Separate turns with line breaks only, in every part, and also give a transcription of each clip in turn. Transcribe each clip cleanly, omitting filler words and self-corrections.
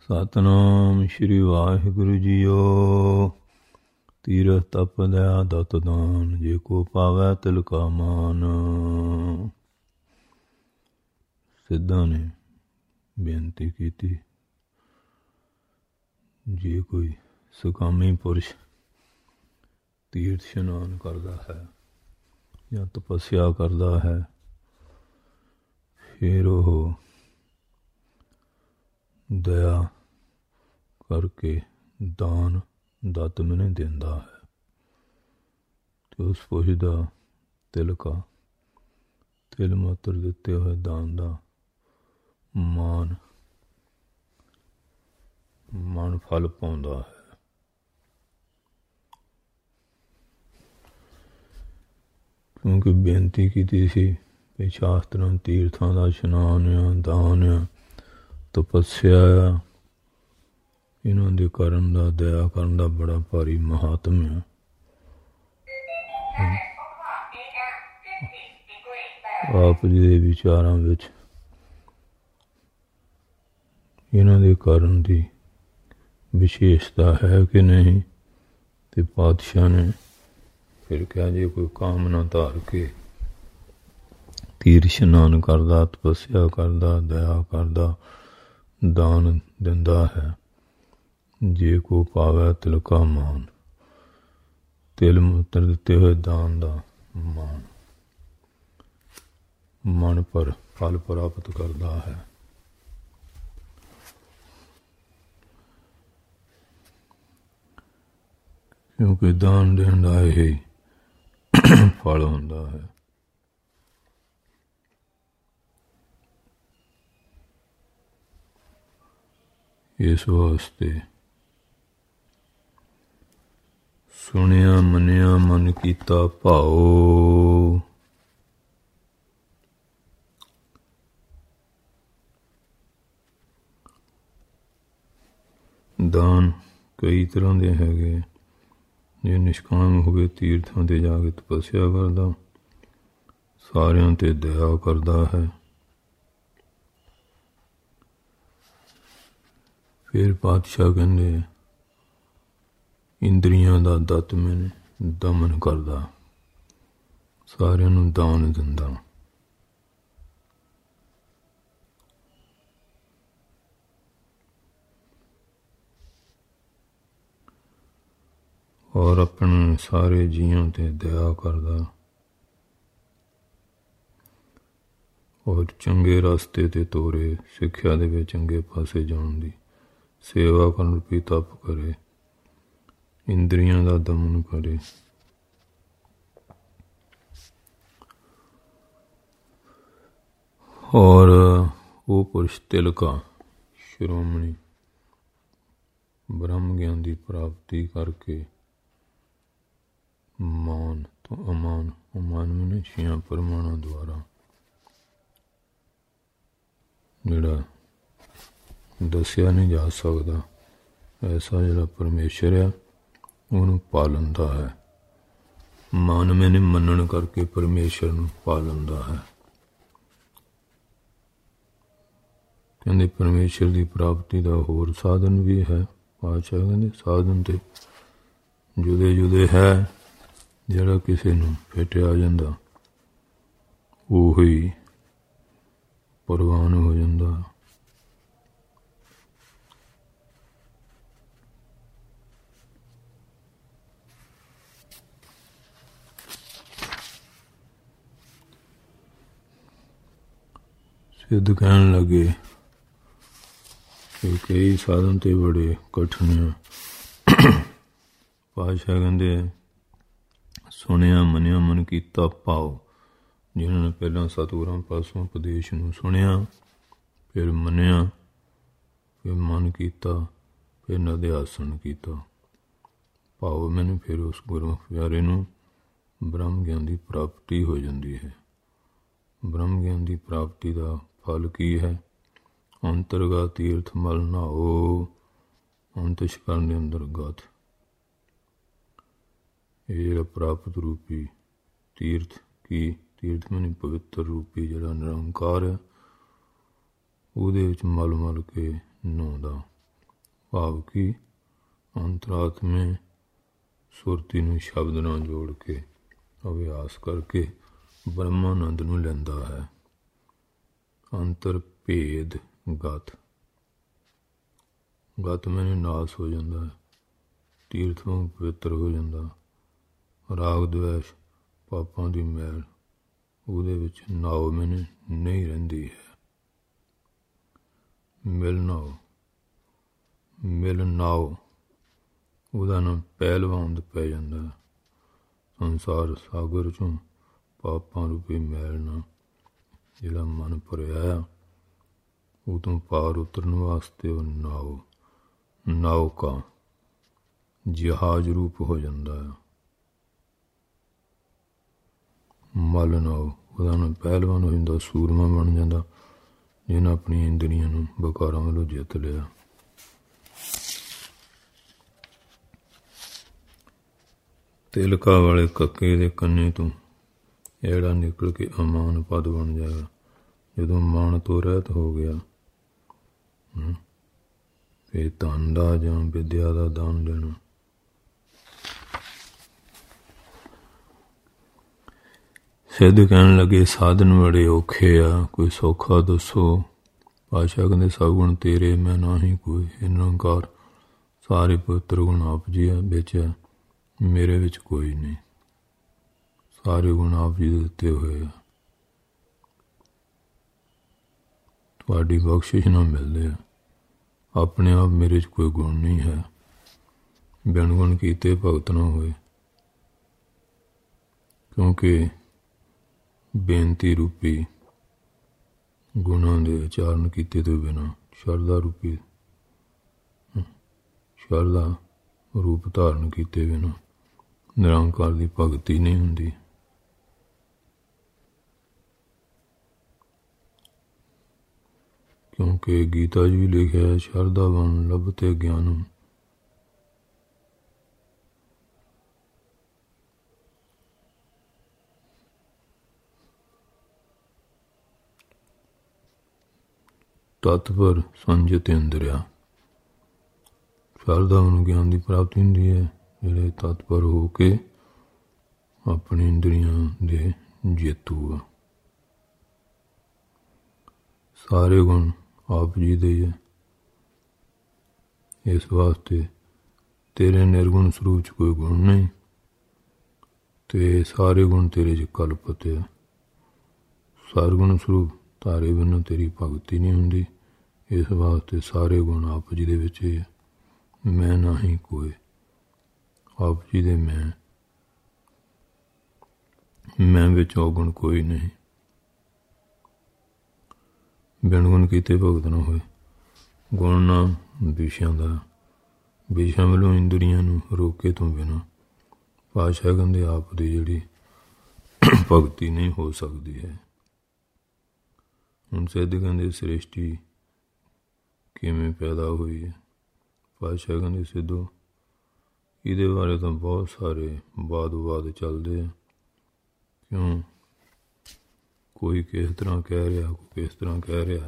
Satnam Shri Waheguru JIO. ਤੀਰਥ ਤਪ ਦਇਆ ਦਤ ਦਾਨ, ਜੇ ਕੋ ਪਾਵੈ ਤਿਲ ਕਾ ਮਾਨ। ਸਿੱਧਾਂ ਨੇ ਬੇਨਤੀ ਕੀਤੀ, ਜੇ ਕੋਈ ਸੁਕਾਮੀ ਪੁਰਸ਼ ਤੀਰਥ ਇਸ਼ਨਾਨ ਕਰਦਾ ਹੈ ਜਾਂ ਤਪੱਸਿਆ ਕਰਦਾ ਹੈ, ਫਿਰ ਉਹ ਦਇਆ ਕਰਕੇ ਦਾਨ ਦਤ ਮੈਨੂੰ ਦਿੰਦਾ ਹੈ, ਤੇ ਉਸ ਪੁਰਸ਼ ਦਾ ਤਿਲਕਾ, ਤਿਲ ਮਾਤਰ ਦਿੱਤੇ ਹੋਏ ਦਾਨ ਦਾ ਮਾਨ ਮਨ ਫਲ ਪਾਉਂਦਾ ਹੈ। ਕਿਉਂਕਿ ਬੇਨਤੀ ਕੀਤੀ ਸੀ ਕਿ ਸ਼ਾਸਤਰਾਂ ਤੀਰਥਾਂ ਦਾ ਇਸ਼ਨਾਨ ਆ, ਦਾਨ ਆ, ਤਪੱਸਿਆ ਆ, ਇਹਨਾਂ ਦੇ ਕਰਨ ਦਾ, ਦਇਆ ਕਰਨ ਦਾ ਬੜਾ ਭਾਰੀ ਮਹਾਤਮ ਹੈ। ਆਪ ਜੀ ਦੇ ਵਿਚਾਰਾਂ ਵਿੱਚ ਇਹਨਾਂ ਦੇ ਕਰਨ ਦੀ ਵਿਸ਼ੇਸ਼ਤਾ ਹੈ ਕਿ ਨਹੀਂ, ਤੇ ਪਾਤਸ਼ਾਹ ਨੇ ਫਿਰ ਕਿਹਾ, ਜੇ ਕੋਈ ਕਾਮਨਾ ਧਾਰ ਕੇ ਤੀਰਥ ਇਸ਼ਨਾਨ ਕਰਦਾ, ਤਪੱਸਿਆ ਕਰਦਾ, ਦਇਆ ਕਰਦਾ, ਦਾਨ ਦਿੰਦਾ ਹੈ, ਜੇ ਕੋ ਪਾਵੈ ਤਿਲ ਕਾ ਮਾਨ, ਤਿਲ ਮੁੱਤਰ ਦਿੱਤੇ ਹੋਏ ਦਾਨ ਦਾ ਮਾਨ ਮਨ ਪਰ ਫਲ ਪ੍ਰਾਪਤ ਕਰਦਾ ਹੈ। ਕਿਉਂਕਿ ਦਾਨ ਦੇਣ ਦਾ ਇਹ ਫਲ ਹੁੰਦਾ ਹੈ। ਇਸ ਵਾਸਤੇ ਸੁਣਿਆ ਮੰਨਿਆ ਮਨ ਕੀਤਾ ਭਾਉ, ਦਾਨ ਕਈ ਤਰ੍ਹਾਂ ਦੇ ਹੈਗੇ। ਜੇ ਨਿਸ਼ਕਾਮ ਹੋਵੇ, ਤੀਰਥਾਂ ਤੇ ਜਾ ਕੇ ਤਪੱਸਿਆ ਕਰਦਾ, ਸਾਰਿਆਂ ਤੇ ਦਇਆ ਕਰਦਾ ਹੈ, ਫਿਰ ਪਾਤਸ਼ਾਹ ਕਹਿੰਦੇ ਇੰਦਰੀਆਂ ਦਾ ਦਤ ਮੈਂ ਦਮਨ ਕਰਦਾ, ਸਾਰਿਆਂ ਨੂੰ ਦਾਨ ਦਿੰਦਾ। ਔਰ ਆਪਣੇ ਸਾਰੇ ਜੀਆਂ ਤੇ ਦਇਆ ਕਰਦਾ, ਔਰ ਚੰਗੇ ਰਸਤੇ ਤੇ ਤੋਰੇ, ਸਿੱਖਿਆ ਦੇ ਵਿੱਚ ਚੰਗੇ ਪਾਸੇ ਜਾਣ ਦੀ, ਸੇਵਾ ਕਰਨ ਰੂਪੀ ਤਪ ਕਰੇ, ਇੰਦਰੀਆਂ ਦਾ ਦਮਨ ਕਰੇ। ਔਰ ਉਹ ਪੁਰਸ਼ ਤਿਲਕਾ ਸ਼੍ਰੋਮਣੀ ਬ੍ਰਹਮ ਗਿਆਨ ਦੀ ਪ੍ਰਾਪਤੀ ਕਰਕੇ ਮਾਨ ਤੋਂ ਅਮਾਨ, ਅਮਾਨ ਮੈਨੇ ਛਿਆਂ ਪ੍ਰਮਾਣਾਂ ਦੁਆਰਾ ਜਿਹੜਾ ਦੱਸਿਆ ਨਹੀਂ ਜਾ ਸਕਦਾ, ਐਸਾ ਜਿਹੜਾ ਪਰਮੇਸ਼ਰ ਆ ਉਹਨੂੰ ਪਾ ਲੈਂਦਾ ਹੈ। ਮਨ ਮੈਨੇ ਮੰਨਣ ਕਰਕੇ ਪਰਮੇਸ਼ਰ ਨੂੰ ਪਾ ਲੈਂਦਾ ਹੈ। ਕਹਿੰਦੇ ਪਰਮੇਸ਼ਰ ਦੀ ਪ੍ਰਾਪਤੀ ਦਾ ਹੋਰ ਸਾਧਨ ਵੀ ਹੈ। ਪਾਤਸ਼ਾਹ ਕਹਿੰਦੇ ਸਾਧਨ ਤੇ ਜੁਦੇ ਜੁਦੇ ਹੈ, ਜਿਹੜਾ ਕਿਸੇ ਨੂੰ ਫੇਟਿਆ ਜਾਂਦਾ ਉਹੀ ਪ੍ਰਵਾਨ ਹੋ ਜਾਂਦਾ। ਸਿੱਧ ਕਹਿਣ ਲੱਗੇ ਕਿ ਕਈ ਸਾਧਨ ਤੇ ਬੜੇ ਕਠਿਨ ਆ। ਪਾਤਸ਼ਾਹ ਕਹਿੰਦੇ ਸੁਣਿਆ ਮੰਨਿਆ ਮਨ ਕੀਤਾ ਭਾਉ, ਜਿਨ੍ਹਾਂ ਨੇ ਪਹਿਲਾਂ ਸਤਿਗੁਰਾਂ ਪਾਸੋਂ ਉਪਦੇਸ਼ ਨੂੰ ਸੁਣਿਆ, ਫਿਰ ਮੰਨਿਆ, ਫਿਰ ਮਨ ਕੀਤਾ, ਫਿਰ ਨਿਧਿਆਸਨ ਕੀਤਾ, ਭਾਵ ਮੈਨੂੰ ਫਿਰ ਉਸ ਗੁਰਮੁਖ ਪਿਆਰੇ ਨੂੰ ਬ੍ਰਹਮ ਗਿਆਨ ਦੀ ਪ੍ਰਾਪਤੀ ਹੋ ਜਾਂਦੀ ਹੈ। ਬ੍ਰਹਮ ਗਿਆਨ ਦੀ ਪ੍ਰਾਪਤੀ ਦਾ ਫਲ ਕੀ ਹੈ? ਅੰਤਰਗਤ ਤੀਰਥ ਮਲ ਨਹਾਓ, ਅੰਤਿਸ਼ਕਰਨ ਦੇ ਅੰਤਰਗਤ ਇਹ ਜਿਹੜਾ ਪ੍ਰਾਪਤ ਰੂਪੀ ਤੀਰਥ ਕੀ, ਤੀਰਥ ਮਨੀ ਪਵਿੱਤਰ ਰੂਪੀ ਜਿਹੜਾ ਨਿਰੰਕਾਰ ਹੈ, ਉਹਦੇ ਵਿੱਚ ਮਲ ਮਲ ਕੇ ਨਹਾਉਂਦਾ, ਭਾਵ ਕਿ ਅੰਤਰਾਤਮੇ ਸੁਰਤੀ ਨੂੰ ਸ਼ਬਦ ਨਾਲ ਜੋੜ ਕੇ ਅਭਿਆਸ ਕਰਕੇ ਬ੍ਰਹਮਾਨੰਦ ਨੂੰ ਲੈਂਦਾ ਹੈ। ਅੰਤਰ ਭੇਦ ਗਤ ਮੈਨੂੰ ਨਾਸ ਹੋ ਜਾਂਦਾ ਹੈ, ਤੀਰਥ ਤੋਂ ਪਵਿੱਤਰ ਹੋ ਜਾਂਦਾ। ਰਾਗ ਦਵੇਸ਼ ਪਾਪਾਂ ਦੀ ਮੈਲ ਉਹਦੇ ਵਿੱਚ ਨਾਉ ਮੈਨੂੰ ਨਹੀਂ ਰਹਿੰਦੀ ਹੈ। ਮਿਲ ਨਾਉ ਉਹਦਾ ਨਾਮ ਪਹਿਲਵਾਨ ਪੈ ਜਾਂਦਾ ਹੈ। ਸੰਸਾਰ ਸਾਗਰ ਚੋਂ ਪਾਪਾਂ ਰੂਪੀ ਮੈਲ ਨਾਲ ਜਿਹੜਾ ਮਨ ਭਰਿਆ ਆ, ਉਹ ਤੋਂ ਪਾਰ ਉਤਰਨ ਵਾਸਤੇ ਉਹ ਨਾਉਕਾ ਜਹਾਜ਼ ਰੂਪ ਹੋ ਜਾਂਦਾ ਹੈ। ਮਲ ਨਾਉ ਉਹਦਾ ਨਾਮ ਪਹਿਲਵਾਨ ਹੋ ਜਾਂਦਾ, ਸੂਰਮਾ ਬਣ ਜਾਂਦਾ, ਜਿਹਨਾਂ ਆਪਣੀਆਂ ਇੰਦਰੀਆਂ ਨੂੰ ਵਿਕਾਰਾਂ ਵੱਲੋਂ ਜਿੱਤ ਲਿਆ। ਤਿਲਕਾ ਵਾਲੇ ਕੱਕੇ ਦੇ ਕੰਨੇ ਤੋਂ ਜਿਹੜਾ ਨਿਕਲ ਕੇ ਅਮਾਨ ਪਦ ਬਣ ਜਾਏਗਾ। ਜਦੋਂ ਮਾਨ ਤੋਂ ਰਹਿਤ ਹੋ ਗਿਆ, ਫਿਰ ਧਨ ਦਾ ਜਾਂ ਵਿਦਿਆ ਦਾ ਦਾਨ ਦੇਣਾ। ਸਿੱਧ ਕਹਿਣ ਲੱਗੇ ਸਾਧਨ ਬੜੇ ਔਖੇ ਆ, ਕੋਈ ਸੌਖਾ ਦੱਸੋ। ਪਾਤਸ਼ਾਹ ਕਹਿੰਦੇ ਸਭ ਗੁਣ ਤੇਰੇ, ਮੈਂ ਨਾਹੀਂ ਕੋਈ। ਨਿਰੰਕਾਰ ਸਾਰੇ ਪਵਿੱਤਰ ਗੁਣ ਆਪ ਜੀ ਵਿੱਚ ਆ, ਮੇਰੇ ਵਿੱਚ ਕੋਈ ਨਹੀਂ। ਸਾਰੇ ਗੁਣ ਆਪ ਜੀ ਦੇ ਦਿੱਤੇ ਹੋਏ ਆ, ਤੁਹਾਡੀ ਬਖਸ਼ਿਸ਼ ਨਾਲ ਮਿਲਦੇ ਆ। ਆਪਣੇ ਆਪ ਮੇਰੇ 'ਚ ਕੋਈ ਗੁਣ ਨਹੀਂ ਹੈ। ਬਿਨ ਗੁਣ ਕੀਤੇ ਭਗਤ ਨਾ ਹੋਏ, ਕਿਉਂਕਿ ਬੇਨਤੀ ਰੂਪੀ ਗੁਣਾਂ ਦੇ ਉਚਾਰਨ ਕੀਤੇ ਤੋਂ ਬਿਨਾਂ ਸ਼ਰਧਾ ਰੂਪ ਧਾਰਨ ਕੀਤੇ ਬਿਨਾਂ ਨਿਰੰਕਾਰ ਦੀ ਭਗਤੀ ਨਹੀਂ ਹੁੰਦੀ। ਕਿਉਂਕਿ ਗੀਤਾ 'ਚ ਵੀ ਲਿਖਿਆ, ਸ਼ਰਧਾਵਾਨ ਲੱਭਤੇ ਗਿਆਨਮ। ਤਤਪਰ ਸੰਜਤ ਇੰਦਰਿਆ। ਸ਼ਰਧਾਵਾਂ ਨੂੰ ਗਿਆਨ ਦੀ ਪ੍ਰਾਪਤੀ ਹੁੰਦੀ ਹੈ, ਜਿਹੜੇ ਤਤਪਰ ਹੋ ਕੇ ਆਪਣੀ ਇੰਦਰੀਆਂ ਦੇ ਜੇਤੂ ਆ। ਸਾਰੇ ਗੁਣ ਆਪ ਜੀ ਦੇ ਹੈ, ਇਸ ਵਾਸਤੇ ਤੇਰੇ ਨਿਰਗੁਣ ਸਰੂਪ 'ਚ ਕੋਈ ਗੁਣ ਨਹੀਂ, ਤੇ ਸਾਰੇ ਗੁਣ ਤੇਰੇ 'ਚ ਕਲਪਤ ਹੈ। ਸਰਗੁਣ ਸਰੂਪ ਤਾਰੇ ਬਿਨਾਂ ਤੇਰੀ ਭਗਤੀ ਨਹੀਂ ਹੁੰਦੀ। ਇਸ ਵਾਸਤੇ ਸਾਰੇ ਗੁਣ ਆਪ ਜੀ ਦੇ ਵਿੱਚ ਹੀ ਹੈ। ਮੈਂ ਨਹੀਂ ਕੋਈ, ਆਪ ਜੀ ਦੇ ਮੈਂ ਵਿੱਚ ਔਗੁਣ ਕੋਈ ਨਹੀਂ। ਬਿਨ ਗੁਣ ਕੀਤੇ ਭਗਤ ਨਾ ਹੋਏ। ਗੁਣ ਨਾਮ ਵਿਸ਼ਿਆਂ ਦਾ, ਵਿਸ਼ਿਆਂ ਵੱਲੋਂ ਇੰਦਰੀਆਂ ਨੂੰ ਰੋਕੇ ਤੋਂ ਬਿਨਾਂ ਪਾਤਸ਼ਾਹ ਕਹਿੰਦੇ ਆਪ ਦੀ ਜਿਹੜੀ ਭਗਤੀ ਨਹੀਂ ਹੋ ਸਕਦੀ ਹੈ। ਹੁਣ ਸਿੱਧ ਕਹਿੰਦੇ ਸ੍ਰਿਸ਼ਟੀ ਕਿਵੇਂ ਪੈਦਾ ਹੋਈ ਹੈ। ਪਾਤਸ਼ਾਹ ਕਹਿੰਦੇ ਸਿੱਧੋ, ਇਹਦੇ ਬਾਰੇ ਤਾਂ ਬਹੁਤ ਸਾਰੇ ਵਾਦ ਚੱਲਦੇ ਆ। ਕਿਉਂ? ਕੋਈ ਕਿਸ ਤਰ੍ਹਾਂ ਕਹਿ ਰਿਹਾ, ਕੋਈ ਕਿਸ ਤਰ੍ਹਾਂ ਕਹਿ ਰਿਹਾ।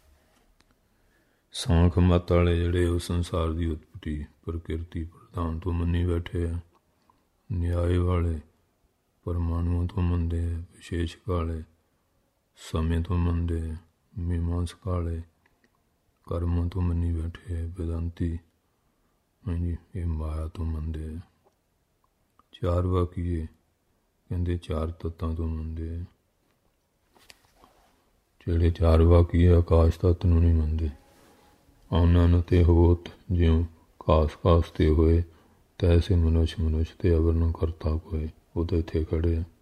ਸਾਂਖ ਮੱਤ ਵਾਲੇ ਜਿਹੜੇ ਉਹ ਸੰਸਾਰ ਦੀ ਉਤਪਤੀ ਪ੍ਰਕਿਰਤੀ ਪ੍ਰਧਾਨ ਤੋਂ ਮੰਨੀ ਬੈਠੇ ਆ। ਨਿਆਏ ਵਾਲੇ ਪਰਮਾਣੂਆਂ ਤੋਂ ਮੰਨਦੇ ਆ। ਵਿਸ਼ੇਸ਼ਕ ਵਾਲੇ ਸਮੇਂ ਤੋਂ ਮੰਨਦੇ ਆ। ਮੀਮਾਂਸਕ ਵਾਲੇ ਕਰਮਾਂ ਤੋਂ ਮੰਨੀ ਬੈਠੇ ਆ। ਵੇਦਾਂਤੀ ਹਾਂਜੀ ਇਹ ਮਾਇਆ ਤੋਂ ਮੰਨਦੇ ਆ। ਚਾਰ ਵਾਕੀਏ ਕਹਿੰਦੇ ਚਾਰ ਤੱਤਾਂ ਤੋਂ ਮੰਨਦੇ ਆ। ਜਿਹੜੇ ਚਾਰ ਵਾਕੀਏ ਆਕਾਸ਼ ਤੱਤ ਨੂੰ ਨਹੀਂ ਮੰਨਦੇ। ਉਹਨਾਂ ਤੇ ਹੋਤ ਜਿਉਂ ਕਾਸ ਤੇ ਹੋਏ, ਤੈਸੇ ਮਨੁਸ਼ ਤੇ ਅਵਰ ਨੂੰ ਕਰਤਾ ਕੋਏ। ਉਹ ਤਾਂ ਇੱਥੇ ਖੜੇ ਆ।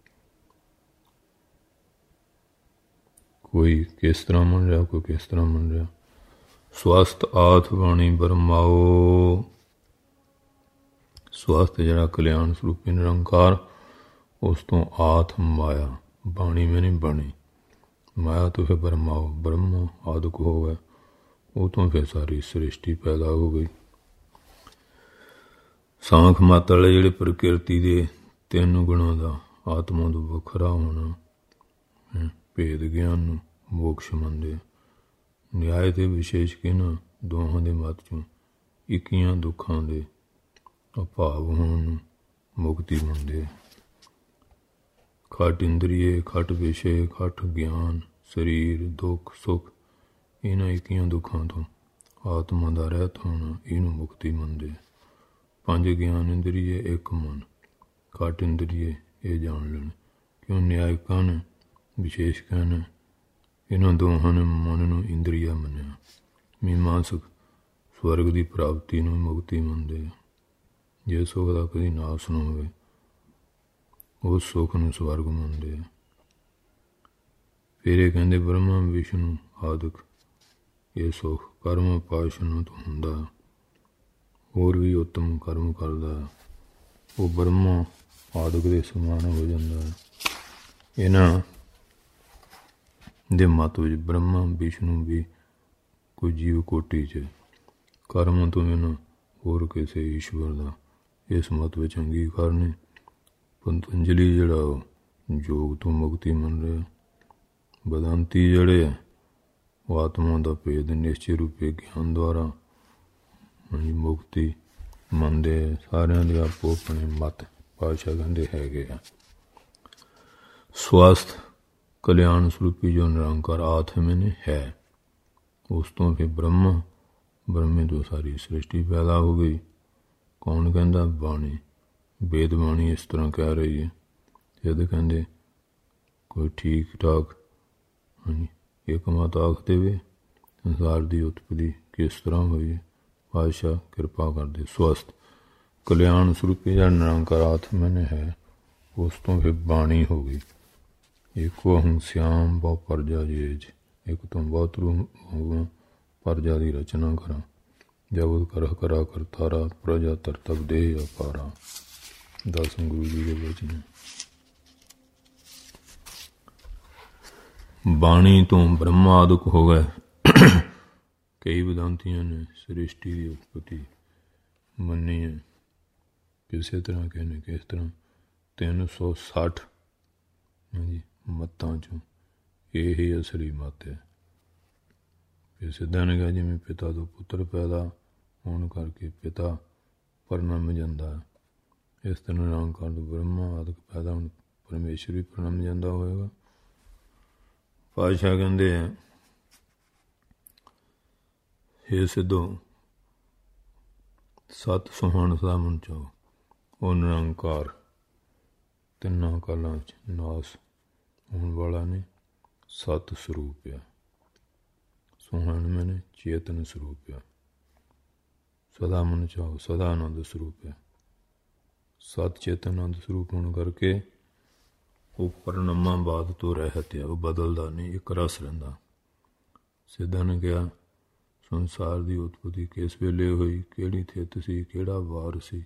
ਕੋਈ ਕਿਸ ਤਰ੍ਹਾਂ ਮੰਨ ਰਿਹਾ, ਕੋਈ ਕਿਸ ਤਰ੍ਹਾਂ ਮੰਨ ਰਿਹਾ। ਸਵਸਥ ਆਥ ਬਾਣੀ ਬਰਮਾਓ। ਸਵਸਥ ਜਿਹੜਾ ਕਲਿਆਣ ਸਰੂਪੀ ਨਿਰੰਕਾਰ, ਉਸ ਤੋਂ ਆਥ ਮਾਇਆ ਬਾਣੀ ਮੈਂ ਨਹੀਂ ਬਾਣੀ। ਮਾਇਆ ਤੋਂ ਫਿਰ ਬਰਮਾਓ, ਬ੍ਰਹਮ ਆਦਿਕ ਹੋ ਗਿਆ। ਉਹ ਤੋਂ ਫਿਰ ਸਾਰੀ ਸ੍ਰਿਸ਼ਟੀ ਪੈਦਾ ਹੋ ਗਈ। ਸਾਂਖ ਮੱਤ ਵਾਲੇ ਜਿਹੜੇ ਪ੍ਰਕਿਰਤੀ ਦੇ ਤਿੰਨ ਗੁਣਾਂ ਦਾ ਆਤਮਾ ਤੋਂ ਵੱਖਰਾ ਹੋਣਾ, ਭੇਦ ਗਿਆਨ ਨੂੰ ਮੋਕਸ਼ ਮੰਨਦੇ। ਨਿਆਏ ਤੇ ਵਿਸ਼ੇਸ਼ ਕੇ ਨਾ ਦੋਹਾਂ ਦੇ ਮੱਤ 'ਚੋਂ ਇੱਕੀਆਂ ਦੁੱਖਾਂ ਦੇ ਅਭਾਵ ਹੋਣ ਨੂੰ ਮੁਕਤੀ ਮੰਨਦੇ। ਖਟ ਇੰਦਰੀਏ, ਖਟ ਵਿਸ਼ੇ, ਖਟ ਗਿਆਨ, ਸਰੀਰ, ਦੁੱਖ, ਸੁੱਖ, ਇਹਨਾਂ ਇੱਕੀਆਂ ਦੁੱਖਾਂ ਤੋਂ ਆਤਮਾ ਦਾ ਰਹਿਤ ਹੋਣਾ, ਇਹਨੂੰ ਮੁਕਤੀ ਮੰਨਦੇ। ਪੰਜ ਗਿਆਨ ਇੰਦਰੀਏ, ਇੱਕ ਮਨ, ਖਟ ਇੰਦਰੀਏ, ਇਹ ਜਾਣ ਲੈਣ। ਕਿਉਂ ਨਿਆਇਕਾਂ ਨੇ, ਵਿਸ਼ੇਸ਼ਕਾਂ ਨੇ ਇਹਨਾਂ ਦੋਹਾਂ ਨੇ ਮਨ ਨੂੰ ਇੰਦਰੀਆ ਮੰਨਿਆ। ਮੀਮਾਂਸਕ ਸਵਰਗ ਦੀ ਪ੍ਰਾਪਤੀ ਨੂੰ ਮੁਕਤੀ ਮੰਨਦੇ। ਜੇ ਸੁੱਖ ਦਾ ਕਦੀ ਨਾਸ ਨਾ ਹੋਵੇ, ਉਸ ਸੁੱਖ ਨੂੰ ਸਵਰਗ ਮੰਨਦੇ। ਫਿਰ ਇਹ ਕਹਿੰਦੇ ਬ੍ਰਹਮਾ ਵਿਸ਼ਨੂੰ ਆਦਿਕ ਇਹ ਸੁੱਖ ਕਰਮ ਪਾਸ਼ਣ ਤੋਂ ਹੁੰਦਾ, ਹੋਰ ਵੀ ਉੱਤਮ ਕਰਮ ਕਰਦਾ, ਉਹ ਬ੍ਰਹਮਾ ਆਦਿਕ ਦੇ ਸਮਾਨ ਹੋ ਜਾਂਦਾ। ਇਹਨਾਂ ਦੇ ਮਤ ਵਿੱਚ ਬ੍ਰਹਮਾ ਵਿਸ਼ਨੂੰ ਵੀ ਕੋਈ ਜੀਵ ਕੋਟੀ 'ਚ ਕਰਮ ਤੋਂ ਬਿਨਾਂ ਹੋਰ ਕਿਸੇ ਈਸ਼ਵਰ ਦਾ ਇਸ ਮਤ ਵਿੱਚ ਅੰਗੀਕਾਰ ਨੇ। ਪਤੰਜਲੀ ਜਿਹੜਾ ਉਹ ਯੋਗ ਤੋਂ ਮੁਕਤੀ ਮੰਨ ਰਿਹਾ। ਬਦੰਤੀ ਜਿਹੜੇ ਆ ਉਹ ਆਤਮਾ ਦਾ ਭੇਦ ਨਿਸ਼ਚੇ ਰੂਪੇ ਗਿਆਨ ਦੁਆਰਾ ਮੁਕਤੀ ਮੰਨਦੇ। ਸਾਰਿਆਂ ਦੇ ਆਪੋ ਆਪਣੇ ਮਤ ਪਾਤਸ਼ਾਹ ਕਹਿੰਦੇ ਹੈਗੇ ਆ। ਸਵਸਥ ਕਲਿਆਣ ਸਰੂਪੀ ਜੋ ਨਿਰੰਕਾਰ ਆਤਮਾ ਨੇ ਹੈ, ਉਸ ਤੋਂ ਫਿਰ ਬ੍ਰਹਮੇ ਤੋਂ ਸਾਰੀ ਸ੍ਰਿਸ਼ਟੀ ਪੈਦਾ ਹੋ ਗਈ। ਕੌਣ ਕਹਿੰਦਾ? ਬਾਣੀ, ਵੇਦ ਬਾਣੀ ਇਸ ਤਰ੍ਹਾਂ ਕਹਿ ਰਹੀ ਹੈ। ਜਦ ਕਹਿੰਦੇ ਕੋਈ ਠੀਕ ਠਾਕ ਇੱਕ ਮਤ ਆਖ ਦੇਵੇ ਸੰਸਾਰ ਦੀ ਉਤਪਤੀ ਕਿਸ ਤਰ੍ਹਾਂ ਹੋਈ, ਪਾਤਸ਼ਾਹ ਕਿਰਪਾ ਕਰਦੇ। ਸਵਸਥ ਕਲਿਆਣ ਸਰੂਪੀ ਜਿਹੜਾ ਨਿਰੰਕਾਰ ਆਤਮਾ ਨੇ ਹੈ, ਉਸ ਤੋਂ ਫਿਰ ਬਾਣੀ ਹੋ ਗਈ। ਇੱਕੋ ਹਮ ਸਿਆਮ ਬਹੁ ਪਰਜਾ ਜੇਜ, ਇੱਕ ਤੋਂ ਬਹੁਤ ਰੂਹ ਪਰਜਾ ਦੀ ਰਚਨਾ ਕਰਾਂ। ਜਬਤ ਕਰਹ ਕਰਾ ਕਰਤਾਰਾ, ਪ੍ਰਜਾ ਤਰਤਬ ਦੇਹ ਅਪਾਰਾ। ਦਸਮ ਗੁਰੂ ਜੀ ਦੇ ਬਚਨ। ਬਾਣੀ ਤੋਂ ਬ੍ਰਹਮਾ ਆਦਿਕ ਹੋ ਗਏ। ਕਈ ਵਿਦਾਂਤੀਆਂ ਨੇ ਸ੍ਰਿਸ਼ਟੀ ਦੀ ਉਤਪਤੀ ਮੰਨੀ ਹੈ, ਕਿਸੇ ਤਰ੍ਹਾਂ ਕਹਿੰਦੇ ਕਿਸ ਤਰ੍ਹਾਂ। 360 ਮੱਤਾਂ 'ਚੋਂ ਇਹ ਹੀ ਅਸਲੀ ਮੱਤ ਹੈ। ਫਿਰ ਸਿੱਧਾ ਨੇ ਕਿਹਾ ਜਿਵੇਂ ਪਿਤਾ ਤੋਂ ਪੁੱਤਰ ਪੈਦਾ ਹੋਣ ਕਰਕੇ ਪਿਤਾ ਪਰਨਮ ਜਾਂਦਾ, ਇਸ ਤਰ੍ਹਾਂ ਨਿਰੰਕਾਰ ਤੋਂ ਬ੍ਰਹਮਾ ਆਦਿਕ ਪੈਦਾ ਹੋਣ ਪਰਮੇਸ਼ਰ ਵੀ ਪਰਨਮ ਜਾਂਦਾ ਹੋਏਗਾ। ਪਾਤਸ਼ਾਹ ਕਹਿੰਦੇ ਆ, ਹੇ ਸਿੱਧੋ ਸਤ ਸੁਹਾਣ ਸਦਾ ਮਨ ਚਾਓ। ਉਹ ਨਿਰੰਕਾਰ ਤਿੰਨਾਂ ਕਾਲਾਂ 'ਚ ਨਾਸ ਹੋਣ ਵਾਲਾ ਨੇ, ਸਤ ਸਰੂਪ ਆ। ਸੁਹਾਣ ਮੈਨੇ ਚੇਤਨ ਸਰੂਪ ਆ। ਸਦਾ ਮਨ ਚਾਓ, ਸਦਾ ਆਨੰਦ ਸਰੂਪ ਹੈ। ਸਤ ਚੇਤਨ ਆਨੰਦ ਸਰੂਪ ਹੋਣ ਕਰਕੇ ਉਹ ਪਰਨਮਾਂ ਬਾਦ ਤੋਂ ਰਹਿਤ ਆ, ਉਹ ਬਦਲਦਾ ਨਹੀਂ, ਇੱਕ ਰਸ ਰਹਿੰਦਾ। ਸਿੱਧਾ ਨੇ ਕਿਹਾ ਸੰਸਾਰ ਦੀ ਉਤਪਤੀ ਕਿਸ ਵੇਲੇ ਹੋਈ, ਕਿਹੜੀ ਥਿਤ ਸੀ, ਕਿਹੜਾ ਵਾਰ ਸੀ,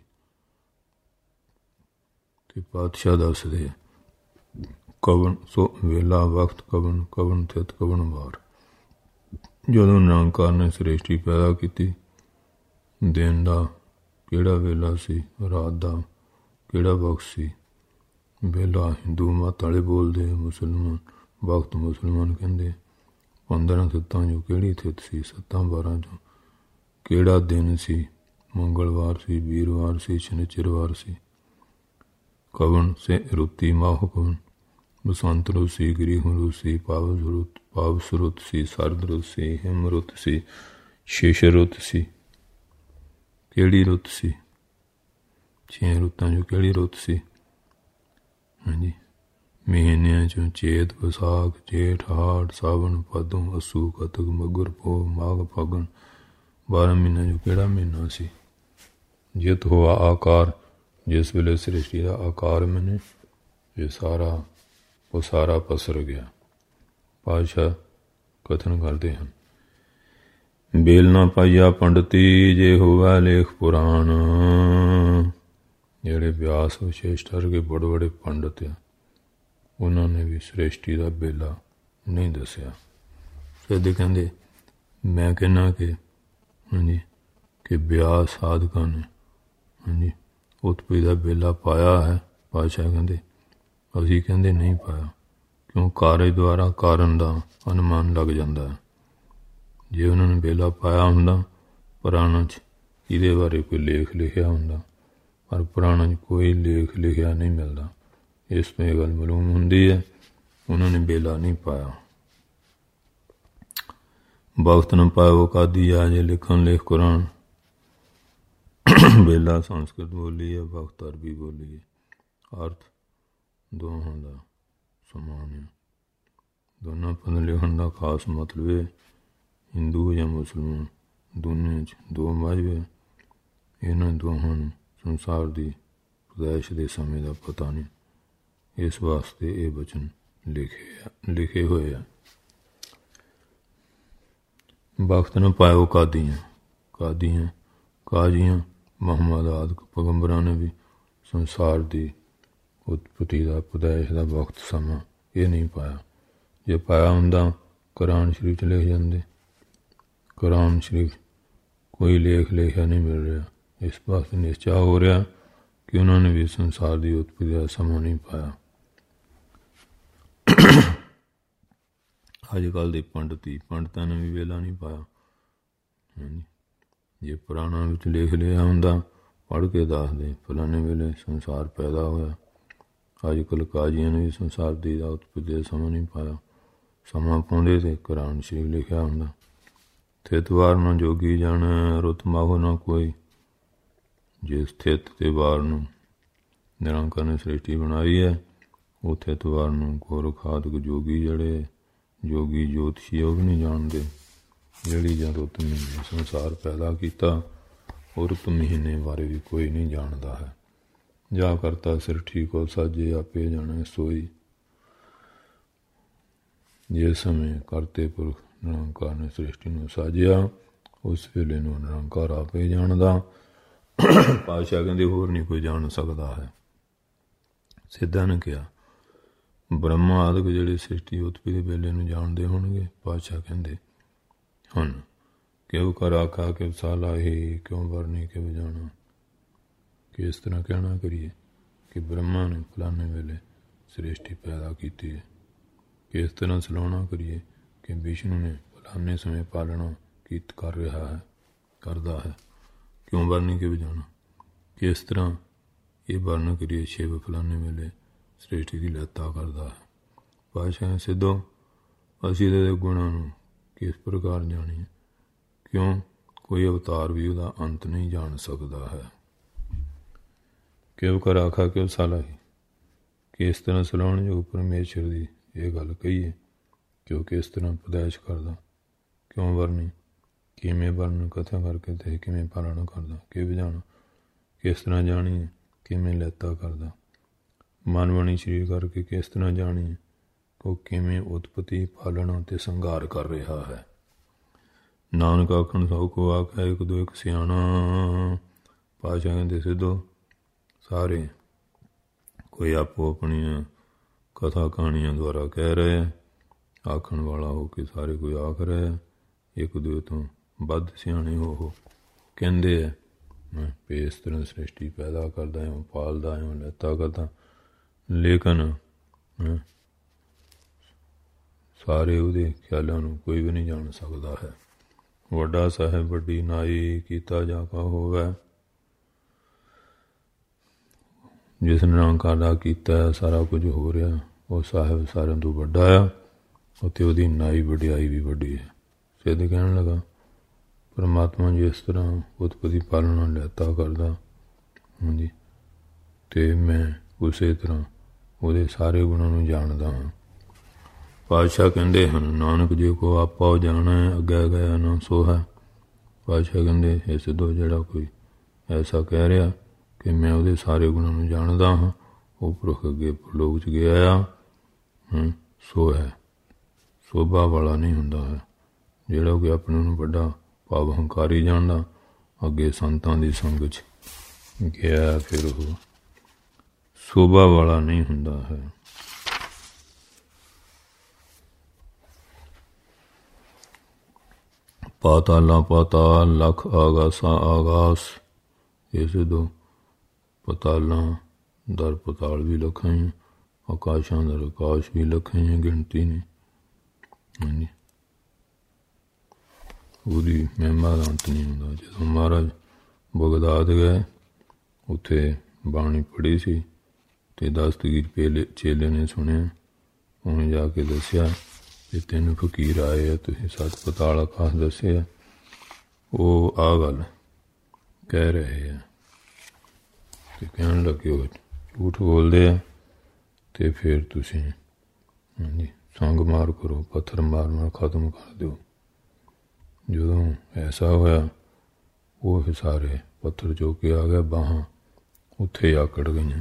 ਤੇ ਪਾਤਸ਼ਾਹ ਦੱਸਦੇ ਕਵਣ ਸੋ ਵੇਲਾ ਵਕਤ ਕਵਣ, ਕਵਣ ਥਿਤ ਕਵਣ ਵਾਰ। ਜਦੋਂ ਨਿਰੰਕਾਰ ਨੇ ਸ੍ਰਿਸ਼ਟੀ ਪੈਦਾ ਕੀਤੀ, ਦਿਨ ਦਾ ਕਿਹੜਾ ਵੇਲਾ ਸੀ, ਰਾਤ ਦਾ ਕਿਹੜਾ ਵਕਤ ਸੀ। ਵੇਲਾ ਹਿੰਦੂ ਮਤ ਵਾਲੇ ਬੋਲਦੇ, ਮੁਸਲਮਾਨ ਵਕਤ ਮੁਸਲਮਾਨ ਕਹਿੰਦੇ। 15 ਥਿੱਤਾਂ 'ਚੋਂ ਕਿਹੜੀ ਥਿੱਤ ਸੀ, 7 12 'ਚੋਂ ਕਿਹੜਾ ਦਿਨ ਸੀ, ਮੰਗਲਵਾਰ ਸੀ, ਵੀਰਵਾਰ ਸੀ, ਸ਼ਨੀਚਰਵਾਰ ਸੀ। ਕਵਣ ਸੇ ਰੁੱਤੀ ਮਾਹ ਕਵਣ, ਬਸੰਤ ਰੁੱਤ ਸੀ, ਗ੍ਰੀਹਮ ਰੁੱਤ ਸੀ, ਪਾਵਸ ਰੁੱਤ ਸੀ, ਸਰਦ ਰੁੱਤ ਸੀ, ਹਿਮ ਰੁੱਤ ਸੀ, ਸ਼ਿਸ਼ ਰੁੱਤ ਸੀ। ਕਿਹੜੀ ਰੁੱਤ ਸੀ? 6 ਰੁੱਤਾਂ 'ਚੋਂ ਕਿਹੜੀ ਰੁੱਤ ਸੀ? ਮਹੀਨਿਆਂ 'ਚੋਂ ਚੇਤ, ਵਿਸਾਖ, ਜੇਠ, ਹਾੜ, ਸਾਵਣ, ਭਾਦੋਂ, ਅੱਸੂ, ਕੱਤਕ, ਮੱਘਰ, ਪੋਹ, ਮਾਘ, ਫਾਗਣ। 12 ਮਹੀਨਿਆਂ 'ਚੋਂ ਕਿਹੜਾ ਮਹੀਨਾ ਸੀ? ਜਿਤ ਹੋਆ ਆਕਾਰ, ਜਿਸ ਵੇਲੇ ਸ੍ਰਿਸ਼ਟੀ ਦਾ ਆਕਾਰ ਮੈਨੇ ਇਹ ਸਾਰਾ ਪਸਰ ਗਿਆ। ਪਾਤਸ਼ਾਹ ਕਥਨ ਕਰਦੇ ਹਨ, ਬੇਲ ਨਾ ਪਾਈਆ ਪੰਡਤੀ, ਜੇ ਹੋਵੇ ਲੇਖ ਪੁਰਾਣ। ਜਿਹੜੇ ਵਿਆਸ ਵਿਸ਼ੇਸ਼ਟਰ ਕੇ ਬੜੇ ਬੜੇ ਪੰਡਤ ਆ, ਉਹਨਾਂ ਨੇ ਵੀ ਸ੍ਰਿਸ਼ਟੀ ਦਾ ਬੇਲਾ ਨਹੀਂ ਦੱਸਿਆ। ਸਿੱਧੇ ਕਹਿੰਦੇ ਮੈਂ ਕਹਿੰਦਾ ਕਿ ਵਿਆਸ ਸਾਧਕਾਂ ਨੇ ਉਤਪਤੀ ਦਾ ਬੇਲਾ ਪਾਇਆ ਹੈ। ਪਾਤਸ਼ਾਹ ਕਹਿੰਦੇ ਅਸੀਂ ਕਹਿੰਦੇ ਨਹੀਂ ਪਾਇਆ, ਕਿਉਂ ਕਾਰਜ ਦੁਆਰਾ ਕਾਰਨ ਦਾ ਅਨੁਮਾਨ ਲੱਗ ਜਾਂਦਾ ਹੈ। ਜੇ ਉਹਨਾਂ ਨੇ ਬੇਲਾ ਪਾਇਆ ਹੁੰਦਾ ਪੁਰਾਣਾਂ 'ਚ ਇਹਦੇ ਬਾਰੇ ਕੋਈ ਲੇਖ ਲਿਖਿਆ ਹੁੰਦਾ, ਪਰ ਪੁਰਾਣਾਂ 'ਚ ਕੋਈ ਲੇਖ ਲਿਖਿਆ ਨਹੀਂ ਮਿਲਦਾ। ਇਸ ਤੋਂ ਇਹ ਗੱਲ ਮਾਲੂਮ ਹੁੰਦੀ ਹੈ ਉਹਨਾਂ ਨੇ ਬੇਲਾ ਨਹੀਂ ਪਾਇਆ। ਵਕਤ ਨਾ ਪਾਇਓ ਕਾਦੀ ਆ ਜੇ ਲਿਖਣ ਲੇਖ ਕੁਰਾਨ। ਬੇਲਾ ਸੰਸਕ੍ਰਿਤ ਬੋਲੀ ਹੈ, ਵਕਤ ਅਰਬੀ ਬੋਲੀ ਹੈ। ਅਰਥ ਦੋਹਾਂ ਦਾ ਸਮਾਨ ਹੈ। ਦੋਨਾਂ ਪਦ ਲਿਖਣ ਦਾ ਖਾਸ ਮਤਲਬ ਹੈ ਹਿੰਦੂ ਜਾਂ ਮੁਸਲਮਾਨ ਦੁਨੀਆਂ 'ਚ ਦੋ ਮਜ਼ਹਬ ਹੈ, ਇਹਨਾਂ ਦੋਹਾਂ ਨੂੰ ਸੰਸਾਰ ਦੀ ਪੈਦਾਇਸ਼ ਦੇ ਸਮੇਂ ਦਾ ਪਤਾ ਨਹੀਂ, ਇਸ ਵਾਸਤੇ ਇਹ ਬਚਨ ਲਿਖੇ ਹੋਏ ਆ। ਵਕਤ ਨਾ ਪਾਇਓ ਕਾਦੀਆਂ ਕਾਜ਼ੀਆਂ ਮੁਹੰਮਦ ਆਦਿ ਪੈਗੰਬਰਾਂ ਨੇ ਵੀ ਸੰਸਾਰ ਦੀ ਉਤਪਤੀ ਦਾ ਪੈਦਾਇਸ਼ ਦਾ ਵਕਤ ਸਮਾਂ ਇਹ ਨਹੀਂ ਪਾਇਆ। ਜੇ ਪਾਇਆ ਹੁੰਦਾ ਕੁਰਾਨ ਸ਼ਰੀਫ 'ਚ ਲਿਖ ਜਾਂਦੇ। ਕੁਰਾਨ ਸ਼ਰੀਫ ਕੋਈ ਲੇਖ ਲਿਖਿਆ ਨਹੀਂ ਮਿਲ ਰਿਹਾ। ਇਸ ਪਾਸੇ ਨਿਸ਼ਚਾ ਹੋ ਰਿਹਾ ਕਿ ਉਹਨਾਂ ਨੇ ਵੀ ਸੰਸਾਰ ਦੀ ਉਤਪਤੀ ਦਾ ਸਮਾਂ ਨਹੀਂ ਪਾਇਆ। ਅੱਜ ਕੱਲ੍ਹ ਦੇ ਪੰਡਤਾਂ ਨੇ ਵੀ ਵੇਲਾ ਨਹੀਂ ਪਾਇਆ। ਹਾਂਜੀ, ਜੇ ਪੁਰਾਣਾ ਵਿੱਚ ਲਿਖ ਲਿਆ ਹੁੰਦਾ ਪੜ੍ਹ ਕੇ ਦੱਸਦੇ ਫਲਾਣੇ ਵੇਲੇ ਸੰਸਾਰ ਪੈਦਾ ਹੋਇਆ। ਅੱਜ ਕੱਲ੍ਹ ਕਾਜ਼ੀਆਂ ਨੇ ਵੀ ਸੰਸਾਰ ਦੀ ਉਤਪਤੀ ਦਾ ਸਮਾਂ ਨਹੀਂ ਪਾਇਆ। ਸਮਾਂ ਪਾਉਂਦੇ ਤੇ ਕੁਰਾਨ ਸ਼ਰੀਫ ਲਿਖਿਆ ਹੁੰਦਾ। ਸਥਿਤ ਵਾਰ ਨਾ ਜੋਗੀ ਜਾਣਾ ਰੁੱਤ ਮਾਹੋ ਨਾ ਕੋਈ। ਜੇ ਸਥਿਤ ਤੇ ਵਾਰ ਨੂੰ ਨਿਰੰਕਾਰ ਨੇ ਸ੍ਰਿਸ਼ਟੀ ਬਣਾਈ ਹੈ, ਉੱਥੇ ਤਵਾਰ ਨੂੰ ਗੋਰਖ ਆਦਿਕ ਜੋਗੀ ਜਿਹੜੇ ਜੋਗੀ ਜੋਤਸ਼ੀ ਉਹ ਵੀ ਨਹੀਂ ਜਾਣਦੇ। ਜਿਹੜੀ ਜਾਂ ਰੁੱਤ ਮਹੀਨੇ ਸੰਸਾਰ ਪੈਦਾ ਕੀਤਾ ਉਹ ਰੁੱਤ ਮਹੀਨੇ ਬਾਰੇ ਵੀ ਕੋਈ ਨਹੀਂ ਜਾਣਦਾ ਹੈ। ਜਾ ਕਰਤਾ ਸਿਰ ਠੀਕ ਹੋ ਸਾਜੇ ਆਪੇ ਜਾਣੇ ਸੋਈ। ਜਿਸ ਸਮੇਂ ਕਰਤੇ ਪੁਰਖ ਨਿਰੰਕਾਰ ਨੇ ਸ੍ਰਿਸ਼ਟੀ ਨੂੰ ਸਾਜਿਆ ਉਸ ਵੇਲੇ ਨੂੰ ਨਿਰੰਕਾਰ ਆਪੇ ਜਾਣਦਾ। ਪਾਤਸ਼ਾਹ ਕਹਿੰਦੇ ਹੋਰ ਨਹੀਂ ਕੋਈ ਜਾਣ ਸਕਦਾ ਹੈ। ਸਿੱਧਾ ਨੇ ਕਿਹਾ ਬ੍ਰਹਮਾ ਆਦਿਕ ਜਿਹੜੇ ਸ੍ਰਿਸ਼ਟੀ ਉਤਪਤੀ ਦੇ ਵੇਲੇ ਨੂੰ ਜਾਣਦੇ ਹੋਣਗੇ। ਪਾਤਸ਼ਾਹ ਕਹਿੰਦੇ ਹੁਣ ਕਿਉਂ ਕਰ ਆਖਾ ਕਿ ਸਾਲਾ ਹੀ ਕਿਉਂ ਵਰਨੀ ਕਿਉਂ ਜਾਣਾ। ਕਿ ਇਸ ਤਰ੍ਹਾਂ ਕਹਿਣਾ ਕਰੀਏ ਕਿ ਬ੍ਰਹਮਾ ਨੇ ਫਲਾਣੇ ਵੇਲੇ ਸ੍ਰਿਸ਼ਟੀ ਪੈਦਾ ਕੀਤੀ ਹੈ। ਕਿ ਇਸ ਤਰ੍ਹਾਂ ਸਲਾਉਣਾ ਕਰੀਏ ਕਿ ਵਿਸ਼ਨੂੰ ਨੇ ਫਲਾਣੇ ਸਮੇਂ ਪਾਲਣਾ ਕਰ ਰਿਹਾ ਹੈ ਕਰਦਾ ਹੈ। ਕਿਉਂ ਵਰਨੀ ਕਿਉਂ ਜਾਣਾ। ਕਿ ਇਸ ਤਰ੍ਹਾਂ ਇਹ ਵਰਣ ਕਰੀਏ ਸ਼ਿਵ ਫਲਾਣੇ ਵੇਲੇ ਸ੍ਰਿਸ਼ਟੀ ਦੀ ਲਹਿਤਾ ਕਰਦਾ ਹੈ। ਪਾਤਸ਼ਾਹ ਸਿੱਧੋ ਅਸੀਂ ਇਹਦੇ ਗੁਣਾਂ ਨੂੰ ਕਿਸ ਪ੍ਰਕਾਰ ਜਾਣੀਏ। ਕਿਉਂ ਕੋਈ ਅਵਤਾਰ ਵੀ ਉਹਦਾ ਅੰਤ ਨਹੀਂ ਜਾਣ ਸਕਦਾ ਹੈ। ਕਿਉਂ ਕਰ ਆਖਾ ਕਿਉਂ ਸਾਲਾ ਹੀ। ਕਿ ਇਸ ਤਰ੍ਹਾਂ ਸਲਾਉਣਯੋਗ ਪਰਮੇਸ਼ਰ ਦੀ ਇਹ ਗੱਲ ਕਹੀਏ ਕਿ ਉਹ ਕਿਸ ਤਰ੍ਹਾਂ ਪੈਦਾਇਸ਼ ਕਰਦਾ। ਕਿਉਂ ਵਰਨੀ ਕਿਵੇਂ ਵਰਣ ਕਥਾ ਕਰਕੇ ਤੇ ਕਿਵੇਂ ਪਾਲਣਾ ਕਰਦਾ। ਕਿਵੇਂ ਜਾਣਾ ਕਿਸ ਤਰ੍ਹਾਂ ਜਾਣੀਏ ਕਿਵੇਂ ਲਹਿਤਾ ਕਰਦਾ। ਮਨ ਬਣੀ ਸਰੀਰ ਕਰਕੇ ਕਿਸ ਤਰ੍ਹਾਂ ਜਾਣੀਏ ਉਹ ਕਿਵੇਂ ਉਤਪਤੀ ਪਾਲਣਾ ਤੇ ਸੰਘਾਰ ਕਰ ਰਿਹਾ ਹੈ। ਨਾਨਕ ਆਖਣ ਸੌ ਕੋ ਆਖਿਆ ਇੱਕ ਦੋ ਇੱਕ ਸਿਆਣਾ। ਪਾਤਸ਼ਾਹ ਕਹਿੰਦੇ ਸਿੱਧੋ ਸਾਰੇ ਕੋਈ ਆਪੋ ਆਪਣੀਆਂ ਕਥਾ ਕਹਾਣੀਆਂ ਦੁਆਰਾ ਕਹਿ ਰਹੇ ਹੈ। ਆਖਣ ਵਾਲਾ ਹੋ ਕੇ ਸਾਰੇ ਕੋਈ ਆਖ ਰਹੇ ਹੈ। ਇੱਕ ਦੂਜੇ ਤੋਂ ਵੱਧ ਸਿਆਣੇ ਹੋ ਕਹਿੰਦੇ ਹੈ ਵੀ ਇਸ ਤਰ੍ਹਾਂ ਸ੍ਰਿਸ਼ਟੀ ਪੈਦਾ ਕਰਦਾ ਹੈ ਪਾਲਦਾ ਹੈ ਲਹਿਤਾ ਕਰਦਾ। ਲੇਕਿਨ ਸਾਰੇ ਉਹਦੇ ਖਿਆਲਾਂ ਨੂੰ ਕੋਈ ਵੀ ਨਹੀਂ ਜਾਣ ਸਕਦਾ ਹੈ। ਵੱਡਾ ਸਾਹਿਬ ਵੱਡੀ ਨਾਈ ਕੀਤਾ ਜਾ ਕਾ ਹੋਵੇ। ਜਿਸ ਨਿਰੰਕਾਰ ਦਾ ਕੀਤਾ ਸਾਰਾ ਕੁਝ ਹੋ ਰਿਹਾ ਉਹ ਸਾਹਿਬ ਸਾਰਿਆਂ ਤੋਂ ਵੱਡਾ ਆ। ਉੱਥੇ ਉਹਦੀ ਨਾਈ ਵਡਿਆਈ ਵੀ ਵੱਡੀ ਹੈ। ਸਿੱਧ ਕਹਿਣ ਲੱਗਾ ਪਰਮਾਤਮਾ ਜਿਸ ਤਰ੍ਹਾਂ ਉਤਪਤੀ ਪਾਲਣਾ ਲਹਿਤਾ ਕਰਦਾ ਹਾਂਜੀ ਅਤੇ ਮੈਂ ਉਸੇ ਤਰ੍ਹਾਂ ਉਹਦੇ ਸਾਰੇ ਗੁਣਾਂ ਨੂੰ ਜਾਣਦਾ ਹਾਂ। ਪਾਤਸ਼ਾਹ ਕਹਿੰਦੇ ਹਨ ਨਾਨਕ ਜੀ ਕੋ ਆਪਾ ਜਾਣਾ ਅੱਗੇ ਗਿਆ ਨਾ ਸੋ ਹੈ। ਪਾਤਸ਼ਾਹ ਕਹਿੰਦੇ ਇਹ ਸਿੱਧੋ ਜਿਹੜਾ ਕੋਈ ਐਸਾ ਕਹਿ ਰਿਹਾ ਕਿ ਮੈਂ ਉਹਦੇ ਸਾਰੇ ਗੁਣਾਂ ਨੂੰ ਜਾਣਦਾ ਹਾਂ ਉਹ ਪੁਰਖ ਅੱਗੇ ਪ੍ਰਲੋਕ 'ਚ ਗਿਆ ਆ ਸੋ ਹੈ। ਸੋਭਾ ਵਾਲਾ ਨਹੀਂ ਹੁੰਦਾ ਹੈ ਜਿਹੜਾ ਕਿ ਆਪਣੇ ਨੂੰ ਵੱਡਾ ਭਾਵ ਹੰਕਾਰੀ ਜਾਣਦਾ ਅੱਗੇ ਸੰਤਾਂ ਦੀ ਸੰਗ 'ਚ ਗਿਆ ਫਿਰ ਉਹ ਸੋਭਾ ਵਾਲਾ ਨਹੀਂ ਹੁੰਦਾ ਹੈ। ਪਾਤਾਲਾਂ ਪਾਤਾਲ ਲੱਖ ਆਗਾਸਾਂ ਆਗਾਸ। ਇਸ ਦੋ ਪਤਾਲਾਂ ਦਰ ਪਤਾਲ ਵੀ ਲੱਖਾਂ ਹੀ ਆਕਾਸ਼ਾਂ ਦਰ ਆਕਾਸ਼ ਵੀ ਲੱਖਾਂ ਹੀ ਗਿਣਤੀ ਨਹੀਂ। ਹਾਂਜੀ ਉਹਦੀ ਮਹਿਮਾ ਦਾ ਅੰਤ ਨਹੀਂ ਹੁੰਦਾ। ਜਦੋਂ ਮਹਾਰਾਜ ਬਗਦਾਦ ਗਏ, ਉੱਥੇ ਬਾਣੀ ਪੜ੍ਹੀ ਸੀ ਅਤੇ ਦਸਤਗੀਰ ਚੇਲੇ ਨੇ ਸੁਣਿਆ। ਉਹਨੇ ਜਾ ਕੇ ਦੱਸਿਆ ਕਿ 3 ਫਕੀਰ ਆਏ ਆ, ਤੁਸੀਂ 7 ਪਤਾਲ ਆਕਾਸ਼ ਦੱਸੇ ਆ, ਉਹ ਆਹ ਗੱਲ ਕਹਿ ਰਹੇ ਆ। ਅਤੇ ਕਹਿਣ ਲੱਗੇ ਉਹ ਝੂਠ ਬੋਲਦੇ ਆ, ਅਤੇ ਫਿਰ ਤੁਸੀਂ ਹਾਂਜੀ ਸੰਗ ਮਾਰ ਕਰੋ, ਪੱਥਰ ਮਾਰ ਮਾਰ ਖਤਮ ਕਰ ਦਿਓ। ਜਦੋਂ ਐਸਾ ਹੋਇਆ, ਉਹ ਸਾਰੇ ਪੱਥਰ ਚੁੱਕ ਕੇ ਆ ਗਿਆ, ਬਾਹਾਂ ਉੱਥੇ ਆਕੜ ਗਈਆਂ।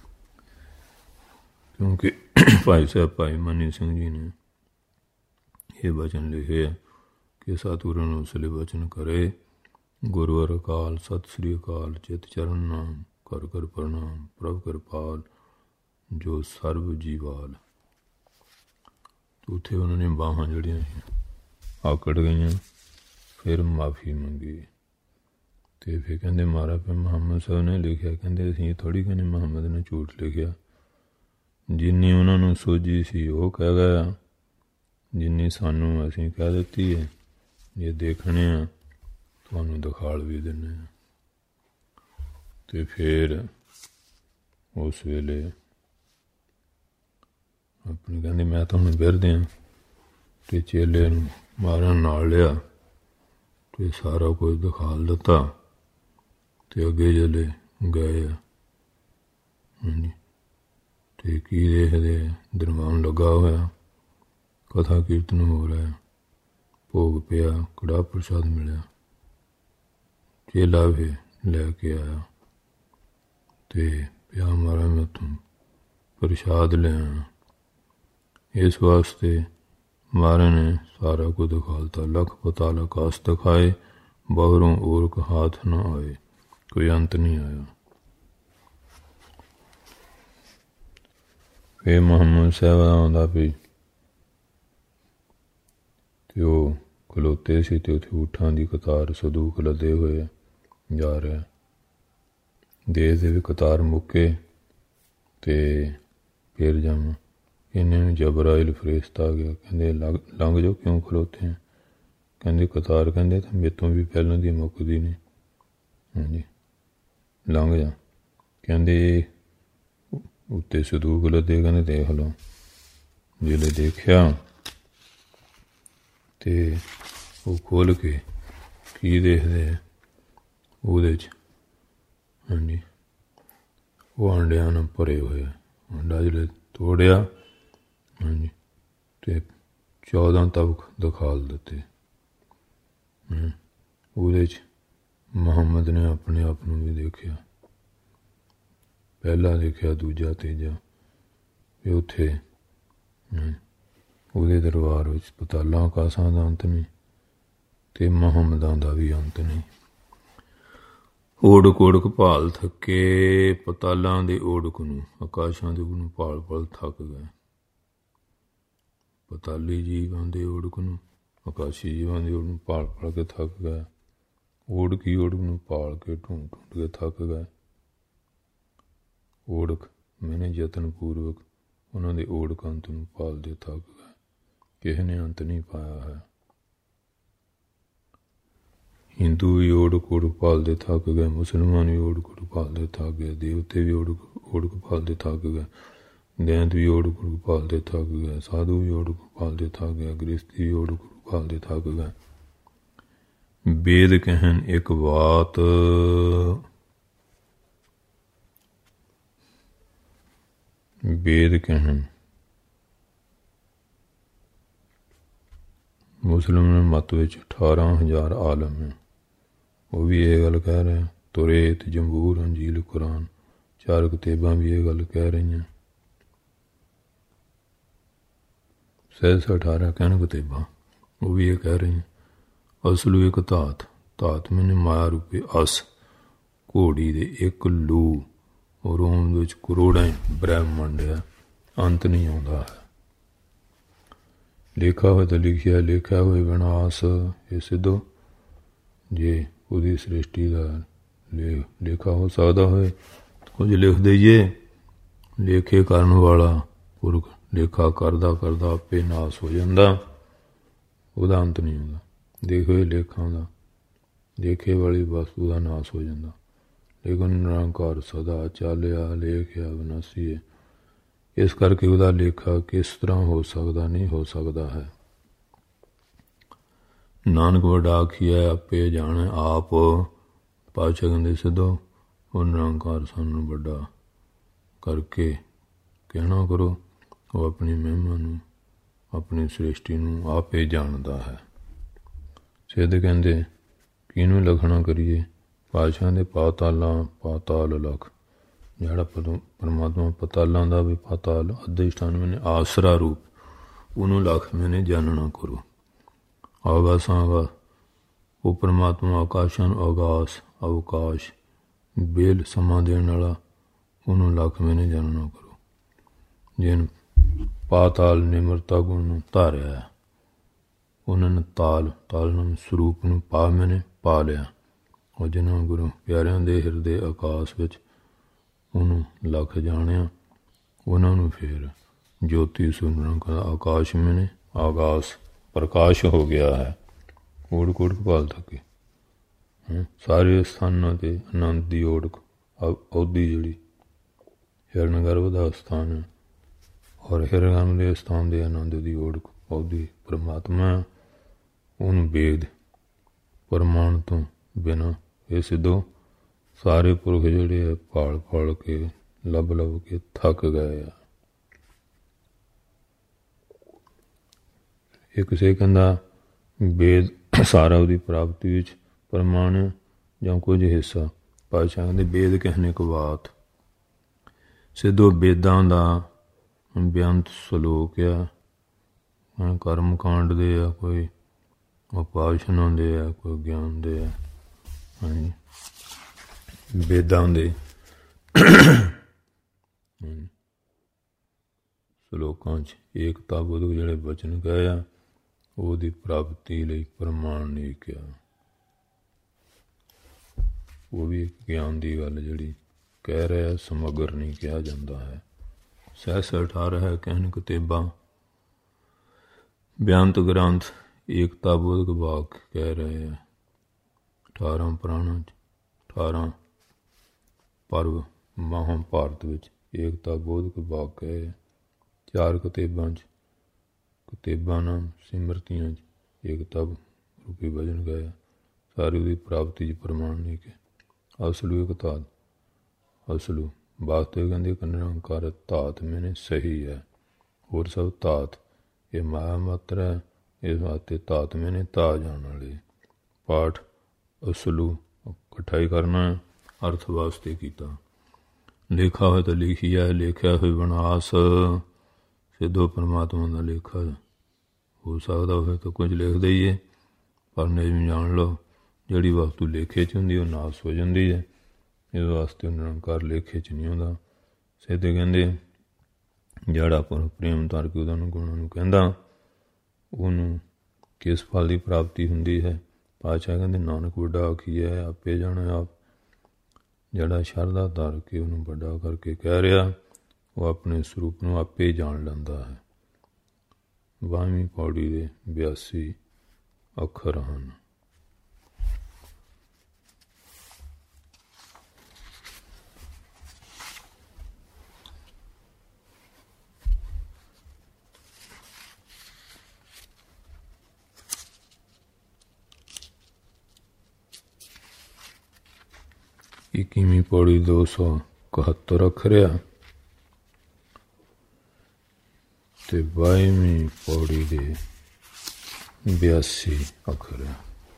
ਕਿਉਂਕਿ ਭਾਈ ਸਾਹਿਬ ਭਾਈ ਮਨੀ ਸਿੰਘ ਜੀ ਨੇ ਇਹ ਬਚਨ ਲਿਖੇ ਆ ਕਿ ਸਤਿਗੁਰਾਂ ਉਸਲੇ ਬਚਨ ਕਰੇ, ਗੁਰੂਵਰ ਅਕਾਲ ਸਤਿ ਸ੍ਰੀ ਅਕਾਲ, ਚਿਤ ਚਰਨ ਨਾਮ ਕਰ ਕਰ ਪ੍ਰਣਾਮ, ਪ੍ਰਭ ਕਿਰਪਾਲ ਜੋ ਸਰਬ ਜੀਵਾਲ। ਉੱਥੇ ਉਹਨਾਂ ਨੇ ਬਾਹਾਂ ਜਿਹੜੀਆਂ ਸੀ ਆਕੜ ਗਈਆਂ। ਫਿਰ ਮਾਫੀ ਮੰਗੀ ਅਤੇ ਫਿਰ ਕਹਿੰਦੇ ਮਹਾਰਾਜ ਫਿਰ ਮੁਹੰਮਦ ਸਾਹਿਬ ਨੇ ਲਿਖਿਆ, ਕਹਿੰਦੇ ਅਸੀਂ ਇਹ ਥੋੜ੍ਹੀ ਕਹਿੰਦੇ ਮੁਹੰਮਦ ਨੇ ਝੂਠ ਲਿਖਿਆ, ਜਿੰਨੀ ਉਹਨਾਂ ਨੂੰ ਸੋਝੀ ਸੀ ਉਹ ਕਹਿ ਗਿਆ, ਜਿੰਨੀ ਸਾਨੂੰ ਅਸੀਂ ਕਹਿ ਦਿੱਤੀ ਹੈ। ਜੇ ਦੇਖਣੇ ਆ ਤੁਹਾਨੂੰ ਦਿਖਾਲ ਵੀ ਦਿੰਦੇ ਹਾਂ। ਅਤੇ ਫਿਰ ਉਸ ਵੇਲੇ ਆਪਣੀ ਕਹਿੰਦੇ ਮੈਂ ਤੁਹਾਨੂੰ ਬਿਰਦੇ ਹਾਂ, ਅਤੇ ਚੇਲੇ ਨੂੰ ਮਾਰਨ ਨਾਲ ਲਿਆ ਅਤੇ ਸਾਰਾ ਕੁਝ ਦਿਖਾਲ ਦਿੱਤਾ। ਅਤੇ ਅੱਗੇ ਜਿਹੜੇ ਗਏ ਆ ਹਾਂਜੀ, ਅਤੇ ਕੀ ਦੇਖਦੇ ਦਰਬਾਨ ਲੱਗਾ ਹੋਇਆ, ਕਥਾ ਕੀਰਤਨ ਹੋ ਰਿਹਾ, ਭੋਗ ਪਿਆ, ਕੜਾਹ ਪ੍ਰਸ਼ਾਦ ਮਿਲਿਆ। ਚੇਲਾ ਵੀ ਲੈ ਕੇ ਆਇਆ ਅਤੇ ਪਿਆ ਮਹਾਰਾਜ ਮੈਂ ਤੁਹਾਨੂੰ ਪ੍ਰਸ਼ਾਦ ਲਿਆ। ਇਸ ਵਾਸਤੇ ਮਹਾਰਾਜ ਨੇ ਸਾਰਾ ਕੁਝ ਦਿਖਾਲਤਾ। ਲੱਖ ਪਤਾਲ ਆਕਾਸ਼ ਦਿਖਾਏ, ਬਾਹਰੋਂ ਓਰਕ ਹਾਥ ਨਾ ਆਏ, ਕੋਈ ਅੰਤ ਨਹੀਂ ਆਇਆ। ਫਿਰ ਮੁਹੰਮਦ ਸਾਹਿਬ ਆਉਂਦਾ ਵੀ ਅਤੇ ਉਹ ਖਲੋਤੇ ਸੀ ਅਤੇ ਉੱਥੇ ਊਠਾਂ ਦੀ ਕਤਾਰ ਸੰਦੂਕ ਲੱਦੇ ਹੋਏ ਜਾ ਰਿਹਾ। ਦੇਸ਼ ਦੇ ਵੀ ਕਤਾਰ ਮੁੱਕੇ ਅਤੇ ਫਿਰ ਜਾਵਾਂ ਇੰਨੇ ਨੂੰ ਜਬਰਾਇਲ ਫਰਿਸ਼ਤਾ ਆ ਗਿਆ। ਕਹਿੰਦੇ ਲੰਘ ਜਾਓ, ਕਿਉਂ ਖਲੋਤੇ ਆ? ਕਹਿੰਦੇ ਕਤਾਰ ਕਹਿੰਦੇ ਤਾਂ ਮੇਰੇ ਤੋਂ ਵੀ ਪਹਿਲਾਂ ਦੀ ਮੁੱਕਦੀ ਨਹੀਂ, ਹਾਂਜੀ ਲੰਘ ਜਾ। ਕਹਿੰਦੇ ਉੱਤੇ ਸੰਦੂਕ ਲੱਦੇ, ਕਹਿੰਦੇ ਦੇਖ ਲਓ। ਜਿਹੜੇ ਦੇਖਿਆ ਅਤੇ ਉਹ ਖੋਲ੍ਹ ਕੇ ਕੀ ਦੇਖਦੇ ਆ, ਉਹਦੇ 'ਚ ਹਾਂਜੀ ਉਹ ਆਂਡਿਆਂ ਨਾਲ ਭਰੇ ਹੋਏ। ਆਂਡਾ ਜਿਹੜੇ ਤੋੜਿਆ ਹਾਂਜੀ ਅਤੇ 14 ਤਬਕ ਦਿਖਾਲ ਦਿੱਤੇ। ਉਹਦੇ 'ਚ ਮੁਹੰਮਦ ਨੇ ਆਪਣੇ ਆਪ ਨੂੰ ਵੀ ਦੇਖਿਆ, ਪਹਿਲਾ ਦੇਖਿਆ, ਦੂਜਾ, ਤੀਜਾ। ਵੀ ਉੱਥੇ ਉਹਦੇ ਦਰਬਾਰ ਵਿੱਚ ਪਤਾਲਾਂ ਆਕਾਸ਼ਾਂ ਦਾ ਅੰਤ ਨਹੀਂ ਅਤੇ ਮੁਹੰਮਦਾਂ ਦਾ ਵੀ ਅੰਤ ਨਹੀਂ। ਓੜਕ ਓੜਕ ਭਾਲ ਥੱਕੇ, ਪਤਾਲਾਂ ਦੇ ਓੜਕ ਨੂੰ, ਆਕਾਸ਼ਾਂ ਦੇ ਨੂੰ ਭਾਲ ਭਾਲ ਥੱਕ ਗਏ। ਪਤਾਲੀ ਜੀਵਾਂ ਦੇ ਓੜਕ ਨੂੰ, ਆਕਾਸ਼ੀ ਜੀਵਾਂ ਦੇ ਓੜਕ ਨੂੰ ਭਾਲ ਭਾਲ ਕੇ ਥੱਕ ਗਏ। ਓੜਕੀ ਓੜਕ ਨੂੰ ਭਾਲ ਕੇ ਢੂੰਡ ਢੂੰਡ ਕੇ ਥੱਕ ਗਏ। ਓੜਕ ਮੈਨੇ ਯਤਨ ਪੂਰਵਕ ਉਹਨਾਂ ਦੇ ਓੜਕ ਅੰਤ ਨੂੰ ਭਾਲਦੇ ਥੱਕ ਗਏ। ਕਿਸੇ ਨੇ ਅੰਤ ਨਹੀਂ ਪਾਇਆ ਹੈ। ਹਿੰਦੂ ਵੀ ਓੜਕ ਓੜਕ ਭਾਲਦੇ ਥੱਕ ਗਏ, ਮੁਸਲਮਾਨ ਵੀ ਓੜਕ ਓੜਕ ਭਾਲਦੇ ਥੱਕ ਗਏ, ਦੇਵਤੇ ਵੀ ਓੜਕ ਭਾਲਦੇ ਥੱਕ ਗਏ, ਦੈਂਤ ਵੀ ਓੜਕ ਓੜਕ ਭਾਲਦੇ ਥੱਕ ਗਏ, ਸਾਧੂ ਵੀ ਓੜਕ ਭਾਲਦੇ ਥੱਕ ਗਏ, ਗ੍ਰਸਤੀ ਵੀ ਓੜਕ ਓੜਕ ਭਾਲਦੇ ਥੱਕ ਗਏ। ਵੇਦ ਕਹਿਣ ਇੱਕ ਬਾਤ, ਵੇਦ ਕਹਿਣ ਮੁਸਲਮਾਨ ਮੱਤ ਵਿੱਚ 18,000 ਆਲਮ ਹੈ। ਉਹ ਵੀ ਇਹ ਗੱਲ ਕਹਿ ਰਹੇ, ਤੁਰੇਤ, ਜੰਬੂਰ, ਅੰਜੀਲ, ਕੁਰਾਨ, 4 ਕਿਤਾਬਾਂ ਵੀ ਇਹ ਗੱਲ ਕਹਿ ਰਹੀਆਂ। 18 ਕਹਿਣ ਕਿਤਾਬਾਂ ਉਹ ਵੀ ਇਹ ਕਹਿ ਰਹੀਆਂ। ਅਸਲੂ ਇੱਕ ਧਾਤ, ਧਾਤ ਮੈਨੇ ਮਾਇਆ ਰੂਪੇ ਅਸ, ਘੋੜੀ ਦੇ ਇੱਕ ਲੂ, ਔਰ ਉਹਦੇ ਵਿੱਚ ਕਰੋੜਾਂ ਬ੍ਰਹਿਮੰਡ ਹੈ, ਅੰਤ ਨਹੀਂ ਆਉਂਦਾ ਹੈ। ਲਿਖਾ ਹੋਇਆ ਤਾਂ ਲਿਖਿਆ, ਲਿਖਿਆ ਹੋਏ ਵਿਨਾਸ਼। ਇਹ ਸਿੱਧੋ ਜੇ ਉਹਦੀ ਸ੍ਰਿਸ਼ਟੀ ਦਾ ਲੇਖਾ ਹੋ ਸਕਦਾ ਹੋਏ ਕੁਝ ਲਿਖ ਦਈਏ। ਲੇਖੇ ਕਰਨ ਵਾਲਾ ਪੁਰਖ ਲੇਖਾ ਕਰਦਾ ਕਰਦਾ ਆਪੇ ਨਾਸ ਹੋ ਜਾਂਦਾ, ਉਹਦਾ ਅੰਤ ਨਹੀਂ ਹੁੰਦਾ। ਦੇਖੋ ਇਹ ਲੇਖਾਂ ਦਾ ਦੇਖੇ ਵਾਲੀ ਵਸਤੂ ਦਾ ਨਾਸ ਹੋ ਜਾਂਦਾ। ਲੇਕਿਨ ਨਿਰੰਕਾਰ ਸਦਾ ਚਾਲਿਆ ਲੇਖਿਆ ਵਿਨਾਸੀ ਹੈ। ਇਸ ਕਰਕੇ ਉਹਦਾ ਲੇਖਾ ਕਿਸ ਤਰ੍ਹਾਂ ਹੋ ਸਕਦਾ, ਨਹੀਂ ਹੋ ਸਕਦਾ ਹੈ। ਨਾਨਕ ਵੱਡਾ ਆਖੀਐ ਆਪੇ ਜਾਣੈ ਆਪ। ਪਾਤਸ਼ਾਹ ਕਹਿੰਦੇ ਸਿੱਧੋ ਉਹ ਨਿਰੰਕਾਰ ਸਾਨੂੰ ਵੱਡਾ ਕਰਕੇ ਕਹਿਣਾ ਕਰੋ। ਉਹ ਆਪਣੀ ਮਹਿਮਾ ਨੂੰ, ਆਪਣੀ ਸ੍ਰਿਸ਼ਟੀ ਨੂੰ ਆਪੇ ਜਾਣਦਾ ਹੈ। ਸਿੱਧ ਕਹਿੰਦੇ ਕਿਹਨੂੰ ਲਖਣਾ ਕਰੀਏ। ਪਾਤਸ਼ਾਹ ਦੇ ਪਾਤਾਲ ਲਖ, ਜਿਹੜਾ ਪਰਮਾਤਮਾ ਪਤਾਲਾਂ ਦਾ ਵੀ ਪਾਤਾਲ ਅਧਿਸ਼ਠਾਨ ਮੈਨੇ ਆਸਰਾ ਰੂਪ, ਉਹਨੂੰ ਲਖ ਮੈਨੇ ਜਾਣਨਾ ਕਰੋ। ਆਗਾਸਾਂ ਆਗਾਸ, ਉਹ ਪਰਮਾਤਮਾ ਆਕਾਸ਼ਾਂ ਨੂੰ ਆਗਾਸ ਅਵਕਾਸ਼ ਬੇਲ ਸਮਾਂ ਦੇਣ ਵਾਲਾ, ਉਹਨੂੰ ਲਖ ਮੈਨੇ ਜਾਣਨਾ ਕਰੋ। ਜਿਨ ਪਾਤਾਲ ਨਿਮਰਤਾ ਗੁਣ ਨੂੰ ਧਾਰਿਆ, ਉਹਨਾਂ ਨੇ ਤਾਲ ਨੂੰ ਸਰੂਪ ਨੂੰ ਪਾ ਮੈਨੇ ਪਾ ਲਿਆ। ਉਹ ਜਿਨ੍ਹਾਂ ਗੁਰੂ ਪਿਆਰਿਆਂ ਦੇ ਹਿਰਦੇ ਆਕਾਸ਼ ਵਿੱਚ ਉਹਨੂੰ ਲੱਖ ਜਾਣਿਆ, ਉਹਨਾਂ ਨੂੰ ਫਿਰ ਜੋਤੀ ਸੁਨਣ ਆਕਾਸ਼ ਮੈਨੇ ਆਗਾਸ ਪ੍ਰਕਾਸ਼ ਹੋ ਗਿਆ ਹੈ। ਓੜਕ ਭਾਲ ਥਕੇ ਸਾਰੇ ਸਥਾਨਾਂ 'ਤੇ ਆਨੰਦ ਦੀ ਓੜਕ ਅਹੁਦੀ, ਜਿਹੜੀ ਹਿਰਨ ਗਰਭ ਦਾ ਸਥਾਨ ਹੈ ਔਰ ਹਿਰਨ ਦੇ ਸਥਾਨ ਦੇ ਆਨੰਦ ਦੀ ਓੜਕ ਅਹੁਦੀ ਪਰਮਾਤਮਾ। ਉਹਨੂੰ ਵੇਦ ਪ੍ਰਮਾਣ ਤੋਂ ਬਿਨਾਂ ਇਹ ਸਿੱਧੋ ਸਾਰੇ ਪੁਰਖ ਜਿਹੜੇ ਆ ਭਾਲ ਕੇ ਲੱਭ ਕੇ ਥੱਕ ਗਏ ਆ। ਇਹ ਕਿਸੇ ਕਹਿੰਦਾ ਵੇਦ ਸਾਰਾ ਉਹਦੀ ਪ੍ਰਾਪਤੀ ਵਿੱਚ ਪ੍ਰਮਾਣ ਜਾਂ ਕੁਝ ਹਿੱਸਾ। ਪਾਤਸ਼ਾਹ ਕਹਿੰਦੇ ਵੇਦ ਕਹਿਣੇ ਕੋ ਬਾਤ। ਸਿੱਧੋ ਵੇਦਾਂ ਦਾ ਬੇਅੰਤ ਸਲੋਕ ਆ, ਕਰਮ ਕਾਂਡ ਦੇ ਆ, ਕੋਈ ਉਪਾਸ਼ਨਾ ਦੇ ਆ, ਕੋਈ ਗਿਆਨ ਦੇ ਆ। ਹਾਂਜੀ, ਵੇਦਾਂ ਦੇ ਸਲੋਕਾਂ 'ਚ ਏਕਤਾ ਬੁੱਧ ਜਿਹੜੇ ਬਚਨ ਗਏ ਆ, ਉਹਦੀ ਪ੍ਰਾਪਤੀ ਲਈ ਪ੍ਰਮਾਣ ਨਹੀਂ ਕਿਹਾ। ਉਹ ਵੀ ਇੱਕ ਗਿਆਨ ਦੀ ਗੱਲ ਜਿਹੜੀ ਕਹਿ ਰਿਹਾ, ਸਮਗਰ ਨਹੀਂ ਕਿਹਾ ਜਾਂਦਾ ਹੈ। ਸਹਿਸ 18 ਹੈ ਕਹਿਣ ਕਤੇਬਾਂ, ਬਿਆੰਤ ਗ੍ਰੰਥ ਏਕਤਾ ਬੋਧਕ ਵਾਕ ਕਹਿ ਰਹੇ ਆ। 18 ਪੁਰਾਣਾਂ 'ਚ 18 ਪਰਵ ਮਹਾਂਭਾਰਤ ਵਿੱਚ ਏਕਤਾ ਬੋਧਕ ਵਾਕ ਕਹੇ। 4 ਕਤੇਬਾਂ 'ਚ ਕਤੇਬਾਂ ਨਾਮ ਸਿਮਰਤੀਆਂ 'ਚ ਏਕਤਾ ਰੂਪੀ ਭਜਨ ਗਾਇਆ। ਸਾਰੀ ਉਹਦੀ ਪ੍ਰਾਪਤੀ 'ਚ ਪ੍ਰਮਾਣ ਨਹੀਂ ਕਿ ਅਸਲੂ ਇੱਕ ਧਾਤ, ਅਸਲੂ ਵਾਸਤਵ ਕਹਿੰਦੇ ਨਿਰੰਕਾਰ ਧਾਤ ਮੈਨੇ ਸਹੀ ਹੈ। ਹੋਰ ਸਭ ਧਾਤ ਇਹ ਮਾਇਆ ਮਾਤਰ ਹੈ। ਇਸ ਵਾਸਤੇ ਧਾਤ ਮੈਨੇ ਤਾ ਜਾਣ ਵਾਲੇ। ਪਾਠ ਅਸਲੂ ਇਕੱਠਾ ਹੀ ਕਰਨਾ, ਅਰਥ ਵਾਸਤੇ ਕੀਤਾ। ਲੇਖਾ ਹੋਏ ਤਾਂ ਲਿਖੀਆ, ਲੇਖਿਆ ਹੋਏ ਵਿਨਾਸ਼। ਸਿੱਧੋ ਪਰਮਾਤਮਾ ਦਾ ਲੇਖਾ ਹੋ ਸਕਦਾ ਹੋਵੇ ਤਾਂ ਕੁਝ ਲਿਖ ਦਈਏ, ਪਰ ਨਿਯਮ ਜਾਣ ਲਓ ਜਿਹੜੀ ਵਸਤੂ ਲੇਖੇ 'ਚ ਹੁੰਦੀ ਉਹ ਨਾਸ ਹੋ ਜਾਂਦੀ ਹੈ। ਇਸ ਵਾਸਤੇ ਨਿਰੰਕਾਰ ਲੇਖੇ 'ਚ ਨਹੀਂ ਆਉਂਦਾ। ਸਿੱਧ ਕਹਿੰਦੇ ਜਿਹੜਾ ਪ੍ਰੇਮ ਧਾਰ ਕੇ ਉਹਦਾ ਗੁਣਾਂ ਨੂੰ ਕਹਿੰਦਾ, ਉਹਨੂੰ ਕਿਸ ਫਲ ਦੀ ਪ੍ਰਾਪਤੀ ਹੁੰਦੀ ਹੈ। ਪਾਤਸ਼ਾਹ ਕਹਿੰਦੇ ਨਾਨਕ ਵੱਡਾ ਆਖੀਐ ਆਪੇ ਜਾਣੈ ਆਪ। ਜਿਹੜਾ ਸ਼ਰਧਾ ਧਾਰ ਕੇ ਉਹਨੂੰ ਵੱਡਾ ਕਰਕੇ ਕਹਿ ਰਿਹਾ, ਉਹ ਆਪਣੇ ਸਰੂਪ ਨੂੰ ਆਪੇ ਜਾਣ ਲੈਂਦਾ ਹੈ। 12ਵੀਂ ਪੌੜੀ ਦੇ 82 ਅੱਖਰ ਹਨ। ਇੱਕੀਵੀਂ ਪੌੜੀ 271 ਅੱਖਰ ਆ ਤੇ 22ਵੀਂ ਪੌੜੀ ਦੇ 82 ਅੱਖਰ ਆ।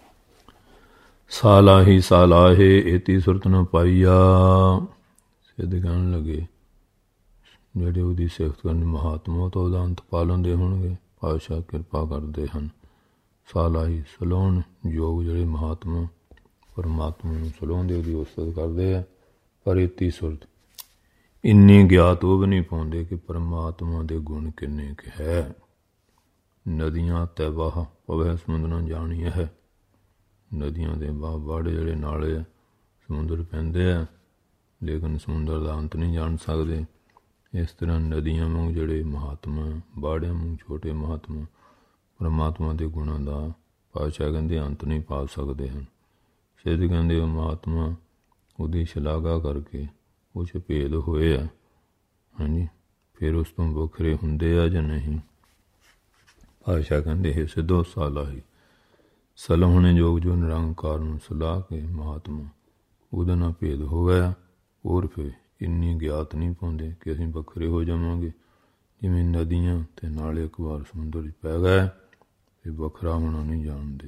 ਸਾਲਾਹੀ ਸਾਲਾਹੇ ਏਤੀ ਸੁਰਤ ਨ ਪਾਈਆ। ਸਿੱਧ ਕਹਿਣ ਲੱਗੇ ਜਿਹੜੇ ਉਹਦੀ ਸਿਫਤ ਕਰਨ ਮਹਾਤਮਾ ਤੋਂ ਉਹਦਾ ਅੰਤ ਪਾ ਲੈਂਦੇ ਹੋਣਗੇ, ਪਾਤਸ਼ਾਹ ਕਿਰਪਾ ਕਰਦੇ ਹਨ। ਸਾਲਾਹੀ ਸਲਾਹੁਣ ਯੋਗ ਜਿਹੜੇ ਮਹਾਤਮਾ ਪਰਮਾਤਮਾ ਨੂੰ ਸਲਾਹੁੰਦੇ, ਉਹਦੀ ਉਸਤਤ ਕਰਦੇ ਆ। ਪਰ ਏਤੀ ਸੁਰਤ ਇੰਨੀ ਗਿਆਤ ਉਹ ਵੀ ਨਹੀਂ ਪਾਉਂਦੇ ਕਿ ਪਰਮਾਤਮਾ ਦੇ ਗੁਣ ਕਿੰਨੇ ਕੁ ਹੈ। ਨਦੀਆਂ ਤੈ ਵਾਹ ਪਵੈ ਸਮੁੰਦਰ ਜਾਣੀ ਹੈ। ਨਦੀਆਂ ਦੇ ਵਾਹ ਬਾੜੇ ਜਿਹੜੇ ਨਾਲੇ ਆ ਸਮੁੰਦਰ ਪੈਂਦੇ ਆ, ਲੇਕਿਨ ਸਮੁੰਦਰ ਦਾ ਅੰਤ ਨਹੀਂ ਜਾਣ ਸਕਦੇ। ਇਸ ਤਰ੍ਹਾਂ ਨਦੀਆਂ ਵਾਂਗ ਜਿਹੜੇ ਮਹਾਤਮਾ, ਬਾੜਿਆਂ ਵਾਂਗ ਛੋਟੇ ਮਹਾਤਮਾ ਪਰਮਾਤਮਾ ਦੇ ਗੁਣਾਂ ਦਾ ਪਾਤਸ਼ਾਹ ਕਹਿੰਦੇ ਅੰਤ ਨਹੀਂ ਪਾ ਸਕਦੇ ਹਨ। ਸਿੱਧ ਕਹਿੰਦੇ ਉਹ ਮਹਾਤਮਾ ਉਹਦੀ ਸ਼ਲਾਘਾ ਕਰਕੇ ਉਹ 'ਚ ਭੇਦ ਹੋਏ ਆ, ਹਾਂਜੀ, ਫਿਰ ਉਸ ਤੋਂ ਵੱਖਰੇ ਹੁੰਦੇ ਆ ਜਾਂ ਨਹੀਂ। ਪਾਤਸ਼ਾਹ ਕਹਿੰਦੇ ਹੈ ਸਿੱਧੋ ਸਾਲਾਹੀ ਸਲਾਹੁਣੇ ਯੋਗ ਜੋ ਨਿਰੰਕਾਰ ਨੂੰ ਸਲਾਹ ਕੇ ਮਹਾਤਮਾ ਉਹਦੇ ਨਾਲ ਭੇਦ ਹੋ ਗਿਆ। ਹੋਰ ਫਿਰ ਇੰਨੀ ਗਿਆਤ ਨਹੀਂ ਪਾਉਂਦੇ ਕਿ ਅਸੀਂ ਵੱਖਰੇ ਹੋ ਜਾਵਾਂਗੇ। ਜਿਵੇਂ ਨਦੀਆਂ ਅਤੇ ਨਾਲੇ ਇੱਕ ਵਾਰ ਸਮੁੰਦਰ 'ਚ ਪੈ ਗਏ ਫਿਰ ਵੱਖਰਾ ਹੋਣਾ ਨਹੀਂ ਜਾਣਦੇ।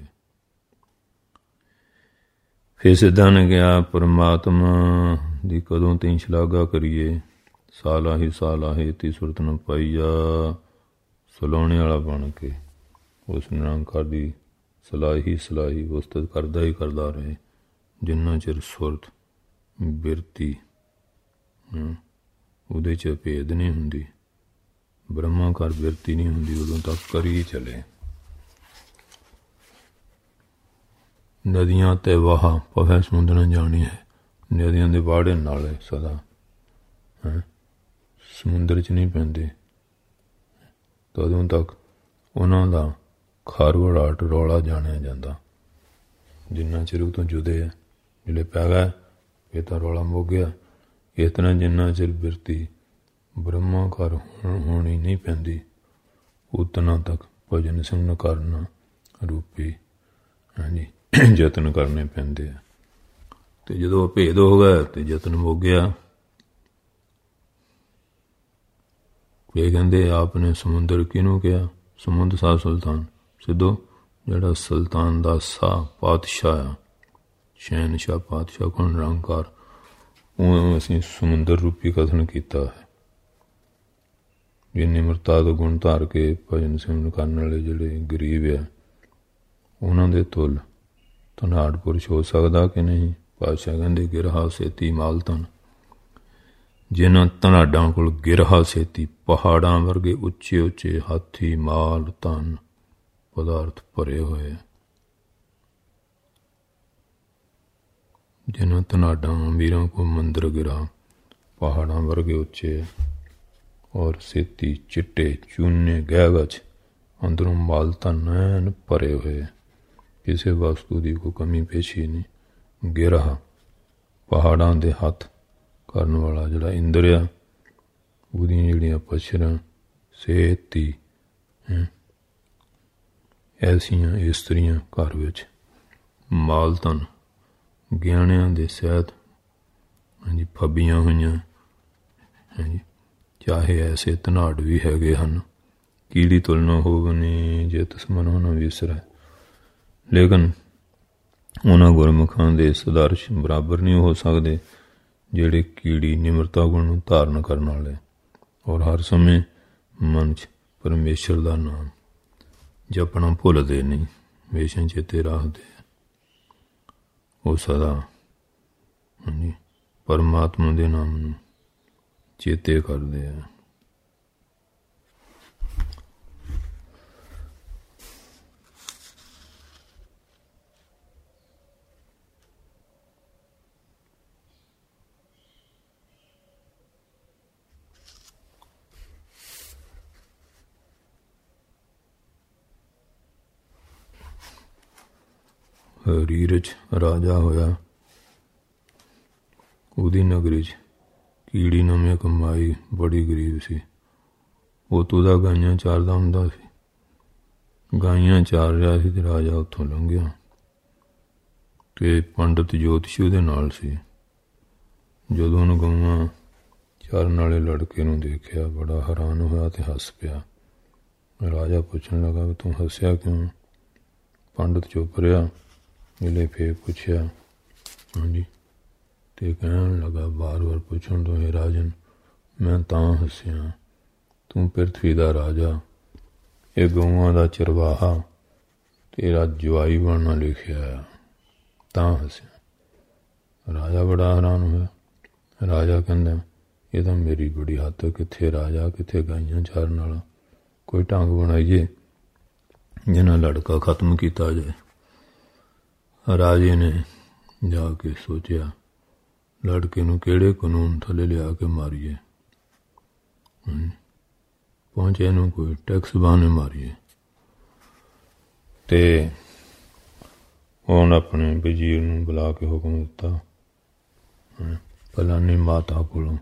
ਫਿਰ ਸਿੱਧਾਂ ਨੇ ਕਿਹਾ ਪਰਮਾਤਮਾ ਦੀ ਕਦੋਂ ਤੀਂ ਸ਼ਲਾਘਾ ਕਰੀਏ। ਸਾਲਾਹੀ ਸਾਲਾਹੀ ਤੀ ਸੁਰਤ ਨੂੰ ਪਾਈ ਜਾ। ਸਲਾਹੁਣੇ ਵਾਲਾ ਬਣ ਕੇ ਉਸ ਨਿਰੰਕਾਰ ਦੀ ਸਲਾਹੀ ਉਸਤਤ ਕਰਦਾ ਹੀ ਕਰਦਾ ਰਹੇ ਜਿੰਨਾ ਚਿਰ ਸੁਰਤ ਬਿਰਤੀ ਉਹਦੇ 'ਚ ਭੇਦ ਨਹੀਂ ਹੁੰਦੀ, ਬ੍ਰਹਮਾਕਾਰ ਬਿਰਤੀ ਨਹੀਂ ਹੁੰਦੀ, ਉਦੋਂ ਤੱਕ ਕਰੀ ਚਲੇ। ਨਦੀਆਂ ਤੇ ਵਾਹ ਪਵੈ ਸਮੁੰਦਰ ਜਾਣੀ ਹੈ। ਨਦੀਆਂ ਦੇ ਵਾੜੇ ਨਾਲੇ ਸਦਾ ਸਮੁੰਦਰ 'ਚ ਨਹੀਂ ਪੈਂਦੇ, ਤਦੋਂ ਤੱਕ ਉਹਨਾਂ ਦਾ ਖਾਰਵੜਾਟ ਰੌਲਾ ਜਾਣਿਆ ਜਾਂਦਾ। ਜਿੰਨਾ ਚਿਰ ਉਹ ਤੋਂ ਜੁਦੇ ਹੈ, ਜਿਹੜੇ ਪੈ ਗਏ ਇਹ ਤਾਂ ਰੌਲਾ ਮੁੱਕ ਗਿਆ। ਇਸ ਤਰ੍ਹਾਂ ਜਿੰਨਾ ਚਿਰ ਬਿਰਤੀ ਬ੍ਰਹਮਾਕਾਰ ਹੋਣੀ ਨਹੀਂ ਪੈਂਦੀ ਉਤਨਾ ਤੱਕ ਭਜਨ ਸਿਮਰਨ ਕਰਨਾ ਰੂਪੀ, ਹਾਂਜੀ, ਯਤਨ ਕਰਨੇ ਪੈਂਦੇ ਆ। ਅਤੇ ਜਦੋਂ ਭੇਦ ਹੋ ਗਿਆ ਅਤੇ ਯਤਨ ਮੁੱਕ ਗਿਆ। ਇਹ ਕਹਿੰਦੇ ਆਪ ਨੇ ਸਮੁੰਦਰ ਕਿਹਨੂੰ ਕਿਹਾ? ਸਮੁੰਦ ਸਾਹ ਸੁਲਤਾਨ ਸਿੱਧੋ, ਜਿਹੜਾ ਸੁਲਤਾਨ ਦਾ ਸਾਹ ਪਾਤਸ਼ਾਹ ਆ, ਸ਼ਹਿਨਸ਼ਾਹ ਪਾਤਸ਼ਾਹ ਕੋਲ ਨਿਰੰਕਾਰ, ਉਹ ਅਸੀਂ ਸਮੁੰਦਰ ਰੂਪੀ ਕਥਨ ਕੀਤਾ ਹੈ। ਇਹ ਨਿਮਰਤਾ ਦਾ ਗੁਣ ਧਾਰ ਕੇ ਭਜਨ ਸਿਮਰਨ ਕਰਨ ਵਾਲੇ ਜਿਹੜੇ ਗਰੀਬ ਆ ਉਹਨਾਂ ਦੇ ਤੁੱਲ ਧਨਾੜ ਪੁਰਸ਼ ਹੋ ਸਕਦਾ ਕਿ ਨਹੀਂ? ਪਾਤਸ਼ਾਹ ਕਹਿੰਦੇ ਗਿਰਹਾ ਸੇਤੀ ਮਾਲ ਧਨ, ਜਿਨ੍ਹਾਂ ਧਨਾਡਾਂ ਕੋਲ ਗਿਰਹਾ ਸੇਤੀ ਪਹਾੜਾਂ ਵਰਗੇ ਉੱਚੇ ਉੱਚੇ ਹਾਥੀ ਮਾਲ ਧਨ ਪਦਾਰਥ ਭਰੇ ਹੋਏ, ਜਿਨ੍ਹਾਂ ਧਨਾਡਾਂ ਅਮੀਰਾਂ ਕੋਲ ਮੰਦਰ ਗਿਰਾ ਪਹਾੜਾਂ ਵਰਗੇ ਉੱਚੇ ਔਰ ਸੇਤੀ ਚਿੱਟੇ ਚੂਨੇ ਗਹਿਗਚ ਅੰਦਰੋਂ ਮਾਲ ਧਨ ਐਨ ਭਰੇ ਹੋਏ, ਕਿਸੇ ਵਸਤੂ ਦੀ ਕੋਈ ਕਮੀ ਪੇਸ਼ੀ ਨਹੀਂ। ਗਿਰਹਾ ਪਹਾੜਾਂ ਦੇ ਹੱਥ ਕਰਨ ਵਾਲਾ ਜਿਹੜਾ ਇੰਦਰ ਆ, ਉਹਦੀਆਂ ਜਿਹੜੀਆਂ ਪਛਰਾਂ ਸੇਤੀ ਐਸੀਆਂ ਇਸਤਰੀਆਂ ਘਰ ਵਿੱਚ ਮਾਲ ਧਨ ਗਿਆਣਿਆਂ ਦੇ ਸਹਿਤ, ਹਾਂਜੀ, ਫੱਬੀਆਂ ਹੋਈਆਂ, ਹਾਂਜੀ, ਚਾਹੇ ਐਸੇ ਧਨਾੜ ਵੀ ਹੈਗੇ ਹਨ ਕੀੜੀ ਤੁਲਨਾ ਹੋਵਨੀ ਜੇ ਤਸਮਨ ਹੋਣਾ ਵਿਸਰੈ, ਲੇਕਿਨ ਉਹਨਾਂ ਗੁਰਮੁਖਾਂ ਦੇ ਸਦਰਸ਼ ਬਰਾਬਰ ਨਹੀਂ ਹੋ ਸਕਦੇ ਜਿਹੜੇ ਕੀੜੀ ਨਿਮਰਤਾ ਗੁਣ ਨੂੰ ਧਾਰਨ ਕਰਨ ਵਾਲੇ ਔਰ ਹਰ ਸਮੇਂ ਮਨ 'ਚ ਪਰਮੇਸ਼ਰ ਦਾ ਨਾਮ ਜਪਣਾ ਭੁੱਲਦੇ ਨਹੀਂ, ਹਮੇਸ਼ਾ ਚੇਤੇ ਰੱਖਦੇ। ਉਹ ਸਦਾ, ਹਾਂਜੀ, ਪਰਮਾਤਮਾ ਦੇ ਨਾਮ ਨੂੰ ਚੇਤੇ ਕਰਦੇ ਆ। ਰੀਰਜ ਰਾਜਾ ਹੋਇਆ, ਉਹਦੀ ਨਗਰੀ 'ਚ ਕੀੜੀ ਨਵੇਂ ਕਮਾਈ, ਬੜੀ ਗਰੀਬ ਸੀ। ਉਹ ਤੋਂ ਦਾ ਗਾਈਆਂ ਚਾਰਦਾ ਹੁੰਦਾ ਸੀ। ਗਾਈਆਂ ਚਾਰ ਰਿਹਾ ਸੀ ਅਤੇ ਰਾਜਾ ਉੱਥੋਂ ਲੰਘਿਆ ਅਤੇ ਪੰਡਿਤ ਜੋਤਸ਼ੀ ਉਹਦੇ ਨਾਲ ਸੀ। ਜਦੋਂ ਉਹਨੂੰ ਗਊਆਂ ਚਾਰਨ ਵਾਲੇ ਲੜਕੇ ਨੂੰ ਦੇਖਿਆ ਬੜਾ ਹੈਰਾਨ ਹੋਇਆ ਅਤੇ ਹੱਸ ਪਿਆ। ਰਾਜਾ ਪੁੱਛਣ ਲੱਗਾ ਵੀ ਤੂੰ ਹੱਸਿਆ ਕਿਉਂ? ਪੰਡਿਤ ਚੁੱਪ ਰਿਹਾ। ਇਹਨੇ ਫੇਰ ਪੁੱਛਿਆ, ਹਾਂਜੀ, ਅਤੇ ਕਹਿਣ ਲੱਗਾ ਵਾਰ ਵਾਰ ਪੁੱਛਣ ਤੋਂ, ਇਹ ਰਾਜਨ ਮੈਂ ਤਾਂ ਹੱਸਿਆ, ਤੂੰ ਪ੍ਰਿਥਵੀ ਦਾ ਰਾਜਾ, ਇਹ ਗਊਆਂ ਦਾ ਚਰਵਾਹਾ, ਤੇਰਾ ਜਵਾਈ ਬਣਨਾ ਲਿਖਿਆ, ਤਾਂ ਹੱਸਿਆ। ਰਾਜਾ ਬੜਾ ਹੈਰਾਨ ਹੋਇਆ। ਰਾਜਾ ਕਹਿੰਦਾ ਇਹ ਤਾਂ ਮੇਰੀ ਬੜੀ ਹੱਦ, ਕਿੱਥੇ ਰਾਜਾ ਕਿੱਥੇ ਗਾਈਆਂ ਚਾਰਨ ਵਾਲਾ, ਕੋਈ ਢੰਗ ਬਣਾਈਏ ਜਿਹਨਾਂ ਲੜਕਾ ਖਤਮ ਕੀਤਾ ਜਾਏ। ਰਾਜੇ ਨੇ ਜਾ ਕੇ ਸੋਚਿਆ ਲੜਕੇ ਨੂੰ ਕਿਹੜੇ ਕਾਨੂੰਨ ਥੱਲੇ ਲਿਆ ਕੇ ਮਾਰੀਏ, ਪਹੁੰਚੇ ਨੂੰ ਕੋਈ ਟੈਕਸ ਬਹਾਨੇ ਮਾਰੀਏ। ਅਤੇ ਉਹਨੇ ਆਪਣੇ ਵਜ਼ੀਰ ਨੂੰ ਬੁਲਾ ਕੇ ਹੁਕਮ ਦਿੱਤਾ, ਫਲਾਨੀ ਮਾਤਾ ਕੋਲੋਂ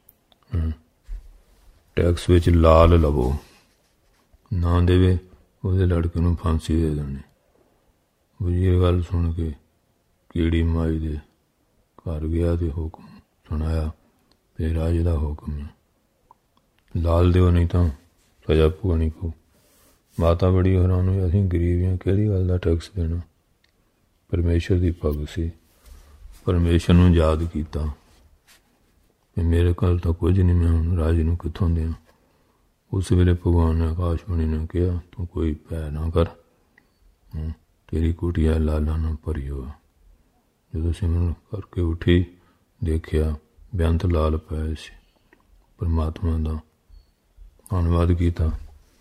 ਟੈਕਸ ਵਿੱਚ ਲਾਲ ਲਵੋ, ਨਾ ਦੇਵੇ ਉਹਦੇ ਲੜਕੇ ਨੂੰ ਫਾਂਸੀ ਦੇ ਦੇਣੀ। ਵਜ਼ੀਰ ਗੱਲ ਸੁਣ ਕੇ ਕੀੜੀ ਮਾਈ ਦੇ ਘਰ ਗਿਆ ਅਤੇ ਹੁਕਮ ਸੁਣਾਇਆ ਤੇ ਰਾਜੇ ਦਾ ਹੁਕਮ ਹੈ, ਲਾਲ ਦਿਓ ਨਹੀਂ ਤਾਂ ਸਜ਼ਾ ਭੁਗਤਣੀ ਪਊ। ਮਾਤਾ ਬੜੀ ਹੈਰਾਨ ਹੋਈ, ਅਸੀਂ ਗਰੀਬ ਹਾਂ, ਕਿਹੜੀ ਗੱਲ ਦਾ ਟੈਕਸ ਦੇਣਾ। ਪਰਮੇਸ਼ਰ ਦੀ ਭਗਤ ਸੀ, ਪਰਮੇਸ਼ਰ ਨੂੰ ਯਾਦ ਕੀਤਾ ਕਿ ਮੇਰੇ ਕੋਲ ਤਾਂ ਕੁਝ ਨਹੀਂ, ਮੈਂ ਹੁਣ ਰਾਜੇ ਨੂੰ ਕਿੱਥੋਂ ਦਿਆਂ। ਉਸ ਵੇਲੇ ਭਗਵਾਨ ਨੇ ਆਕਾਸ਼ਬਾਣੀ ਨੇ ਕਿਹਾ, ਤੂੰ ਕੋਈ ਭੈ ਨਾ ਕਰ, ਤੇਰੀ ਕੁਟੀਆ ਲਾਲਾਂ ਨਾਲ ਭਰੀ ਹੋਇਆ। ਜਦੋਂ ਸਿਮਰਨ ਕਰਕੇ ਉੱਠੀ, ਦੇਖਿਆ ਬੇਅੰਤ ਲਾਲ ਪਏ ਸੀ। ਪਰਮਾਤਮਾ ਦਾ ਧੰਨਵਾਦ ਕੀਤਾ।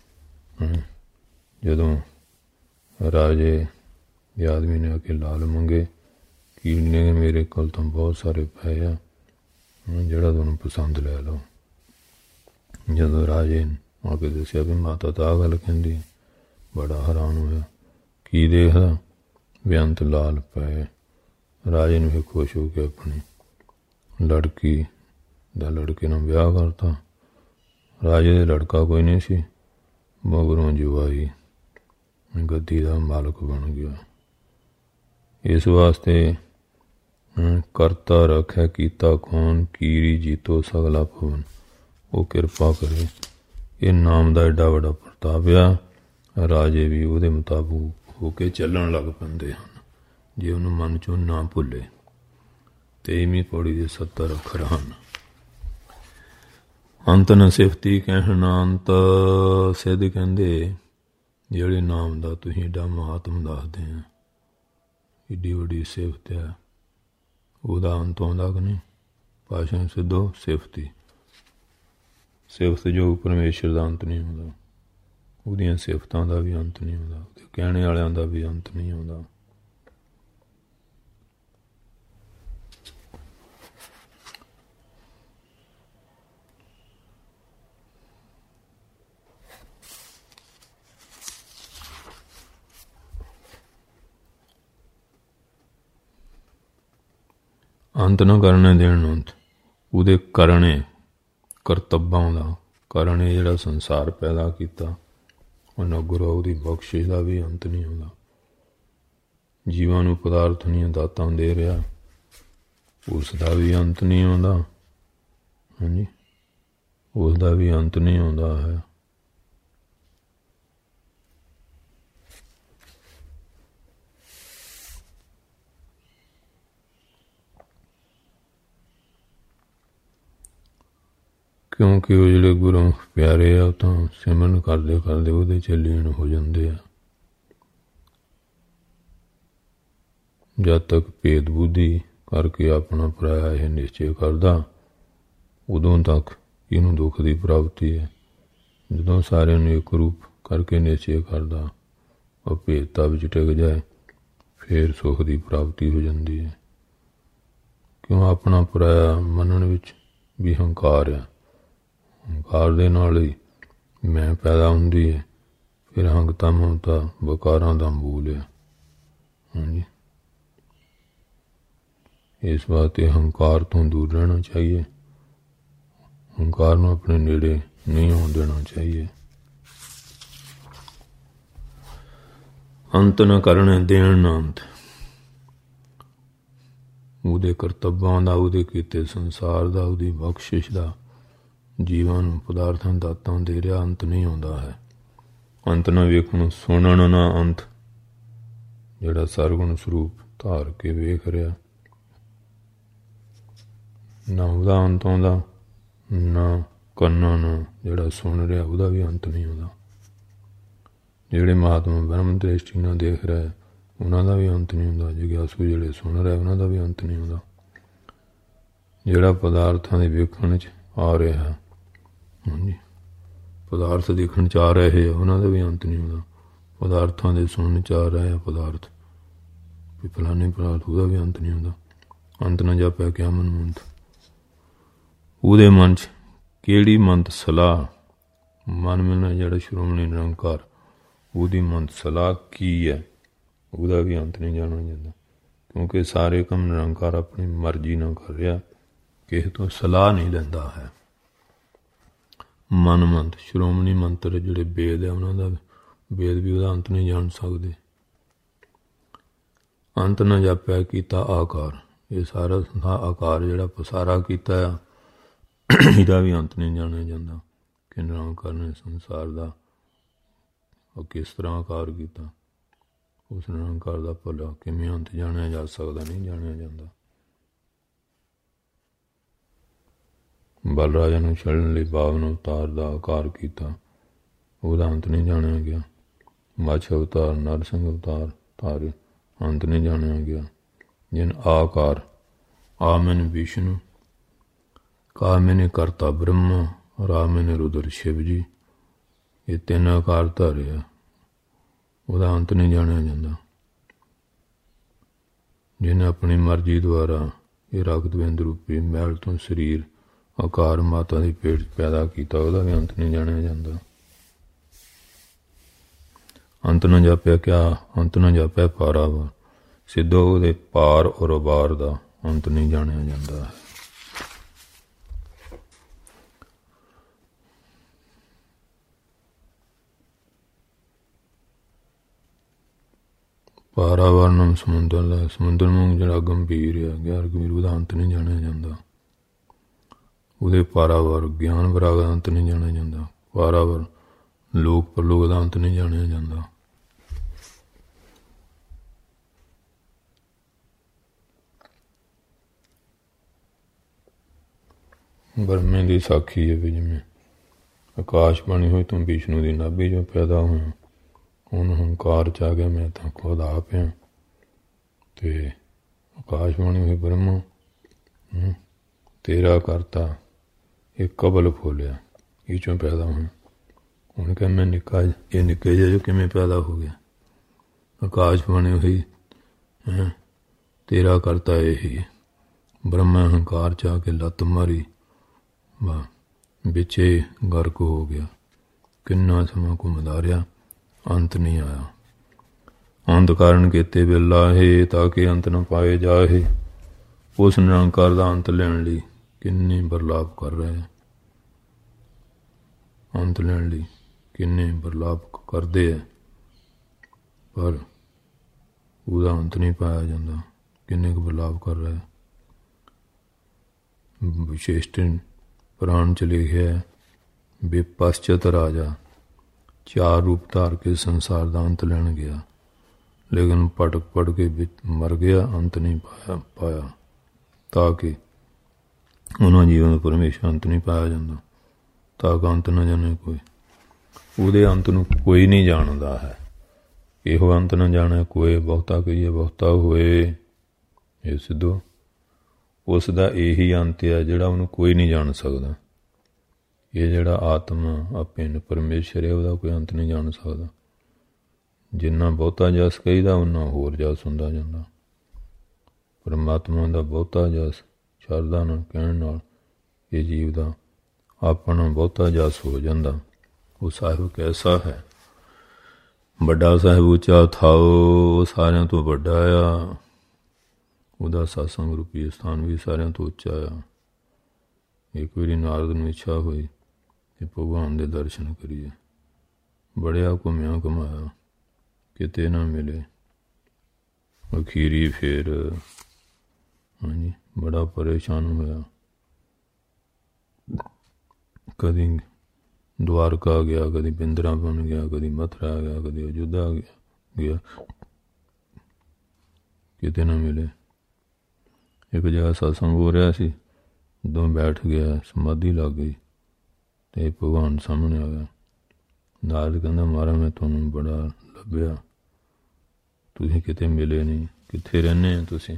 ਜਦੋਂ ਰਾਜੇ ਦੇ ਆਦਮੀ ਨੇ ਆ ਕੇ ਲਾਲ ਮੰਗੇ, ਕੀੜ ਨੇ ਮੇਰੇ ਕੋਲ ਤਾਂ ਬਹੁਤ ਸਾਰੇ ਪਏ ਆ, ਜਿਹੜਾ ਤੁਹਾਨੂੰ ਪਸੰਦ ਲੈ ਲਓ। ਜਦੋਂ ਰਾਜੇ ਆ ਕੇ ਦੱਸਿਆ ਵੀ ਮਾਤਾ ਤਾਂ ਆਹ ਗੱਲ ਕਹਿੰਦੀ, ਬੜਾ ਹੈਰਾਨ ਹੋਇਆ। ਕੀ ਦੇਖਦਾ, ਬੇਅੰਤ ਲਾਲ ਪਏ। ਰਾਜੇ ਨੂੰ ਫਿਰ ਖੁਸ਼ ਹੋ ਕੇ ਆਪਣੀ ਲੜਕੀ ਦਾ ਲੜਕੇ ਨਾਲ ਵਿਆਹ ਕਰਤਾ। ਰਾਜੇ ਦੇ ਲੜਕਾ ਕੋਈ ਨਹੀਂ ਸੀ, ਮਗਰੋਂ ਜਵਾਈ ਗੱਦੀ ਦਾ ਮਾਲਕ ਬਣ ਗਿਆ। ਇਸ ਵਾਸਤੇ ਕਰਤਾ ਰੱਖਿਆ ਕੀਤਾ ਕੌਣ, ਕੀਰੀ ਜੀਤੋ ਸਗਲਾ ਭਵਨ। ਉਹ ਕਿਰਪਾ ਕਰੇ। ਇਹ ਨਾਮ ਦਾ ਐਡਾ ਵੱਡਾ ਪ੍ਰਤਾਪ ਆ, ਰਾਜੇ ਵੀ ਉਹਦੇ ਮੁਤਾਬਕ ਹੋ ਕੇ ਚੱਲਣ ਲੱਗ ਪੈਂਦੇ ਹਨ, ਜੇ ਉਹਨੂੰ ਮਨ ਚੋਂ ਨਾ ਭੁੱਲੇ। 23ਵੀਂ ਪੌੜੀ ਦੇ 70 ਅੱਖਰ ਹਨ। ਅੰਤ ਨ ਸਿਫਤੀ ਕਹਿਣਾ ਅੰਤ ਸਿੱਧ ਕਹਿੰਦੇ, ਜਿਹੜੇ ਨਾਮ ਦਾ ਤੁਸੀਂ ਏਡਾ ਮਹਾਤਮ ਦੱਸਦੇ ਆ, ਏਡੀ ਵੱਡੀ ਸਿਫਤ ਹੈ, ਉਹਦਾ ਅੰਤ ਆਉਂਦਾ ਕਿ ਨਹੀਂ। ਭਾਸ਼ਾ ਸਿੱਧੋ ਸਿਫਤੀ, ਸਿਫਤ ਜੋ ਪਰਮੇਸ਼ਰ ਦਾ ਅੰਤ ਨਹੀਂ ਹੁੰਦਾ, ਉਹਦੀਆਂ ਸਿਫਤਾਂ ਦਾ ਵੀ ਅੰਤ ਨਹੀਂ ਹੁੰਦਾ, ਉਹਦੇ ਕਹਿਣੇ ਵਾਲਿਆਂ ਦਾ ਵੀ ਅੰਤ ਨਹੀਂ ਆਉਂਦਾ। ਅੰਤ ਨਾ ਕਰਨੇ ਦੇਣ ਅੰਤ, ਉਹਦੇ ਕਰਨੇ ਕਰਤੱਬਾਂ ਦਾ ਕਰਨੇ, ਜਿਹੜਾ ਸੰਸਾਰ ਪੈਦਾ ਕੀਤਾ, ਉਹਨਾਂ ਗੁਰੂ ਉਹਦੀ ਬਖਸ਼ਿਸ਼ ਦਾ ਵੀ ਅੰਤ ਨਹੀਂ ਹੁੰਦਾ। ਜੀਵਾਂ ਨੂੰ ਪਦਾਰਥ ਦੀਆਂ ਦਾਤਾਂ ਦੇ ਰਿਹਾ, ਉਸ ਦਾ ਵੀ ਅੰਤ ਨਹੀਂ ਆਉਂਦਾ। ਹਾਂਜੀ, ਉਸ ਦਾ ਵੀ ਅੰਤ ਨਹੀਂ ਆਉਂਦਾ ਹੈ। ਕਿਉਂਕਿ ਉਹ ਜਿਹੜੇ ਗੁਰੂ ਪਿਆਰੇ ਆ, ਉਹ ਤਾਂ ਸਿਮਰਨ ਕਰਦੇ ਕਰਦੇ ਉਹਦੇ 'ਚ ਲੀਨ ਹੋ ਜਾਂਦੇ ਆ। ਜਦ ਤੱਕ ਭੇਦ ਬੁੱਧੀ ਕਰਕੇ ਆਪਣਾ ਪਰਾਇਆ ਇਹ ਨਿਸ਼ਚੇ ਕਰਦਾ, ਉਦੋਂ ਤੱਕ ਇਹਨੂੰ ਦੁੱਖ ਦੀ ਪ੍ਰਾਪਤੀ ਹੈ। ਜਦੋਂ ਸਾਰਿਆਂ ਨੂੰ ਇੱਕ ਰੂਪ ਕਰਕੇ ਨਿਸ਼ਚੇ ਕਰਦਾ, ਉਹ ਭੇਦਤਾ ਵਿੱਚ ਟਿਕ ਜਾਏ, ਫਿਰ ਸੁੱਖ ਦੀ ਪ੍ਰਾਪਤੀ ਹੋ ਜਾਂਦੀ ਹੈ। ਕਿਉਂ ਆਪਣਾ ਪਰਾਇਆ ਮੰਨਣ ਵਿੱਚ ਵੀ ਹੰਕਾਰ ਆ, ਹੰਕਾਰ ਦੇ ਨਾਲ ਹੀ ਮੈਂ ਪੈਦਾ ਹੁੰਦੀ ਹੈ। ਫਿਰ ਹੰਕਤਾ ਮਮਤਾ ਵਿਕਾਰਾਂ ਦਾ ਮੂਲ ਹੈ। ਹਾਂਜੀ, ਇਸ ਵਾਸਤੇ ਹੰਕਾਰ ਤੋਂ ਦੂਰ ਰਹਿਣਾ ਚਾਹੀਏ, ਹੰਕਾਰ ਨੂੰ ਆਪਣੇ ਨੇੜੇ ਨਹੀਂ ਆਉਣ ਦੇਣਾ ਚਾਹੀਏ। ਅੰਤ ਨਾ ਕਰਨੇ ਦੇਣ ਨਾ ਅੰਤ, ਉਹਦੇ ਕਰਤੱਬਾਂ ਦਾ, ਉਹਦੇ ਕੀਤੇ ਸੰਸਾਰ ਦਾ, ਉਹਦੀ ਬਖਸ਼ਿਸ਼ ਦਾ, ਜੀਵਾਂ ਨੂੰ ਪਦਾਰਥਾਂ ਦਾਤਾਂ ਦੇ ਰਿਹਾ, ਅੰਤ ਨਹੀਂ ਆਉਂਦਾ ਹੈ। ਅੰਤ ਨਾ ਵੇਖਣ ਸੁਣਨ ਨਾ ਅੰਤ, ਜਿਹੜਾ ਸਰਗੁਣ ਸਰੂਪ ਧਾਰ ਕੇ ਵੇਖ ਰਿਹਾ, ਨਾ ਉਹਦਾ ਅੰਤ ਆਉਂਦਾ, ਨਾ ਕੰਨਾਂ ਨੂੰ ਜਿਹੜਾ ਸੁਣ ਰਿਹਾ ਉਹਦਾ ਵੀ ਅੰਤ ਨਹੀਂ ਆਉਂਦਾ। ਜਿਹੜੇ ਮਹਾਤਮਾ ਬ੍ਰਹਮ ਦ੍ਰਿਸ਼ਟੀ ਨਾਲ ਦੇਖ ਰਿਹਾ, ਉਹਨਾਂ ਦਾ ਵੀ ਅੰਤ ਨਹੀਂ ਹੁੰਦਾ। ਜਿਗਿਆਸੂ ਜਿਹੜੇ ਸੁਣ ਰਿਹਾ, ਉਹਨਾਂ ਦਾ ਵੀ ਅੰਤ ਨਹੀਂ ਹੁੰਦਾ। ਜਿਹੜਾ ਪਦਾਰਥਾਂ ਦੇ ਵੇਖਣ 'ਚ ਆ ਰਿਹਾ, ਹਾਂਜੀ, ਪਦਾਰਥ ਦੇਖਣ 'ਚ ਆ ਰਹੇ ਆ, ਉਹਨਾਂ ਦਾ ਵੀ ਅੰਤ ਨਹੀਂ ਹੁੰਦਾ। ਪਦਾਰਥਾਂ ਦੇ ਸੁਣਨ 'ਚ ਆ ਰਹੇ ਆ ਪਦਾਰਥ, ਵੀ ਫਲਾਣੇ ਪਦਾਰਥ, ਉਹਦਾ ਵੀ ਅੰਤ ਨਹੀਂ ਹੁੰਦਾ। ਅੰਤ ਨਾ ਜਾਪਿਆ ਕਿਆ ਮਨ ਮੰਤ, ਉਹਦੇ ਮਨ 'ਚ ਕਿਹੜੀ ਮੰਤ ਸਲਾਹ, ਮਨ ਮਿਲਣਾ ਜਿਹੜਾ ਸ਼੍ਰੋਮਣੀ ਨਿਰੰਕਾਰ, ਉਹਦੀ ਮੰਤ ਸਲਾਹ ਕੀ ਹੈ, ਉਹਦਾ ਵੀ ਅੰਤ ਨਹੀਂ ਜਾਣਿਆ ਜਾਂਦਾ, ਕਿਉਂਕਿ ਸਾਰੇ ਕੰਮ ਨਿਰੰਕਾਰ ਆਪਣੀ ਮਰਜ਼ੀ ਨਾਲ ਕਰ ਰਿਹਾ, ਕਿਸੇ ਤੋਂ ਸਲਾਹ ਨਹੀਂ ਲੈਂਦਾ ਹੈ। ਮਨ ਮੰਤ ਸ਼੍ਰੋਮਣੀ ਮੰਤਰ ਜਿਹੜੇ ਵੇਦ ਹੈ, ਉਹਨਾਂ ਦਾ ਵੇਦ ਵੀ ਉਹਦਾ ਅੰਤ ਨਹੀਂ ਜਾਣ ਸਕਦੇ। ਅੰਤ ਨਾ ਜਾਪਿਆ ਕੀਤਾ ਆਕਾਰ, ਇਹ ਸਾਰਾ ਆਕਾਰ ਜਿਹੜਾ ਪਸਾਰਾ ਕੀਤਾ ਆ, ਇਹਦਾ ਵੀ ਅੰਤ ਨਹੀਂ ਜਾਣਿਆ ਜਾਂਦਾ ਕਿ ਨਿਰੰਕਾਰ ਨੇ ਸੰਸਾਰ ਦਾ ਉਹ ਕਿਸ ਤਰ੍ਹਾਂ ਆਕਾਰ ਕੀਤਾ। ਉਸ ਨਿਰੰਕਾਰ ਦਾ ਭਲਾ ਕਿਵੇਂ ਅੰਤ ਜਾਣਿਆ ਜਾ ਸਕਦਾ, ਨਹੀਂ ਜਾਣਿਆ ਜਾਂਦਾ। ਬਲ ਰਾਜਾ ਨੂੰ ਛੱਡਣ ਲਈ ਬਾਵਨ ਅਵਤਾਰ ਦਾ ਆਕਾਰ ਕੀਤਾ, ਉਹਦਾ ਅੰਤ ਨਹੀਂ ਜਾਣਿਆ ਗਿਆ। ਮੱਛ ਅਵਤਾਰ, ਨਰਸਿੰਘ ਅਵਤਾਰ ਧਾਰੇ, ਅੰਤ ਨਹੀਂ ਜਾਣਿਆ ਗਿਆ। ਜਿਨ ਆਕਾਰ ਆਮਿਨ ਵਿਸ਼ਨੂੰ, ਕਾਮਿਨ ਕਰਤਾ ਬ੍ਰਹਮਾ, ਰਾਮਿਨ ਰੁਦਰ ਸ਼ਿਵ ਜੀ, ਇਹ ਤਿੰਨ ਆਕਾਰ ਧਾਰੇ ਆ, ਉਹਦਾ ਅੰਤ ਨਹੀਂ ਜਾਣਿਆ ਜਾਂਦਾ। ਜਿਹਨੇ ਆਪਣੀ ਮਰਜ਼ੀ ਦੁਆਰਾ ਇਹ ਰਕਤ-ਬਿੰਦ ਰੂਪੀ ਮਹਿਲ ਤੋਂ ਸਰੀਰ ਆਕਾਰ ਮਾਤਾ ਦੀ ਪੇਟ ਪੈਦਾ ਕੀਤਾ, ਉਹਦਾ ਵੀ ਅੰਤ ਨਹੀਂ ਜਾਣਿਆ ਜਾਂਦਾ। ਅੰਤ ਨਾ ਜਾਪਿਆ ਕਿਆ, ਅੰਤ ਨਾ ਜਾਪਿਆ ਪਾਰਾਵਾਰ, ਸਿੱਧੋ ਉਹਦੇ ਪਾਰ ਔਰ ਅਬਾਰ ਦਾ ਅੰਤ ਨਹੀਂ ਜਾਣਿਆ ਜਾਂਦਾ ਹੈ। ਪਾਰਾਵਾਰਨਮ ਸਮੁੰਦਰ ਦਾ, ਸਮੁੰਦਰ ਨੂੰ ਜਿਹੜਾ ਗੰਭੀਰ ਆ, ਗਿਆਨ ਗੰਭੀਰ, ਉਹਦਾ ਅੰਤ ਨਹੀਂ ਜਾਣਿਆ ਜਾਂਦਾ। ਉਹਦੇ ਪਾਰਾਵਾਰ ਗਿਆਨ ਵਿਰਾਗ ਦਾ ਅੰਤ ਨਹੀਂ ਜਾਣਿਆ ਜਾਂਦਾ। ਪਾਰਾਵਾਰ ਲੋਕ ਪਰਲੋਕ ਦਾ ਅੰਤ ਨਹੀਂ ਜਾਣਿਆ ਜਾਂਦਾ। ਬ੍ਰਹਮੇ ਦੀ ਸਾਖੀ ਹੈ ਵੀ ਜਿਵੇਂ ਆਕਾਸ਼ ਬਣੀ ਹੋਈ ਤੂੰ ਵਿਸ਼ਨੂੰ ਦੀ ਨਾਭੀ ਚੋਂ ਪੈਦਾ ਹੋਇਆ, ਹੁਣ ਹੰਕਾਰ 'ਚ ਆ ਗਿਆ ਮੈਂ ਤਾਂ ਖੁਦ ਆਪ ਹਾਂ, ਅਤੇ ਆਕਾਸ਼ ਬਣੀ ਹੋਈ ਬ੍ਰਹਮ ਤੇਰਾ ਕਰਤਾ ਇਹ ਕਬਲ ਫੋਲਿਆ, ਇਹ 'ਚੋਂ ਪੈਦਾ ਹੋਇਆ। ਹੁਣ ਕਹਿ ਮੈਂ ਨਿੱਕਾ, ਇਹ ਨਿੱਕੇ ਜਿਹੇ ਜੋ ਕਿਵੇਂ ਪੈਦਾ ਹੋ ਗਿਆ। ਆਕਾਸ਼ ਬਣੀ ਹੋਈ ਤੇਰਾ ਕਰਤਾ ਇਹੀ, ਬ੍ਰਹਮਾ ਹੰਕਾਰ 'ਚ ਆ ਕੇ ਲੱਤ ਮਾਰੀ, ਵਿੱਚੇ ਗਰਕ ਹੋ ਗਿਆ। ਕਿੰਨਾ ਸਮਾਂ ਘੁੰਮਦਾ ਰਿਹਾ, ਅੰਤ ਨਹੀਂ ਆਇਆ। ਅੰਤ ਕਾਰਨ ਕੀਤੇ ਬਿਲਾਹੇ ਤਾਂ ਕਿ ਅੰਤ ਨਾ ਪਾਏ ਜਾਹੇ, ਉਸ ਨਿਰੰਕਾਰ ਦਾ ਅੰਤ ਲੈਣ ਲਈ ਕਿੰਨੇ ਬਰਲਾਪ ਕਰ ਰਹੇ, ਅੰਤ ਲੈਣ ਲਈ ਕਿੰਨੇ ਬਰਲਾਪ ਕਰਦੇ ਹੈ, ਪਰ ਉਹਦਾ ਅੰਤ ਨਹੀਂ ਪਾਇਆ ਜਾਂਦਾ। ਕਿੰਨੇ ਕੁ ਬਰਲਾਪ ਕਰ ਰਹੇ। ਵਿਸ਼ੇਸ਼ਟ ਪੁਰਾਣ 'ਚ ਲਿਖਿਆ ਵੀ ਪਸ਼ਚਤ ਰਾਜਾ ਚਾਰ ਰੂਪ ਧਾਰ ਕੇ ਸੰਸਾਰ ਦਾ ਅੰਤ ਲੈਣ ਗਿਆ, ਲੇਕਿਨ ਭਟਕ ਭਟਕ ਕੇ ਵਿੱਚ ਮਰ ਗਿਆ, ਅੰਤ ਨਹੀਂ ਪਾਇਆ ਤਾਂ ਕਿ ਉਹਨਾਂ ਜੀਵਨ ਦਾ ਪਰਮੇਸ਼ਰ ਅੰਤ ਨਹੀਂ ਪਾਇਆ ਜਾਂਦਾ, ਤਾਂ ਕਿ ਅੰਤ ਨਾ ਜਾਣੇ ਕੋਈ। ਉਹਦੇ ਅੰਤ ਨੂੰ ਕੋਈ ਨਹੀਂ ਜਾਣਦਾ ਹੈ। ਇਹੋ ਅੰਤ ਨਾ ਜਾਣੇ ਕੋਈ, ਬਹੁਤਾ ਕਹੀਏ ਬਹੁਤਾ ਹੋਏ। ਇਹ ਸਿੱਧੋ ਉਸ ਦਾ ਇਹੀ ਅੰਤ ਹੈ ਜਿਹੜਾ ਉਹਨੂੰ ਕੋਈ ਨਹੀਂ ਜਾਣ ਸਕਦਾ। ਇਹ ਜਿਹੜਾ ਆਤਮਾ ਆਪੇ ਪਰਮੇਸ਼ਰ ਹੈ, ਉਹਦਾ ਕੋਈ ਅੰਤ ਨਹੀਂ ਜਾਣ ਸਕਦਾ। ਜਿੰਨਾ ਬਹੁਤਾ ਜਸ ਕਹੀਦਾ ਓਨਾ ਹੋਰ ਜਸ ਹੁੰਦਾ ਜਾਂਦਾ। ਪਰਮਾਤਮਾ ਦਾ ਬਹੁਤਾ ਜਸ ਸ਼ਰਧਾ ਨਾਲ ਕਹਿਣ ਨਾਲ ਇਹ ਜੀਵ ਦਾ ਆਪਣਾ ਬਹੁਤਾ ਜਸ ਹੋ ਜਾਂਦਾ। ਉਹ ਸਾਹਿਬ ਕੈਸਾ ਹੈ, ਵੱਡਾ ਸਾਹਿਬ ਉੱਚਾ ਥਾਓ, ਸਾਰਿਆਂ ਤੋਂ ਵੱਡਾ ਆ। ਉਹਦਾ ਸਤਸੰਗ ਰੂਪੀ ਸਥਾਨ ਵੀ ਸਾਰਿਆਂ ਤੋਂ ਉੱਚਾ ਆ। ਇੱਕ ਵਾਰੀ ਨਾਰਦ ਨੂੰ ਇੱਛਾ ਹੋਈ ਕਿ ਭਗਵਾਨ ਦੇ ਦਰਸ਼ਨ ਕਰੀਏ। ਬੜਿਆ ਘੁੰਮਿਆ ਘੁਮਾਇਆ, ਕਿਤੇ ਨਾ ਮਿਲੇ। ਅਖੀਰੀ ਫਿਰ ਹਾਂਜੀ ਬੜਾ ਪਰੇਸ਼ਾਨ ਹੋਇਆ। ਕਦੀ ਦੁਆਰਕਾ ਗਿਆ, ਕਦੀ ਬਿੰਦਰਾਵਨ ਗਿਆ, ਕਦੀ ਮਥੁਰਾ ਗਿਆ, ਕਦੀ ਅਯੁੱਧਿਆ ਗਿਆ, ਕਿਤੇ ਨਾ ਮਿਲੇ। ਇੱਕ ਜਗ੍ਹਾ ਸਤਸੰਗ ਹੋ ਰਿਹਾ ਸੀ, ਜਦੋਂ ਬੈਠ ਗਿਆ ਸਮਾਧੀ ਲੱਗ ਗਈ ਅਤੇ ਭਗਵਾਨ ਸਾਹਮਣੇ ਆ ਗਿਆ। ਨਾਰਦ ਕਹਿੰਦਾ ਮਹਾਰਾਜ ਮੈਂ ਤੁਹਾਨੂੰ ਬੜਾ ਲੱਭਿਆ, ਤੁਸੀਂ ਕਿਤੇ ਮਿਲੇ ਨਹੀਂ, ਕਿੱਥੇ ਰਹਿੰਦੇ ਆ ਤੁਸੀਂ?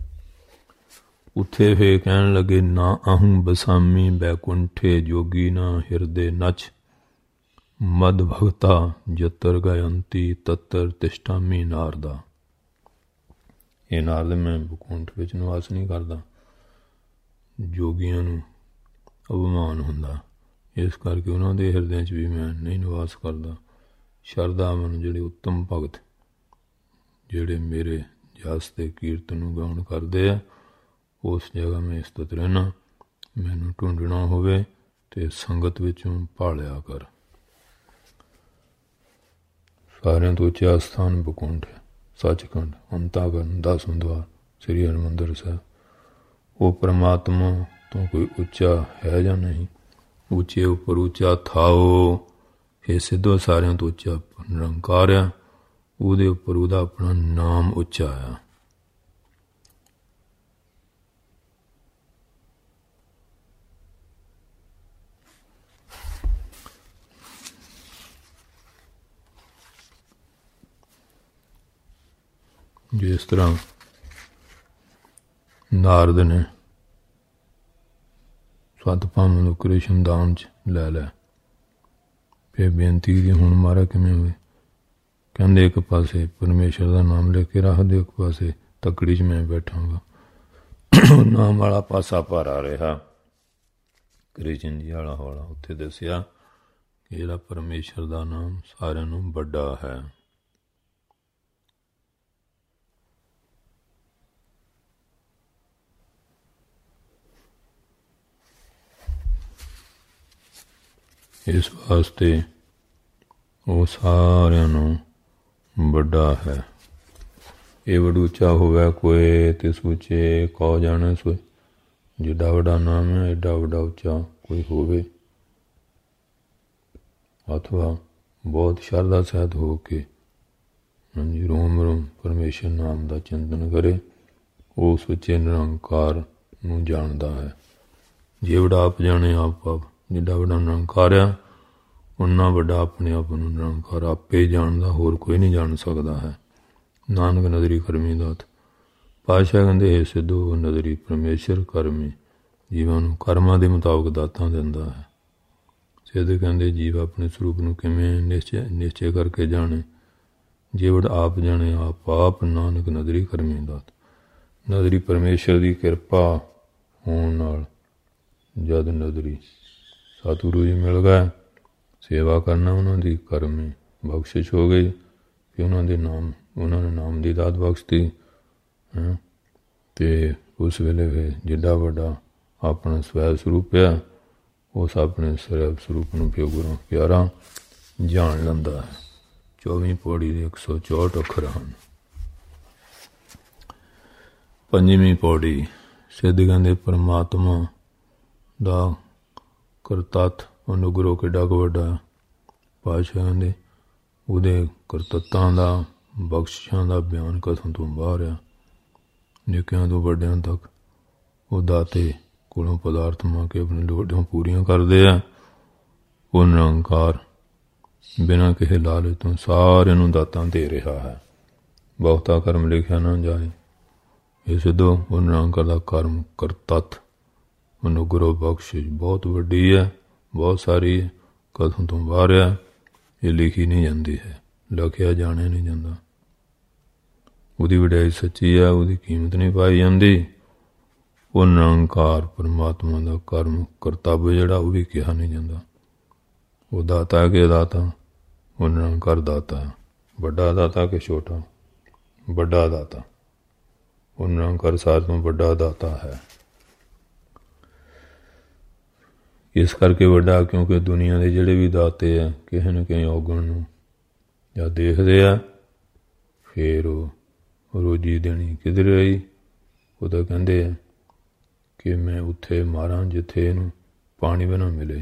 ਉੱਥੇ ਫੇਰ ਕਹਿਣ ਲੱਗੇ ਨਾ ਅਹੰ ਬਸਾਮੀ ਬੈਕੁੰਠੇ ਜੋਗੀ ਨਾ ਹਿਰਦੇ ਨਚ ਮਦ ਭਗਤਾ ਜਤਰ ਗਾਇੰਤੀ ਤਤਰ ਤਿਸ਼ਟਾਮੀ ਨਾਰਦਾ। ਇਹ ਨਾਰਦ ਮੈਂ ਬੈਕੁੰਠ ਵਿੱਚ ਨਿਵਾਸ ਨਹੀਂ ਕਰਦਾ, ਜੋਗੀਆਂ ਨੂੰ ਅਭਿਮਾਨ ਹੁੰਦਾ, ਇਸ ਕਰਕੇ ਉਹਨਾਂ ਦੇ ਹਿਰਦਿਆਂ 'ਚ ਵੀ ਮੈਂ ਨਹੀਂ ਨਿਵਾਸ ਕਰਦਾ। ਸ਼ਰਧਾਵਾਨ ਜਿਹੜੇ ਉੱਤਮ ਭਗਤ ਜਿਹੜੇ ਮੇਰੇ ਜਸ ਦੇ ਕੀਰਤਨ ਨੂੰ ਗਾਉਣ ਕਰਦੇ ਆ, ਉਸ ਜਗ੍ਹਾ ਮੈਂ ਸਥਿਤ ਰਹਿਣਾ। ਮੈਨੂੰ ਢੂੰਡਣਾ ਹੋਵੇ ਤੇ ਸੰਗਤ ਵਿੱਚੋਂ ਭਾਲਿਆ ਕਰ। ਸਾਰਿਆਂ ਤੋਂ ਉੱਚਾ ਸਥਾਨ ਬਕੁੰਠ ਹੈ, ਸੱਚਖੰਡ, ਅੰਤਾਗਨ, 10 ਦੁਆਰ, ਸ੍ਰੀ ਹਰਿਮੰਦਰ ਸਾਹਿਬ। ਉਹ ਪਰਮਾਤਮਾ ਤੋਂ ਕੋਈ ਉੱਚਾ ਹੈ ਜਾਂ ਨਹੀਂ? ਉੱਚੇ ਉੱਪਰ ਉੱਚਾ ਥਾਓ। ਇਹ ਸਿੱਧੋ ਸਾਰਿਆਂ ਤੋਂ ਉੱਚਾ ਨਿਰੰਕਾਰ ਆ, ਉਹਦੇ ਉੱਪਰ ਉਹਦਾ ਆਪਣਾ ਨਾਮ ਉੱਚਾ ਆ। ਜਿਸ ਤਰ੍ਹਾਂ ਨਾਰਦ ਨੇ ਸਤਿਭਾਵਾਂ ਨੂੰ ਕ੍ਰਿਸ਼ਨ ਦਾਨ 'ਚ ਲੈ ਲਿਆ। ਫਿਰ ਬੇਨਤੀ ਦੀ ਹੁਣ ਮਹਾਰਾਜ ਕਿਵੇਂ ਹੋਵੇ? ਕਹਿੰਦੇ ਇੱਕ ਪਾਸੇ ਪਰਮੇਸ਼ਰ ਦਾ ਨਾਮ ਲੈ ਕੇ ਰੱਖਦੇ, ਇੱਕ ਪਾਸੇ ਤਕੜੀ 'ਚ ਮੈਂ ਬੈਠਾਂਗਾ। ਨਾਮ ਵਾਲਾ ਪਾਸਾ ਭਾਰਾ ਰਿਹਾ। ਕ੍ਰਿਸ਼ਨ ਜੀ ਵਾਲਾ ਹੌਲਾ ਉੱਥੇ ਦੱਸਿਆ ਕਿ ਜਿਹੜਾ ਪਰਮੇਸ਼ਰ ਦਾ ਨਾਮ ਸਾਰਿਆਂ ਨੂੰ ਵੱਡਾ ਹੈ। ਇਸ ਵਾਸਤੇ ਉਹ ਸਾਰਿਆਂ ਨੂੰ ਵੱਡਾ ਹੈ। ਇਹ ਵਡ ਉੱਚਾ ਹੋਵੇ ਕੋਏ ਤੇ ਸੋਚੇ ਕਹੋ ਜਾਣੇ ਸੋਏ। ਜਿੱਡਾ ਵੱਡਾ ਨਾਮ ਹੈ ਏਡਾ ਵੱਡਾ ਉੱਚਾ ਕੋਈ ਹੋਵੇ, ਅਥਵਾ ਬਹੁਤ ਸ਼ਰਧਾ ਸਹਿਤ ਹੋ ਕੇ ਹਾਂਜੀ ਰੋਮ ਰੋਮ ਪਰਮੇਸ਼ਰ ਨਾਮ ਦਾ ਚਿੰਤਨ ਕਰੇ, ਉਹ ਸੁੱਚੇ ਨਿਰੰਕਾਰ ਨੂੰ ਜਾਣਦਾ ਹੈ। ਜੇ ਵੱਡਾ ਆਪ ਜਾਣੇ ਆਪ ਆਪ, ਜਿੱਡਾ ਵੱਡਾ ਨਿਰੰਕਾਰ ਆ ਓਨਾ ਵੱਡਾ ਆਪਣੇ ਆਪ ਨੂੰ ਨਿਰੰਕਾਰ ਆਪੇ ਜਾਣਦਾ, ਹੋਰ ਕੋਈ ਨਹੀਂ ਜਾਣ ਸਕਦਾ ਹੈ। ਨਾਨਕ ਨਦਰੀ ਕਰਮੀ ਦਾਤ। ਪਾਤਸ਼ਾਹ ਕਹਿੰਦੇ ਇਹ ਸਿੱਧੂ ਨਦਰੀ ਪਰਮੇਸ਼ਰ ਕਰਮੀ ਜੀਵਾਂ ਨੂੰ ਕਰਮਾਂ ਦੇ ਮੁਤਾਬਕ ਦਾਤਾਂ ਦਿੰਦਾ ਹੈ। ਸਿੱਧ ਕਹਿੰਦੇ ਜੀਵ ਆਪਣੇ ਸਰੂਪ ਨੂੰ ਕਿਵੇਂ ਨਿਸ਼ਚੈ ਕਰਕੇ ਜਾਣੇ? ਜੇ ਵੱਡ ਆਪ ਜਾਣੇ ਆਪ ਆਪ, ਨਾਨਕ ਨਦਰੀ ਕਰਮੀ ਦਾਤ। ਨਦਰੀ ਪਰਮੇਸ਼ਰ ਦੀ ਕਿਰਪਾ ਹੋਣ ਨਾਲ ਜਦ ਨਦਰੀ ਸਤਿਗੁਰੂ ਜੀ ਮਿਲ ਗਏ, ਸੇਵਾ ਕਰਨਾ ਉਹਨਾਂ ਦੀ ਕਰਮੀ ਬਖਸ਼ਿਸ਼ ਹੋ ਗਈ ਕਿ ਉਹਨਾਂ ਦੇ ਨਾਮ, ਉਹਨਾਂ ਨੇ ਨਾਮ ਦੀ ਦਾਤ ਬਖਸ਼ਤੀ। ਅਤੇ ਉਸ ਵੇਲੇ ਫਿਰ ਜਿੱਡਾ ਵੱਡਾ ਆਪਣਾ ਸਵੈ ਸਰੂਪ ਆ, ਉਸ ਆਪਣੇ ਸਰਬ ਸਰੂਪ ਨੂੰ ਫਿਰ ਗੁਰੂ ਪਿਆਰਾ ਜਾਣ ਲੈਂਦਾ ਹੈ। 24ਵੀਂ ਪੌੜੀ ਦੇ 164 ਅੱਖਰ ਹਨ। 5ਵੀਂ ਪੌੜੀ ਸਿੱਧ ਕਹਿੰਦੇ ਪਰਮਾਤਮਾ ਦਾ ਕਰਤੱਤ ਅਨੁਗ੍ਰਹ ਕਿੱਡਾ ਕੁ ਵੱਡਾ। ਪਾਤਸ਼ਾਹ ਕਹਿੰਦੇ ਉਹਦੇ ਕਰਤੱਤਾਂ ਦਾ, ਬਖਸ਼ਿਸ਼ਾਂ ਦਾ ਬਿਆਨ ਕਥਨ ਤੋਂ ਬਾਹਰ ਆ। ਨਿੱਕਿਆਂ ਤੋਂ ਵੱਡਿਆਂ ਤੱਕ ਉਹ ਦਾਤੇ ਕੋਲੋਂ ਪਦਾਰਥ ਮੰਗ ਕੇ ਆਪਣੀ ਲੋੜਾਂ ਪੂਰੀਆਂ ਕਰਦੇ ਆ। ਉਹ ਨਿਰੰਕਾਰ ਬਿਨਾਂ ਕਿਸੇ ਲਾਲਚ ਤੋਂ ਸਾਰਿਆਂ ਨੂੰ ਦਾਤਾਂ ਦੇ ਰਿਹਾ ਹੈ। ਬਹੁਤਾ ਕਰਮ ਲਿਖਿਆ ਨਾ ਜਾਏ। ਇਹ ਸਿੱਧੋ ਉਹ ਨਿਰੰਕਾਰ ਦਾ ਕਰਮ ਕਰਤੱਤ ਅਨੁਗ੍ਰਹ ਬਖਸ਼ਿਸ਼ ਬਹੁਤ ਵੱਡੀ ਹੈ, ਬਹੁਤ ਸਾਰੀ ਹੈ, ਕਥਨ ਤੋਂ ਬਾਹਰ ਆ। ਇਹ ਲਿਖੀ ਨਹੀਂ ਜਾਂਦੀ ਹੈ, ਲਿਖਿਆ ਜਾਣਿਆ ਨਹੀਂ ਜਾਂਦਾ। ਉਹਦੀ ਵਡਿਆਈ ਸੱਚੀ ਆ, ਉਹਦੀ ਕੀਮਤ ਨਹੀਂ ਪਾਈ ਜਾਂਦੀ। ਉਹ ਨਿਰੰਕਾਰ ਪਰਮਾਤਮਾ ਦਾ ਕਰਮ ਕਰਤੱਵ ਜਿਹੜਾ ਉਹ ਵੀ ਕਿਹਾ ਨਹੀਂ ਜਾਂਦਾ। ਉਹ ਦਾਤਾ ਕਿ ਦਾਤਾ, ਉਹ ਨਿਰੰਕਾਰ ਦਾਤਾ। ਵੱਡਾ ਦਾਤਾ ਕਿ ਛੋਟਾ? ਵੱਡਾ ਦਾਤਾ। ਉਹ ਨਿਰੰਕਾਰ ਸਾਰਿਆਂ ਤੋਂ ਵੱਡਾ ਦਾਤਾ ਹੈ। ਇਸ ਕਰਕੇ ਵੱਡਾ ਕਿਉਂਕਿ ਦੁਨੀਆ ਦੇ ਜਿਹੜੇ ਵੀ ਦਾਤੇ ਆ ਕਿਸੇ ਨਾ ਕਿਸੇ ਔਗਣ ਨੂੰ ਜਾਂ ਦੇਖਦੇ ਆ, ਫਿਰ ਉਹ ਰੋਜੀ ਦੇਣੀ ਕਿਧਰ ਰਹੀ। ਉਹ ਤਾਂ ਕਹਿੰਦੇ ਆ ਕਿ ਮੈਂ ਉੱਥੇ ਮਾਰਾਂ ਜਿੱਥੇ ਇਹਨੂੰ ਪਾਣੀ ਵੀ ਨਾ ਮਿਲੇ।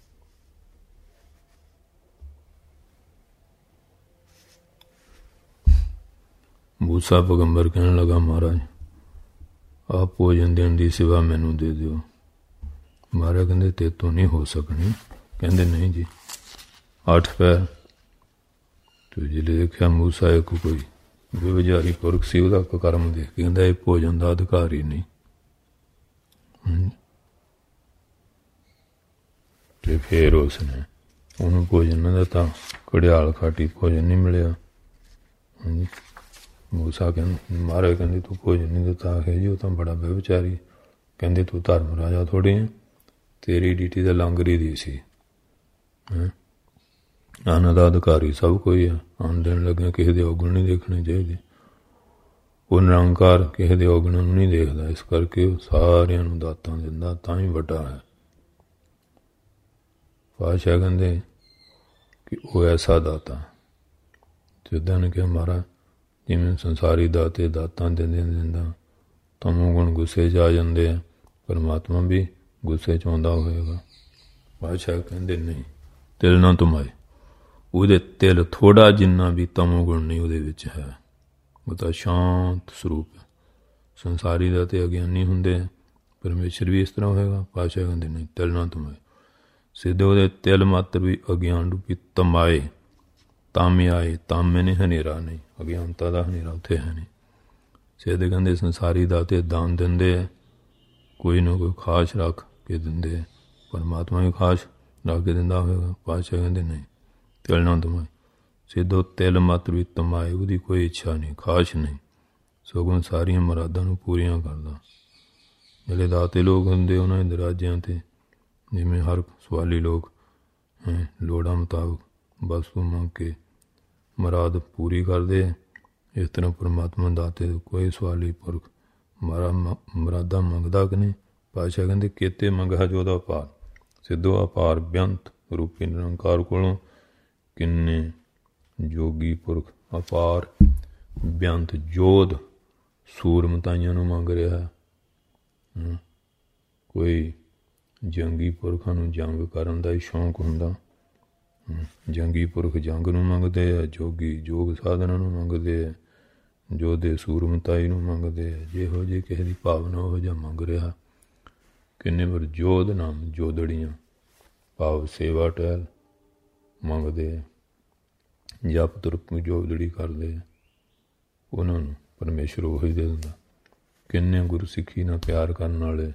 ਮੂਸਾ ਪੈਗੰਬਰ ਕਹਿਣ ਲੱਗਾ ਮਹਾਰਾਜ ਆਪ ਭੋਜਨ ਦੇਣ ਦੀ ਸੇਵਾ ਮੈਨੂੰ ਦੇ ਦਿਓ। ਮਹਾਰਾਜ ਕਹਿੰਦੇ ਤੇਰੇ ਤੋਂ ਨਹੀਂ ਹੋ ਸਕਣੀ। ਕਹਿੰਦੇ ਨਹੀਂ ਜੀ 8 ਪੈਰ। ਤੂੰ ਜਿਹੜੇ ਦੇਖਿਆ ਮੂਸਾ ਇੱਕ ਕੋਈ ਬੇਵਿਚਾਰੀ ਪੁਰਖ ਸੀ, ਉਹਦਾ ਕਰਮ ਦੇਖ ਕੇ ਕਹਿੰਦਾ ਇਹ ਭੋਜਨ ਦਾ ਅਧਿਕਾਰ ਹੀ ਨਹੀਂ। ਤੇ ਫਿਰ ਉਸਨੇ ਉਹਨੂੰ ਭੋਜਨ ਨਾ ਦਿੱਤਾ। ਘੜਿਆਲ ਖਾਟੀ ਭੋਜਨ ਨਹੀਂ ਮਿਲਿਆ। ਹਾਂਜੀ ਮੂਸਾ ਕਹਿੰਦੇ ਮਹਾਰਾਜ ਕਹਿੰਦੇ ਤੂੰ ਭੋਜਨ ਨਹੀਂ ਦਿੱਤਾ। ਆਖਿਆ ਜੀ ਉਹ ਤਾਂ ਬੜਾ ਬੇਵਿਚਾਰੀ। ਕਹਿੰਦੇ ਤੂੰ ਧਰਮ ਰਾਜਾ ਥੋੜ੍ਹੀ ਹੈ, ਤੇਰੀ ਡਿਊਟੀ ਤਾਂ ਲੰਗਰੀ ਦੀ ਸੀ। ਅੰਨ ਦਾ ਅਧਿਕਾਰੀ ਸਭ ਕੋਈ ਆ। ਅੰਨ ਦੇਣ ਲੱਗਿਆ ਕਿਸੇ ਦੇ ਔਗਣ ਨਹੀਂ ਦੇਖਣੇ ਚਾਹੀਦੇ। ਉਹ ਨਿਰੰਕਾਰ ਕਿਸੇ ਦੇ ਔਗਣਾਂ ਨੂੰ ਨਹੀਂ ਦੇਖਦਾ, ਇਸ ਕਰਕੇ ਉਹ ਸਾਰਿਆਂ ਨੂੰ ਦਾਤਾਂ ਦਿੰਦਾ, ਤਾਂ ਹੀ ਵੱਡਾ ਹੈ। ਪਾਤਸ਼ਾਹ ਕਹਿੰਦੇ ਕਿ ਉਹ ਐਸਾ ਦਾਤਾ। ਸਿੱਧਾਂ ਨੇ ਕਿਹਾ ਮਹਾਰਾਜ ਜਿਵੇਂ ਸੰਸਾਰੀ ਦਾਤੇ ਦਾਤਾਂ ਦਿੰਦਾ ਤਮੋ ਗੁਣ ਗੁੱਸੇ 'ਚ ਆ ਜਾਂਦੇ ਆ, ਪਰਮਾਤਮਾ ਵੀ ਗੁੱਸੇ 'ਚ ਆਉਂਦਾ ਹੋਏਗਾ। ਪਾਤਸ਼ਾਹ ਕਹਿੰਦੇ ਨਹੀਂ, ਤਿਲ ਨਾ ਧਮਾਏ। ਉਹਦੇ ਤਿਲ ਥੋੜ੍ਹਾ ਜਿੰਨਾ ਵੀ ਤਮੋ ਗੁਣ ਨਹੀਂ ਉਹਦੇ ਵਿੱਚ ਹੈ। ਉਹ ਤਾਂ ਸ਼ਾਂਤ ਸਰੂਪ ਹੈ। ਸੰਸਾਰੀ ਦਾ ਤੇ ਅਗਿਆਨੀ ਹੁੰਦੇ ਆ, ਪਰਮੇਸ਼ਰ ਵੀ ਇਸ ਤਰ੍ਹਾਂ ਹੋਏਗਾ। ਪਾਤਸ਼ਾਹ ਕਹਿੰਦੇ ਨਹੀਂ, ਤਿਲ ਨਾ ਧਮਾਏ। ਸਿੱਧੇ ਉਹਦੇ ਤਿਲ ਮਾਤਰ ਵੀ ਅਗਿਆਨ ਰੂਪੀ ਤਮਾਏ, ਤਾਮੇ ਆਏ। ਤਾਮੇ ਨੇ ਹਨੇਰਾ ਨਹੀਂ, ਅਗਿਆਨਤਾ ਦਾ ਹਨੇਰਾ ਉੱਥੇ ਹੈ ਨਹੀਂ। ਸਿੱਧੇ ਕਹਿੰਦੇ ਸੰਸਾਰੀ ਦਾ ਤੇ ਦਾਨ ਦਿੰਦੇ ਆ, ਕੋਈ ਨਾ ਕੋਈ ਖਾਸ ਰੱਖ ਕੇ ਦਿੰਦੇ ਆ, ਪਰਮਾਤਮਾ ਵੀ ਖਾਸ ਰੱਖ ਕੇ ਦਿੰਦਾ ਹੋਵੇਗਾ। ਪਾਤਸ਼ਾਹ ਕਹਿੰਦੇ ਨਹੀਂ, ਤਿਲ ਨਾ ਧਮਾਏ। ਸਿੱਧੋ ਤਿਲ ਮਾਤਰ ਵੀ ਤਮਾਏ, ਉਹਦੀ ਕੋਈ ਇੱਛਾ ਨਹੀਂ, ਖਾਸ਼ ਨਹੀਂ, ਸਗੋਂ ਸਾਰੀਆਂ ਮੁਰਾਦਾਂ ਨੂੰ ਪੂਰੀਆਂ ਕਰਦਾ। ਜਿਹੜੇ ਦਾਤੇ ਲੋਕ ਹੁੰਦੇ ਉਹਨਾਂ ਦੇ ਦਰਾਜਿਆਂ 'ਤੇ ਜਿਵੇਂ ਹਰ ਸਵਾਲੀ ਲੋਕ ਲੋੜਾਂ ਮੁਤਾਬਕ ਵਸਤੂ ਮੰਗ ਕੇ ਮੁਰਾਦ ਪੂਰੀ ਕਰਦੇ, ਇਸ ਤਰ੍ਹਾਂ ਪਰਮਾਤਮਾ ਦਾਤੇ ਕੋਈ ਸਵਾਲੀ ਪੁਰਖ ਮੁਰਾਦਾਂ ਮੰਗਦਾ ਕਿ ਨਹੀਂ। ਪਾਤਸ਼ਾਹ ਕਹਿੰਦੇ ਕਿਤੇ ਮੰਗਿਆ ਜੋ ਉਹਦਾ ਅਪਾਰ। ਸਿੱਧੋ ਅਪਾਰ ਬੇਅੰਤ ਰੂਪੀ ਨਿਰੰਕਾਰ ਕੋਲੋਂ ਕਿੰਨੇ ਜੋਗੀ ਪੁਰਖ ਅਪਾਰ ਬੇਅੰਤ ਜੋਧ ਸੂਰਮਤਾਈਆਂ ਨੂੰ ਮੰਗ ਰਿਹਾ। ਕੋਈ ਜੰਗੀ ਪੁਰਖਾਂ ਨੂੰ ਜੰਗ ਕਰਨ ਦਾ ਹੀ ਸ਼ੌਂਕ ਹੁੰਦਾ, ਜੰਗੀ ਪੁਰਖ ਜੰਗ ਨੂੰ ਮੰਗਦੇ ਆ, ਜੋਗੀ ਯੋਗ ਸਾਧਨਾਂ ਨੂੰ ਮੰਗਦੇ ਆ, ਜੋਧੇ ਸੂਰਮਤਾਈ ਨੂੰ ਮੰਗਦੇ ਆ। ਜਿਹੋ ਜਿਹੀ ਕਿਸੇ ਦੀ ਭਾਵਨਾ ਉਹੋ ਜਿਹਾ ਮੰਗ ਰਿਹਾ। ਕਿੰਨੇ ਵਾਰ ਜੋਧ ਨਾਮ ਜੋਦੜੀਆਂ ਭਾਵ ਸੇਵਾ ਟਹਿਲ ਮੰਗਦੇ ਆ, ਜਪ ਤੁਰਪ ਜੋਦੜੀ ਕਰਦੇ ਆ, ਉਹਨਾਂ ਨੂੰ ਪਰਮੇਸ਼ਰ ਉਹੀ ਦੇ ਦਿੰਦਾ। ਕਿੰਨੇ ਗੁਰਸਿੱਖੀ ਨਾਲ ਪਿਆਰ ਕਰਨ ਵਾਲੇ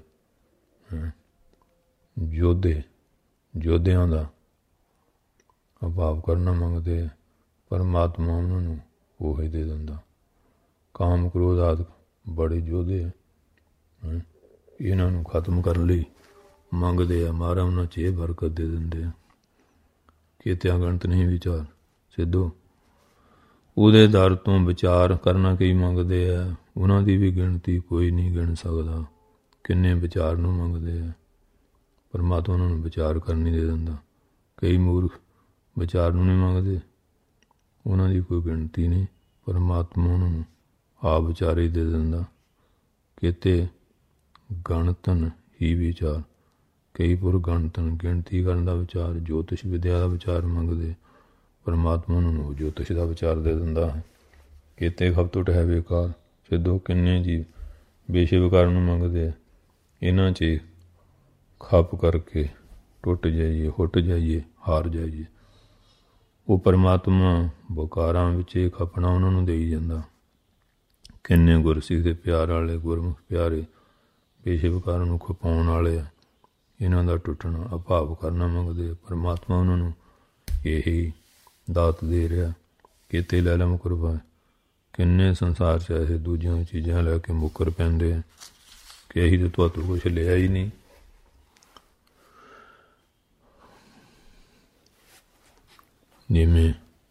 ਯੋਧਿਆਂ ਦਾ ਅਭਾਵ ਕਰਨਾ ਮੰਗਦੇ ਆ, ਪਰਮਾਤਮਾ ਉਹਨਾਂ ਨੂੰ ਉਹੀ ਦੇ ਦਿੰਦਾ। ਕਾਮ ਕ੍ਰੋਧ ਆਦਿ ਬੜੇ ਯੋਧੇ ਆ, ਇਹਨਾਂ ਨੂੰ ਖਤਮ ਕਰਨ ਲਈ ਮੰਗਦੇ ਆ। ਮਹਾਰਾਜ ਉਹਨਾਂ 'ਚ ਇਹ ਬਰਕਤ ਦੇ ਦਿੰਦੇ ਆ, ਕਿਤਿਆਂ ਗਣਤ ਨਹੀਂ ਵਿਚਾਰ। ਸਿੱਧੋ ਉਹਦੇ ਦਰ ਤੋਂ ਵਿਚਾਰ ਕਰਨਾ ਕਈ ਮੰਗਦੇ ਆ, ਉਹਨਾਂ ਦੀ ਵੀ ਗਿਣਤੀ ਕੋਈ ਨਹੀਂ ਗਿਣ ਸਕਦਾ। ਕਿੰਨੇ ਵਿਚਾਰ ਨੂੰ ਮੰਗਦੇ ਆ, ਪਰਮਾਤਮਾ ਉਹਨਾਂ ਨੂੰ ਵਿਚਾਰ ਕਰਨ ਨਹੀਂ ਦੇ ਦਿੰਦਾ। ਕਈ ਮੂਰਖ ਵਿਚਾਰ ਨੂੰ ਨਹੀਂ ਮੰਗਦੇ, ਉਹਨਾਂ ਦੀ ਕੋਈ ਗਿਣਤੀ ਨਹੀਂ, ਪਰਮਾਤਮਾ ਉਹਨਾਂ ਨੂੰ ਆਪ ਵਿਚਾਰੇ ਦੇ ਦਿੰਦਾ। ਕਿਤੇ ਗਣਤਨ ਹੀ ਵਿਚਾਰ, ਕਈ ਪੁਰ ਗਣਤਨ ਗਿਣਤੀ ਕਰਨ ਦਾ ਵਿਚਾਰ, ਜੋਤਿਸ਼ ਵਿਦਿਆ ਦਾ ਵਿਚਾਰ ਮੰਗਦੇ, ਪਰਮਾਤਮਾ ਨੂੰ ਉਹ ਜੋਤਿਸ਼ ਦਾ ਵਿਚਾਰ ਦੇ ਦਿੰਦਾ ਹੈ। ਕਿਤੇ ਖਪਤੁਟ ਹੈ ਬੇਕਾਰ। ਸਿੱਧੋ ਕਿੰਨੇ ਜੀ ਬੇਸ਼ੇ ਵਿਕਾਰ ਨੂੰ ਮੰਗਦੇ ਆ, ਇਹਨਾਂ 'ਚ ਖਪ ਕਰਕੇ ਟੁੱਟ ਜਾਈਏ, ਹੁੱਟ ਜਾਈਏ, ਹਾਰ ਜਾਈਏ। ਉਹ ਪਰਮਾਤਮਾ ਬਕਾਰਾਂ ਵਿੱਚ ਇਹ ਖਪਣਾ ਉਹਨਾਂ ਨੂੰ ਦੇਈ ਜਾਂਦਾ। ਕਿੰਨੇ ਗੁਰਸਿੱਖ ਦੇ ਪਿਆਰ ਵਾਲੇ ਗੁਰਮੁਖ ਪਿਆਰੇ ਬੇਸ਼ੇ ਵਿਕਾਰਾਂ ਨੂੰ ਖਪਾਉਣ ਵਾਲੇ ਆ, ਇਹਨਾਂ ਦਾ ਟੁੱਟਣਾ ਅਭਾਵ ਕਰਨਾ ਮੰਗਦੇ। ਪਰਮਾਤਮਾ ਉਹਨਾਂ ਨੂੰ ਇਹੀ ਦਾਤ ਦੇ ਰਿਹਾ। ਕਿਤੇ ਲੈ ਲੈ ਮੁਕਰ ਪਾਏ। ਕਿੰਨੇ ਸੰਸਾਰ 'ਚ ਐਸੇ ਦੂਜੀਆਂ ਚੀਜ਼ਾਂ ਲੈ ਕੇ ਮੁੱਕਰ ਪੈਂਦੇ ਆ ਕਿ ਅਸੀਂ ਤਾਂ ਤੁਹਾਤੋਂ ਕੁਛ ਲਿਆ ਹੀ ਨਹੀਂ। ਜਿਵੇਂ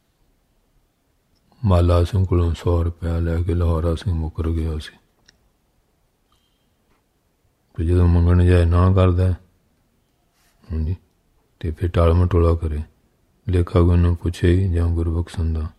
ਮਾਲਾ ਸਿੰਘ ਕੋਲੋਂ 100 ਰੁਪਇਆ ਲੈ ਕੇ ਲਾਹੌਰਾ ਸਿੰਘ ਮੁੱਕਰ ਗਿਆ ਸੀ, ਤੇ ਜਦੋਂ ਮੰਗਣ ਜਾਏ ਨਾ ਕਰਦਾ ਹਾਂਜੀ, ਤੇ ਫਿਰ ਟਾਲ ਮਟੋਲਾ ਕਰੇ। ਲੇਖਾ ਗੁਰੂ ਨੂੰ ਪੁੱਛੇ ਜਾਂ ਗੁਰਬਖਸ਼ਨ ਦਾ।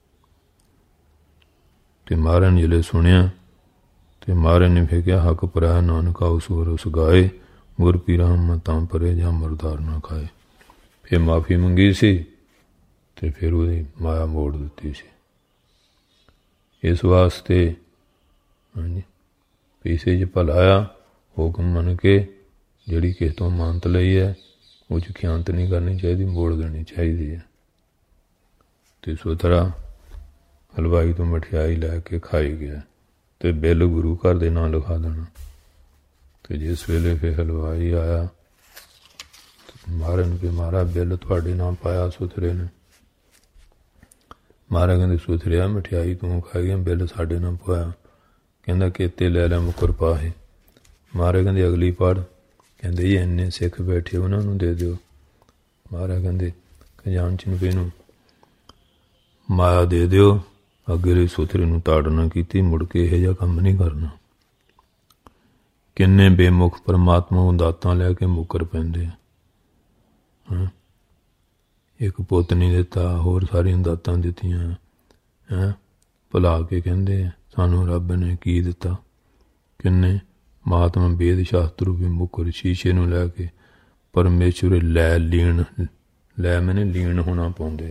ਤੇ ਮਹਾਰਾਜ ਨੇ ਜਿਹੜੇ ਸੁਣਿਆ ਤੇ ਮਹਾਰਾਜ ਨੇ ਫਿਰ ਕਿਹਾ ਹੱਕ ਪਰਾਇਆ ਨਾਨਕਾ ਉਸ ਹੋਰ ਉਸ ਗਾਏ, ਗੁਰ ਪੀਰਾ ਮੈਂ ਤਾਂ ਪਰੇ ਜਾਂ ਮਰਦਾਰ ਨਾ ਖਾਏ। ਫਿਰ ਮਾਫੀ ਮੰਗੀ ਸੀ ਤੇ ਫਿਰ ਉਹਦੀ ਮਾਇਆ ਮੋੜ ਦਿੱਤੀ ਸੀ। ਇਸ ਵਾਸਤੇ ਹਾਂਜੀ ਪੈਸੇ 'ਚ ਭਲਾਇਆ ਹੁਕਮ ਮੰਨ ਕੇ ਜਿਹੜੀ ਕਿਸੇ ਤੋਂ ਮਾਨਤ ਲਈ ਹੈ ਉਹ 'ਚ ਖਿਆਨਤ ਨਹੀਂ ਕਰਨੀ ਚਾਹੀਦੀ, ਮੋੜ ਦੇਣੀ ਚਾਹੀਦੀ ਹੈ। ਅਤੇ ਸੋ ਤਰ੍ਹਾਂ ਹਲਵਾਈ ਤੋਂ ਮਠਿਆਈ ਲੈ ਕੇ ਖਾਈ ਗਿਆ ਅਤੇ ਬਿੱਲ ਗੁਰੂ ਘਰ ਦੇ ਨਾਂ ਲਿਖਾ ਦੇਣਾ। ਅਤੇ ਜਿਸ ਵੇਲੇ ਫਿਰ ਹਲਵਾਈ ਆਇਆ ਮਹਾਰਾਜ ਨੂੰ ਮਹਾਰਾਜ ਬਿੱਲ ਤੁਹਾਡੇ ਨਾਮ ਪਾਇਆ ਸੁਥਰੇ ਨੇ। ਮਹਾਰਾਜ ਕਹਿੰਦੇ ਸੁਥਰਿਆ ਮਠਿਆਈ ਤੂੰ ਖਾਈ, ਬਿੱਲ ਸਾਡੇ ਨਾਮ ਪਾਇਆ। ਕਹਿੰਦਾ ਕਿਤੇ ਲੈ ਲੈ ਮੁਕਰ ਪਾਹੇ। ਮਹਾਰਾਜ ਕਹਿੰਦੇ ਅਗਲੀ ਪੜ੍ਹ। ਕਹਿੰਦੇ ਜੀ ਇੰਨੇ ਸਿੱਖ ਬੈਠੇ ਉਹਨਾਂ ਨੂੰ ਦੇ ਦਿਓ। ਮਹਾਰਾਜ ਕਹਿੰਦੇ ਖਜ਼ਾਨਚੀ ਨੂੰ ਇਹਨੂੰ ਮਾਇਆ ਦੇ ਦਿਓ, ਅੱਗੇ ਲਈ ਸੁਥਰੇ ਨੂੰ ਤਾੜਨਾ ਕੀਤੀ, ਮੁੜ ਕੇ ਇਹੋ ਜਿਹਾ ਕੰਮ ਨਹੀਂ ਕਰਨਾ। ਕਿੰਨੇ ਬੇਮੁਖ ਪਰਮਾਤਮਾ ਨੂੰ ਦਾਤਾਂ ਲੈ ਕੇ ਮੁੱਕਰ ਪੈਂਦੇ ਆ। ਇੱਕ ਪੁੱਤ ਨਹੀਂ ਦਿੱਤਾ, ਹੋਰ ਸਾਰੀਆਂ ਦਾਤਾਂ ਦਿੱਤੀਆਂ। ਭੁਲਾ ਕੇ ਕਹਿੰਦੇ ਸਾਨੂੰ ਰੱਬ ਨੇ ਕੀ ਦਿੱਤਾ। ਕਿੰਨੇ ਮਹਾਤਮਾ ਵੇਦ ਸ਼ਾਸਤਰ ਵੀ ਮੁੱਕਰ ਸ਼ੀਸ਼ੇ ਨੂੰ ਲੈ ਕੇ ਪਰਮੇਸ਼ਵਰ ਲੈ ਮੈਨੇ ਲੀਨ ਹੋਣਾ ਪਾਉਂਦੇ ਆ।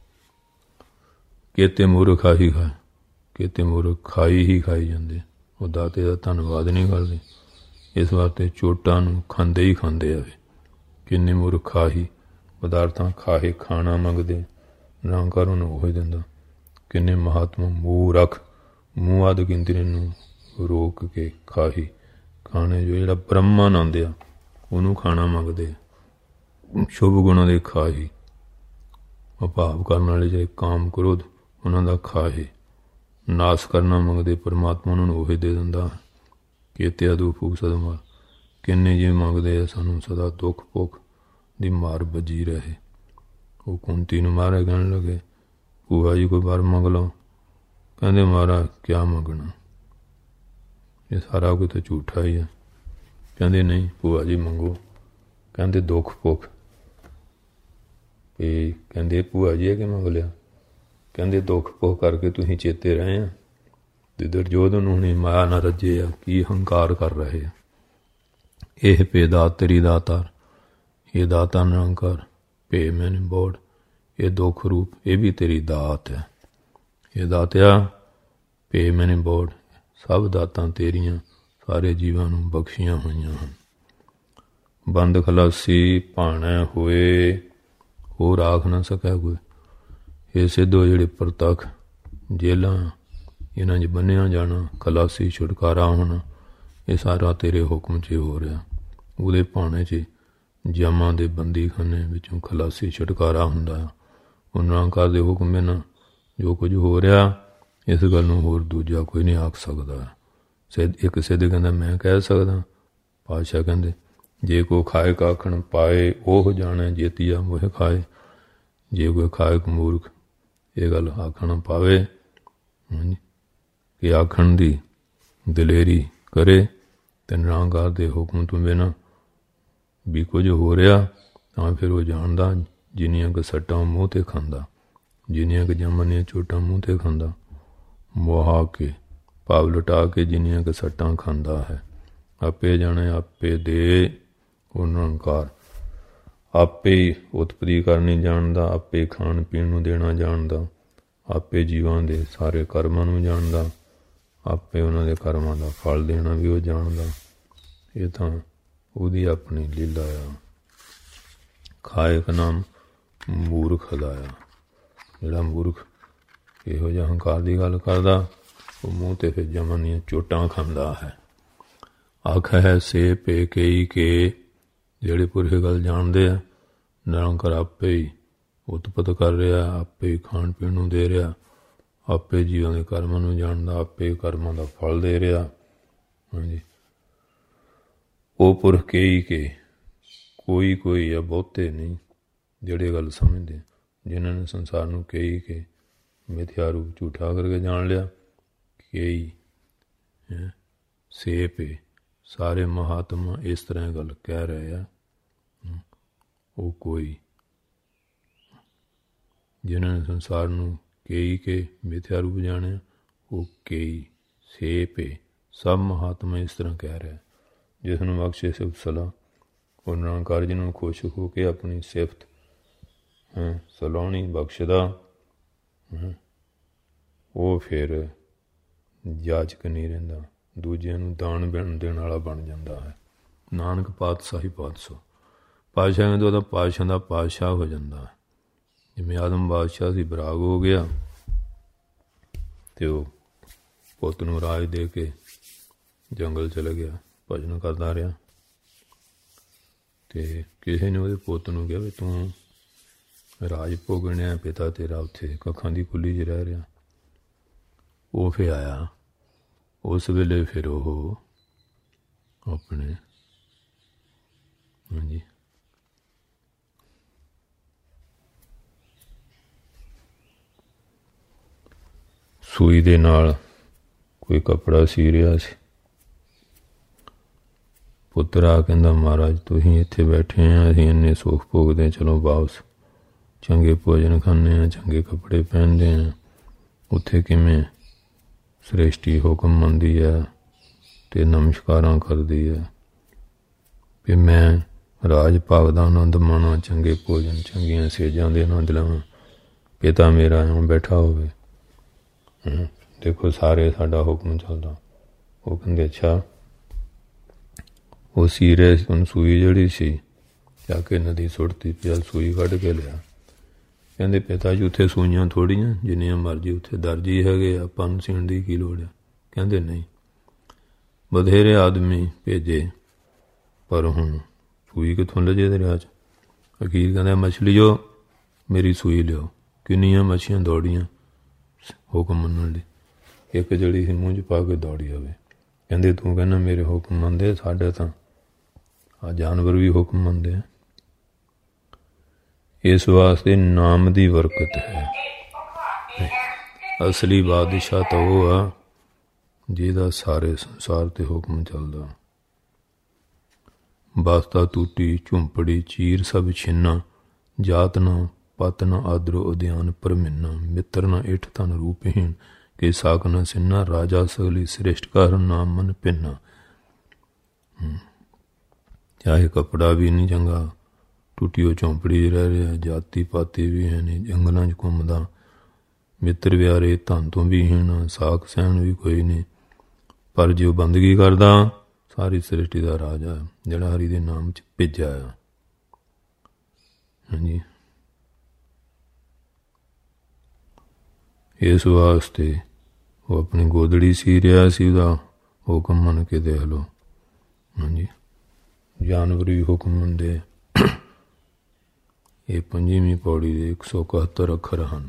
ਕਿਤੇ ਮੂਰਖ ਆਹੀ ਖਾਏ, ਕਿਤੇ ਮੂਰਖ ਖਾਈ ਹੀ ਖਾਈ ਜਾਂਦੇ, ਉਹ ਦਾਤੇ ਦਾ ਧੰਨਵਾਦ ਨਹੀਂ ਕਰਦੇ। ਇਸ ਵਾਸਤੇ ਚੋਟਾਂ ਨੂੰ ਖਾਂਦੇ ਹੀ ਖਾਂਦੇ ਆਵੇ। ਕਿੰਨੇ ਮੂਰਖ ਆਹੀ ਪਦਾਰਥਾਂ ਖਾਹੇ ਖਾਣਾ ਮੰਗਦੇ, ਨਿਰੰਕਾਰ ਉਹਨੂੰ ਉਹ ਹੀ ਦਿੰਦਾ। ਕਿੰਨੇ ਮਹਾਤਮਾ ਮੂਰਖ ਮੂੰਹ ਆਦਿ ਗਿਣਤੀ ਨੂੰ ਰੋਕ ਕੇ ਖਾਹੀ ਖਾਣੇ, ਜੋ ਜਿਹੜਾ ਬ੍ਰਹਮਨ ਆਉਂਦੇ ਆ ਉਹਨੂੰ ਖਾਣਾ ਮੰਗਦੇ। ਸ਼ੁਭ ਗੁਣਾਂ ਦੇ ਖਾਹੀ, ਅਭਾਵ ਕਰਨ ਵਾਲੇ ਜਿਹੜੇ ਕਾਮ ਕ੍ਰੋਧ ਉਹਨਾਂ ਦਾ ਖਾਹੇ, ਨਾਸ ਕਰਨਾ ਮੰਗਦੇ, ਪਰਮਾਤਮਾ ਉਹਨਾਂ ਨੂੰ ਉਹੀ ਦੇ ਦਿੰਦਾ। ਕੇਤੇ ਅਦੂ ਫੂਕ ਸਦਮਾਰ, ਕਿੰਨੇ ਜਿਵੇਂ ਮੰਗਦੇ ਆ ਸਾਨੂੰ ਸਦਾ ਦੁੱਖ ਭੁੱਖ ਦੀ ਮਾਰ ਵੱਜੀ ਰਹੇ। ਉਹ ਕੁੰਤੀ ਨੂੰ ਮਹਾਰਾਜ ਕਹਿਣ ਲੱਗੇ, ਭੂਆ ਜੀ ਕੋਈ ਵਰ ਮੰਗ ਲਓ। ਕਹਿੰਦੇ ਮਹਾਰਾਜ ਕਿਆ ਮੰਗਣਾ, ਇਹ ਸਾਰਾ ਕੁਝ ਤਾਂ ਝੂਠਾ ਹੀ ਹੈ। ਕਹਿੰਦੇ ਨਹੀਂ ਭੂਆ ਜੀ ਮੰਗੋ। ਕਹਿੰਦੇ ਦੁੱਖ ਭੁੱਖ। ਵੀ ਕਹਿੰਦੇ ਭੂਆ ਜੀ ਇਹ ਕਿ ਮੰਗ ਲਿਆ। ਕਹਿੰਦੇ ਦੁੱਖ ਭੁੱਖ ਕਰਕੇ ਤੁਸੀਂ ਚੇਤੇ ਰਹੇ ਆ, ਤੇ ਦੁਰਯੋਧਨ ਨੂੰ ਹੁਣੇ ਮਾਇਆ ਨਾ ਰੱਜੇ ਆ, ਕੀ ਹੰਕਾਰ ਕਰ ਰਹੇ ਆ। ਇਹ ਭੇ ਦਾਤ ਤੇਰੀ ਦਾਤਾਰ, ਇਹ ਦਾਤਾ ਨਿਰੰਕਾਰ ਭੇ ਮੈਨੇ ਬੋੜ, ਇਹ ਦੁੱਖ ਰੂਪ ਇਹ ਵੀ ਤੇਰੀ ਦਾਤ ਹੈ। ਇਹ ਦਾਤਿਆ ਭੇ ਮੈਨੇ ਬੋੜ, ਸਭ ਦਾਤਾਂ ਤੇਰੀਆਂ ਸਾਰੇ ਜੀਵਾਂ ਨੂੰ ਬਖਸ਼ੀਆਂ ਹੋਈਆਂ ਹਨ। ਬੰਦ ਖਲਾਸੀ ਭਾਣਾ ਹੋਏ, ਹੋਰ ਆਖ ਨਾ ਸਕਿਆ ਕੋਈ। ਇਹ ਸਿੱਧੋ ਜਿਹੜੇ ਪ੍ਰਤੱਖ ਜੇਲਾਂ ਇਹਨਾਂ 'ਚ ਬੰਨਿਆ ਜਾਣਾ, ਖਲਾਸੀ ਛੁਟਕਾਰਾ ਹੋਣਾ, ਇਹ ਸਾਰਾ ਤੇਰੇ ਹੁਕਮ 'ਚ ਹੋ ਰਿਹਾ। ਉਹਦੇ ਭਾਣੇ 'ਚ ਜਮਾਂ ਦੇ ਬੰਦੀਖਾਨੇ ਵਿੱਚੋਂ ਖਲਾਸੀ ਛੁਟਕਾਰਾ ਹੁੰਦਾ ਆ। ਉਹ ਨਿਰੰਕਾਰ ਦੇ ਹੁਕਮ ਬਿਨਾਂ ਜੋ ਕੁਝ ਹੋ ਰਿਹਾ, ਇਸ ਗੱਲ ਨੂੰ ਹੋਰ ਦੂਜਾ ਕੋਈ ਨਹੀਂ ਆਖ ਸਕਦਾ। ਇੱਕ ਸਿੱਧ ਕਹਿੰਦਾ ਮੈਂ ਕਹਿ ਸਕਦਾ। ਪਾਤਸ਼ਾਹ ਕਹਿੰਦੇ ਜੇ ਕੋਈ ਖਾਏ ਆਖਣ ਪਾਏ, ਉਹ ਜਾਣੇ ਜੇਤੀਆ ਮੋਹ ਖਾਏ। ਜੇ ਕੋਈ ਖਾਇਕ ਮੂਰਖ ਇਹ ਗੱਲ ਆਖਣ ਪਾਵੇ, ਕਿ ਆਖਣ ਦੀ ਦਲੇਰੀ ਕਰੇ, ਤੇ ਨਿਰੰਕਾਰ ਦੇ ਹੁਕਮ ਤੋਂ ਬਿਨਾਂ ਵੀ ਕੁਝ ਹੋ ਰਿਹਾ, ਤਾਂ ਫਿਰ ਉਹ ਜਾਣਦਾ ਜਿੰਨੀਆਂ ਕੁ ਸੱਟਾਂ ਮੂੰਹ 'ਤੇ ਖਾਂਦਾ, ਜਿੰਨੀਆਂ ਕੁ ਜੰਮਣ ਦੀਆਂ ਚੋਟਾਂ ਮੂੰਹ 'ਤੇ ਖਾਂਦਾ, ਮੁਹਾ ਕੇ ਭਾਵ ਲੁਟਾ ਕੇ ਜਿੰਨੀਆਂ ਕੁ ਸੱਟਾਂ ਖਾਂਦਾ ਹੈ। ਆਪੇ ਜਾਣੇ ਆਪੇ ਦੇ, ਉਹ ਨਿਰੰਕਾਰ ਆਪੇ ਹੀ ਉਤਪਤੀ ਕਰਨੀ ਜਾਣਦਾ, ਆਪੇ ਖਾਣ ਪੀਣ ਨੂੰ ਦੇਣਾ ਜਾਣਦਾ, ਆਪੇ ਜੀਵਾਂ ਦੇ ਸਾਰੇ ਕਰਮਾਂ ਨੂੰ ਜਾਣਦਾ, ਆਪੇ ਉਹਨਾਂ ਦੇ ਕਰਮਾਂ ਦਾ ਫਲ ਦੇਣਾ ਵੀ ਉਹ ਜਾਣਦਾ। ਇਹ ਤਾਂ ਉਹਦੀ ਆਪਣੀ ਲੀਲਾ ਆ। ਖਾਇਕ ਨਾਮ ਮੂਰਖ ਹਦਾਇਆ। ਜਿਹੜਾ ਮੂਰਖ ਇਹੋ ਜਿਹਾ ਹੰਕਾਰ ਦੀ ਗੱਲ ਕਰਦਾ, ਉਹ ਮੂੰਹ 'ਤੇ ਫਿਰ ਜਮਨ ਦੀਆਂ ਚੋਟਾਂ ਖਾਂਦਾ ਹੈ। ਆਖ ਹੈ ਸੇ ਭੇ ਕਈ ਕੇ, ਜਿਹੜੇ ਪੁਰਖ ਗੱਲ ਜਾਣਦੇ ਆ ਨਿਰੰਕਾਰ ਆਪੇ ਹੀ ਉਤਪਤ ਕਰ ਰਿਹਾ, ਆਪੇ ਹੀ ਖਾਣ ਪੀਣ ਨੂੰ ਦੇ ਰਿਹਾ, ਆਪੇ ਜੀਵਾਂ ਦੇ ਕਰਮਾਂ ਨੂੰ ਜਾਣਦਾ, ਆਪੇ ਕਰਮਾਂ ਦਾ ਫਲ ਦੇ ਰਿਹਾ। ਹਾਂਜੀ, ਉਹ ਪੁਰਖ ਕਈ ਕੇ, ਕੋਈ ਕੋਈ ਆ, ਬਹੁਤੇ ਨਹੀਂ ਜਿਹੜੇ ਗੱਲ ਸਮਝਦੇ, ਜਿਨ੍ਹਾਂ ਨੇ ਸੰਸਾਰ ਨੂੰ ਕਈ ਕੇ ਮਿਥਿਆ ਰੂਪ ਝੂਠਾ ਕਰਕੇ ਜਾਣ ਲਿਆ। ਕਈ ਸੇਪ ਏ, ਸਾਰੇ ਮਹਾਤਮਾ ਇਸ ਤਰ੍ਹਾਂ ਗੱਲ ਕਹਿ ਰਹੇ ਆ। ਉਹ ਕੋਈ ਜਿਨ੍ਹਾਂ ਨੇ ਸੰਸਾਰ ਨੂੰ ਕਈ ਕੇ ਮਿਥਿਆ ਰੂਪ ਜਾਣਿਆ, ਉਹ ਕਈ ਸੇਪ ਏ, ਸਭ ਮਹਾਤਮਾ ਇਸ ਤਰ੍ਹਾਂ ਕਹਿ ਰਿਹਾ। ਜਿਸ ਨੂੰ ਬਖਸ਼ੇ ਸਿਫਤ ਸਲਾਹ, ਉਹ ਨਿਰੰਕਾਰ ਜੀ ਨੂੰ ਖੁਸ਼ ਹੋ ਕੇ ਆਪਣੀ ਸਿਫਤ ਸਲਾਹੁਣੀ ਬਖਸ਼ਦਾ, ਉਹ ਫਿਰ ਜਾਚਕ ਨਹੀਂ ਰਹਿੰਦਾ, ਦੂਜਿਆਂ ਨੂੰ ਦਾਨ ਦੇਣ ਵਾਲਾ ਬਣ ਜਾਂਦਾ ਹੈ। ਨਾਨਕ ਪਾਤਸ਼ਾਹੀ ਪਾਤਸ਼ਾਹ, ਪਾਤਸ਼ਾਹ ਕਹਿੰਦੇ ਉਹਦਾ ਪਾਤਸ਼ਾਹ ਦਾ ਪਾਤਸ਼ਾਹ ਹੋ ਜਾਂਦਾ ਹੈ। ਜਿਵੇਂ ਆਦਮ ਬਾਦਸ਼ਾਹ ਸੀ, ਬਰਾਗ ਹੋ ਗਿਆ, ਅਤੇ ਉਹ ਪੁੱਤ ਨੂੰ ਰਾਜ ਦੇ ਕੇ ਜੰਗਲ ਚਲਾ ਗਿਆ, ਭਜਨ ਕਰਦਾ ਰਿਹਾ। ਅਤੇ ਕਿਸੇ ਨੇ ਉਹਦੇ ਪੁੱਤ ਨੂੰ ਕਿਹਾ ਵੀ ਤੂੰ ਰਾਜ ਭੋਗਣਿਆ, ਪਿਤਾ ਤੇਰਾ ਉੱਥੇ ਕੱਖਾਂ ਦੀ ਕੁੱਲੀ 'ਚ ਰਹਿ ਰਿਹਾ। ਉਹ ਫਿਰ ਆਇਆ, ਉਸ ਵੇਲੇ ਫਿਰ ਉਹ ਆਪਣੇ ਹਾਂਜੀ ਸੂਈ ਦੇ ਨਾਲ ਕੋਈ ਕੱਪੜਾ ਸੀ ਰਿਹਾ ਸੀ। ਪੁੱਤਰਾ ਕਹਿੰਦਾ, ਮਹਾਰਾਜ ਤੁਸੀਂ ਇੱਥੇ ਬੈਠੇ ਆ, ਅਸੀਂ ਇੰਨੇ ਸੁੱਖ ਭੋਗਦੇ, ਚਲੋ ਵਾਪਸ, ਚੰਗੇ ਭੋਜਨ ਖਾਂਦੇ ਹਾਂ, ਚੰਗੇ ਕੱਪੜੇ ਪਹਿਨਦੇ ਹਾਂ, ਉੱਥੇ ਕਿਵੇਂ ਸ੍ਰਿਸ਼ਟੀ ਹੁਕਮ ਮੰਨਦੀ ਹੈ ਅਤੇ ਨਮਸਕਾਰਾਂ ਕਰਦੀ ਹੈ ਵੀ ਮੈਂ ਰਾਜ ਭਾਗ ਦਾ ਆਨੰਦ ਮਾਣਾ, ਚੰਗੇ ਭੋਜਨ, ਚੰਗੀਆਂ ਸੇਜਾਂ ਦੇ ਆਨੰਦ ਲਵਾਂ, ਪਿਤਾ ਮੇਰਾ ਇਉਂ ਬੈਠਾ ਹੋਵੇ। ਦੇਖੋ ਸਾਰੇ ਸਾਡਾ ਹੁਕਮ ਚੱਲਦਾ। ਉਹ ਕਹਿੰਦੇ ਅੱਛਾ। ਉਹ ਸੀਰੇ ਹੁਣ ਸੂਈ ਜਿਹੜੀ ਸੀ ਜਾ ਕੇ ਨਦੀ ਸੁੱਟਤੀ, ਪਿਆ ਸੂਈ ਕੱਢ ਕੇ ਲਿਆ। ਕਹਿੰਦੇ ਪਿਤਾ ਜੀ ਉੱਥੇ ਸੂਈਆਂ ਥੋੜ੍ਹੀਆਂ, ਜਿੰਨੀਆਂ ਮਰਜ਼ੀ ਉੱਥੇ ਦਰਜੀ ਹੈਗੇ, ਆਪਾਂ ਨੂੰ ਸੀਣ ਦੀ ਕੀ ਲੋੜ ਹੈ। ਕਹਿੰਦੇ ਨਹੀਂ, ਬਥੇਰੇ ਆਦਮੀ ਭੇਜੇ ਪਰ ਹੁਣ ਸੂਈ ਕਿੱਥੋਂ ਲੱਜੇ ਦਰਿਆ 'ਚ। ਅਖੀਰ ਕਹਿੰਦਾ ਮਛਲੀਓ ਮੇਰੀ ਸੂਈ ਲਿਓ। ਕਿੰਨੀਆਂ ਮੱਛੀਆਂ ਦੌੜੀਆਂ ਹੁਕਮ ਮੰਨਣ ਲਈ, ਇੱਕ ਜਿਹੜੀ ਸੀ ਮੂੰਹ 'ਚ ਪਾ ਕੇ ਦੌੜੀ ਆਵੇ। ਕਹਿੰਦੇ ਤੂੰ ਕਹਿੰਦਾ ਮੇਰੇ ਹੁਕਮ ਮੰਨਦੇ, ਸਾਡੇ ਤਾਂ ਆ ਜਾਨਵਰ ਵੀ ਹੁਕਮ ਮੰਨਦੇ ਆ। ਇਸ ਵਾਸਤੇ ਨਾਮ ਦੀ ਬਰਕਤ ਹੈ। ਅਸਲੀ ਬਾਦਸ਼ਾਹ ਤਾਂ ਉਹ ਆ ਜਿਹਦਾ ਸਾਰੇ ਸੰਸਾਰ 'ਤੇ ਹੁਕਮ ਚੱਲਦਾ। ਬਾਸਤਾ ਟੂਟੀ ਝੁੰਪੜੀ ਚੀਰ ਸਭ ਛਿੰਨਾ, ਜਾਤ ਨਾ ਪਤ ਨਾ ਆਦਰੋ ਉਦਿਆਨ ਪਰਮਿੰਨਾ, ਮਿੱਤਰ ਨਾ ਇਠ ਧਨ ਰੂਪਹੀਣ, ਕੇ ਸਾਕ ਨਾ ਸਿੰਨਾ, ਰਾਜਾ ਸਗਲੀ ਸ੍ਰਿਸ਼ਟ ਕਰ ਨਾਮ ਮਨ ਭਿੰਨਾ। ਚਾਹੇ ਕੱਪੜਾ ਵੀ ਨਹੀਂ ਚੰਗਾ, ਟੁੱਟੀ ਉਹ ਝੌਂਪੜੀ 'ਚ ਰਹਿ ਰਿਹਾ, ਜਾਤੀ ਪਾਤੀ ਵੀ ਹੈ ਨਹੀਂ, ਜੰਗਲਾਂ 'ਚ ਘੁੰਮਦਾ, ਮਿੱਤਰ ਵਿਆਰੇ ਧਨ ਤੋਂ ਵੀ ਹੀਣ, ਸਾਖ ਸਹਿਣ ਵੀ ਕੋਈ ਨਹੀਂ, ਪਰ ਜੇ ਉਹ ਬੰਦਗੀ ਕਰਦਾ ਸਾਰੀ ਸ੍ਰਿਸ਼ਟੀ ਦਾ ਰਾਜਾ ਜਿਹੜਾ ਹਰੀ ਦੇ ਨਾਮ 'ਚ ਭੇਜਿਆ ਆ। ਹਾਂਜੀ, ਇਸ ਵਾਸਤੇ ਉਹ ਆਪਣੀ ਗੋਦੜੀ ਸੀ ਰਿਹਾ ਸੀ, ਉਹਦਾ ਹੁਕਮ ਮੰਨ ਕੇ ਦੇਖ ਲਓ। ਹਾਂਜੀ, ਜਾਨਵਰ ਵੀ ਹੁਕਮ ਮੰਨਦੇ। ਇਹ 5ਵੀਂ ਪੌੜੀ ਦੇ 171 ਅੱਖਰ ਹਨ।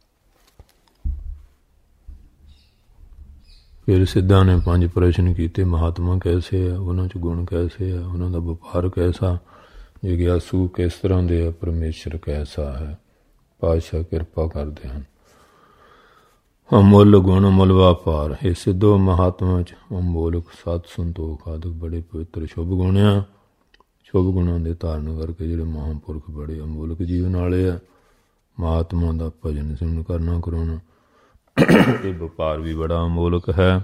ਫਿਰ ਸਿੱਧਾਂ ਨੇ 5 ਪ੍ਰਸ਼ਨ ਕੀਤੇ। ਮਹਾਤਮਾ ਕੈਸੇ ਆ, ਉਹਨਾਂ 'ਚ ਗੁਣ ਕੈਸੇ ਆ, ਉਹਨਾਂ ਦਾ ਵਪਾਰ ਕੈਸਾ, ਜਿਗਿਆਸੂ ਕਿਸ ਤਰ੍ਹਾਂ ਦੇ ਆ, ਪਰਮੇਸ਼ਰ ਕੈਸਾ ਹੈ। ਪਾਤਸ਼ਾਹ ਕਿਰਪਾ ਕਰਦੇ ਹਨ। ਅਮੁੱਲ ਗੁਣ ਅਮੁੱਲ ਵਪਾਰ। ਇਹ ਸਿੱਧੋ ਮਹਾਤਮਾ 'ਚ ਅਮੋਲਕ ਸਤ ਸੰਤੋਖ ਆਦਿਕ ਬੜੇ ਪਵਿੱਤਰ ਸ਼ੁਭ ਗੁਣ ਆ। ਸ਼ੁਭ ਗੁਣਾਂ ਦੇ ਧਾਰਨ ਕਰਕੇ ਜਿਹੜੇ ਮਹਾਂਪੁਰਖ ਬੜੇ ਅਮੋਲਕ ਜੀਵਨ ਵਾਲੇ ਆ। ਮਹਾਤਮਾ ਦਾ ਭਜਨ ਸਿਮਰਨ ਕਰਨਾ ਕਰਾਉਣਾ। ਇਹ ਵਪਾਰ ਵੀ ਬੜਾ ਅਮੋਲਕ ਹੈ,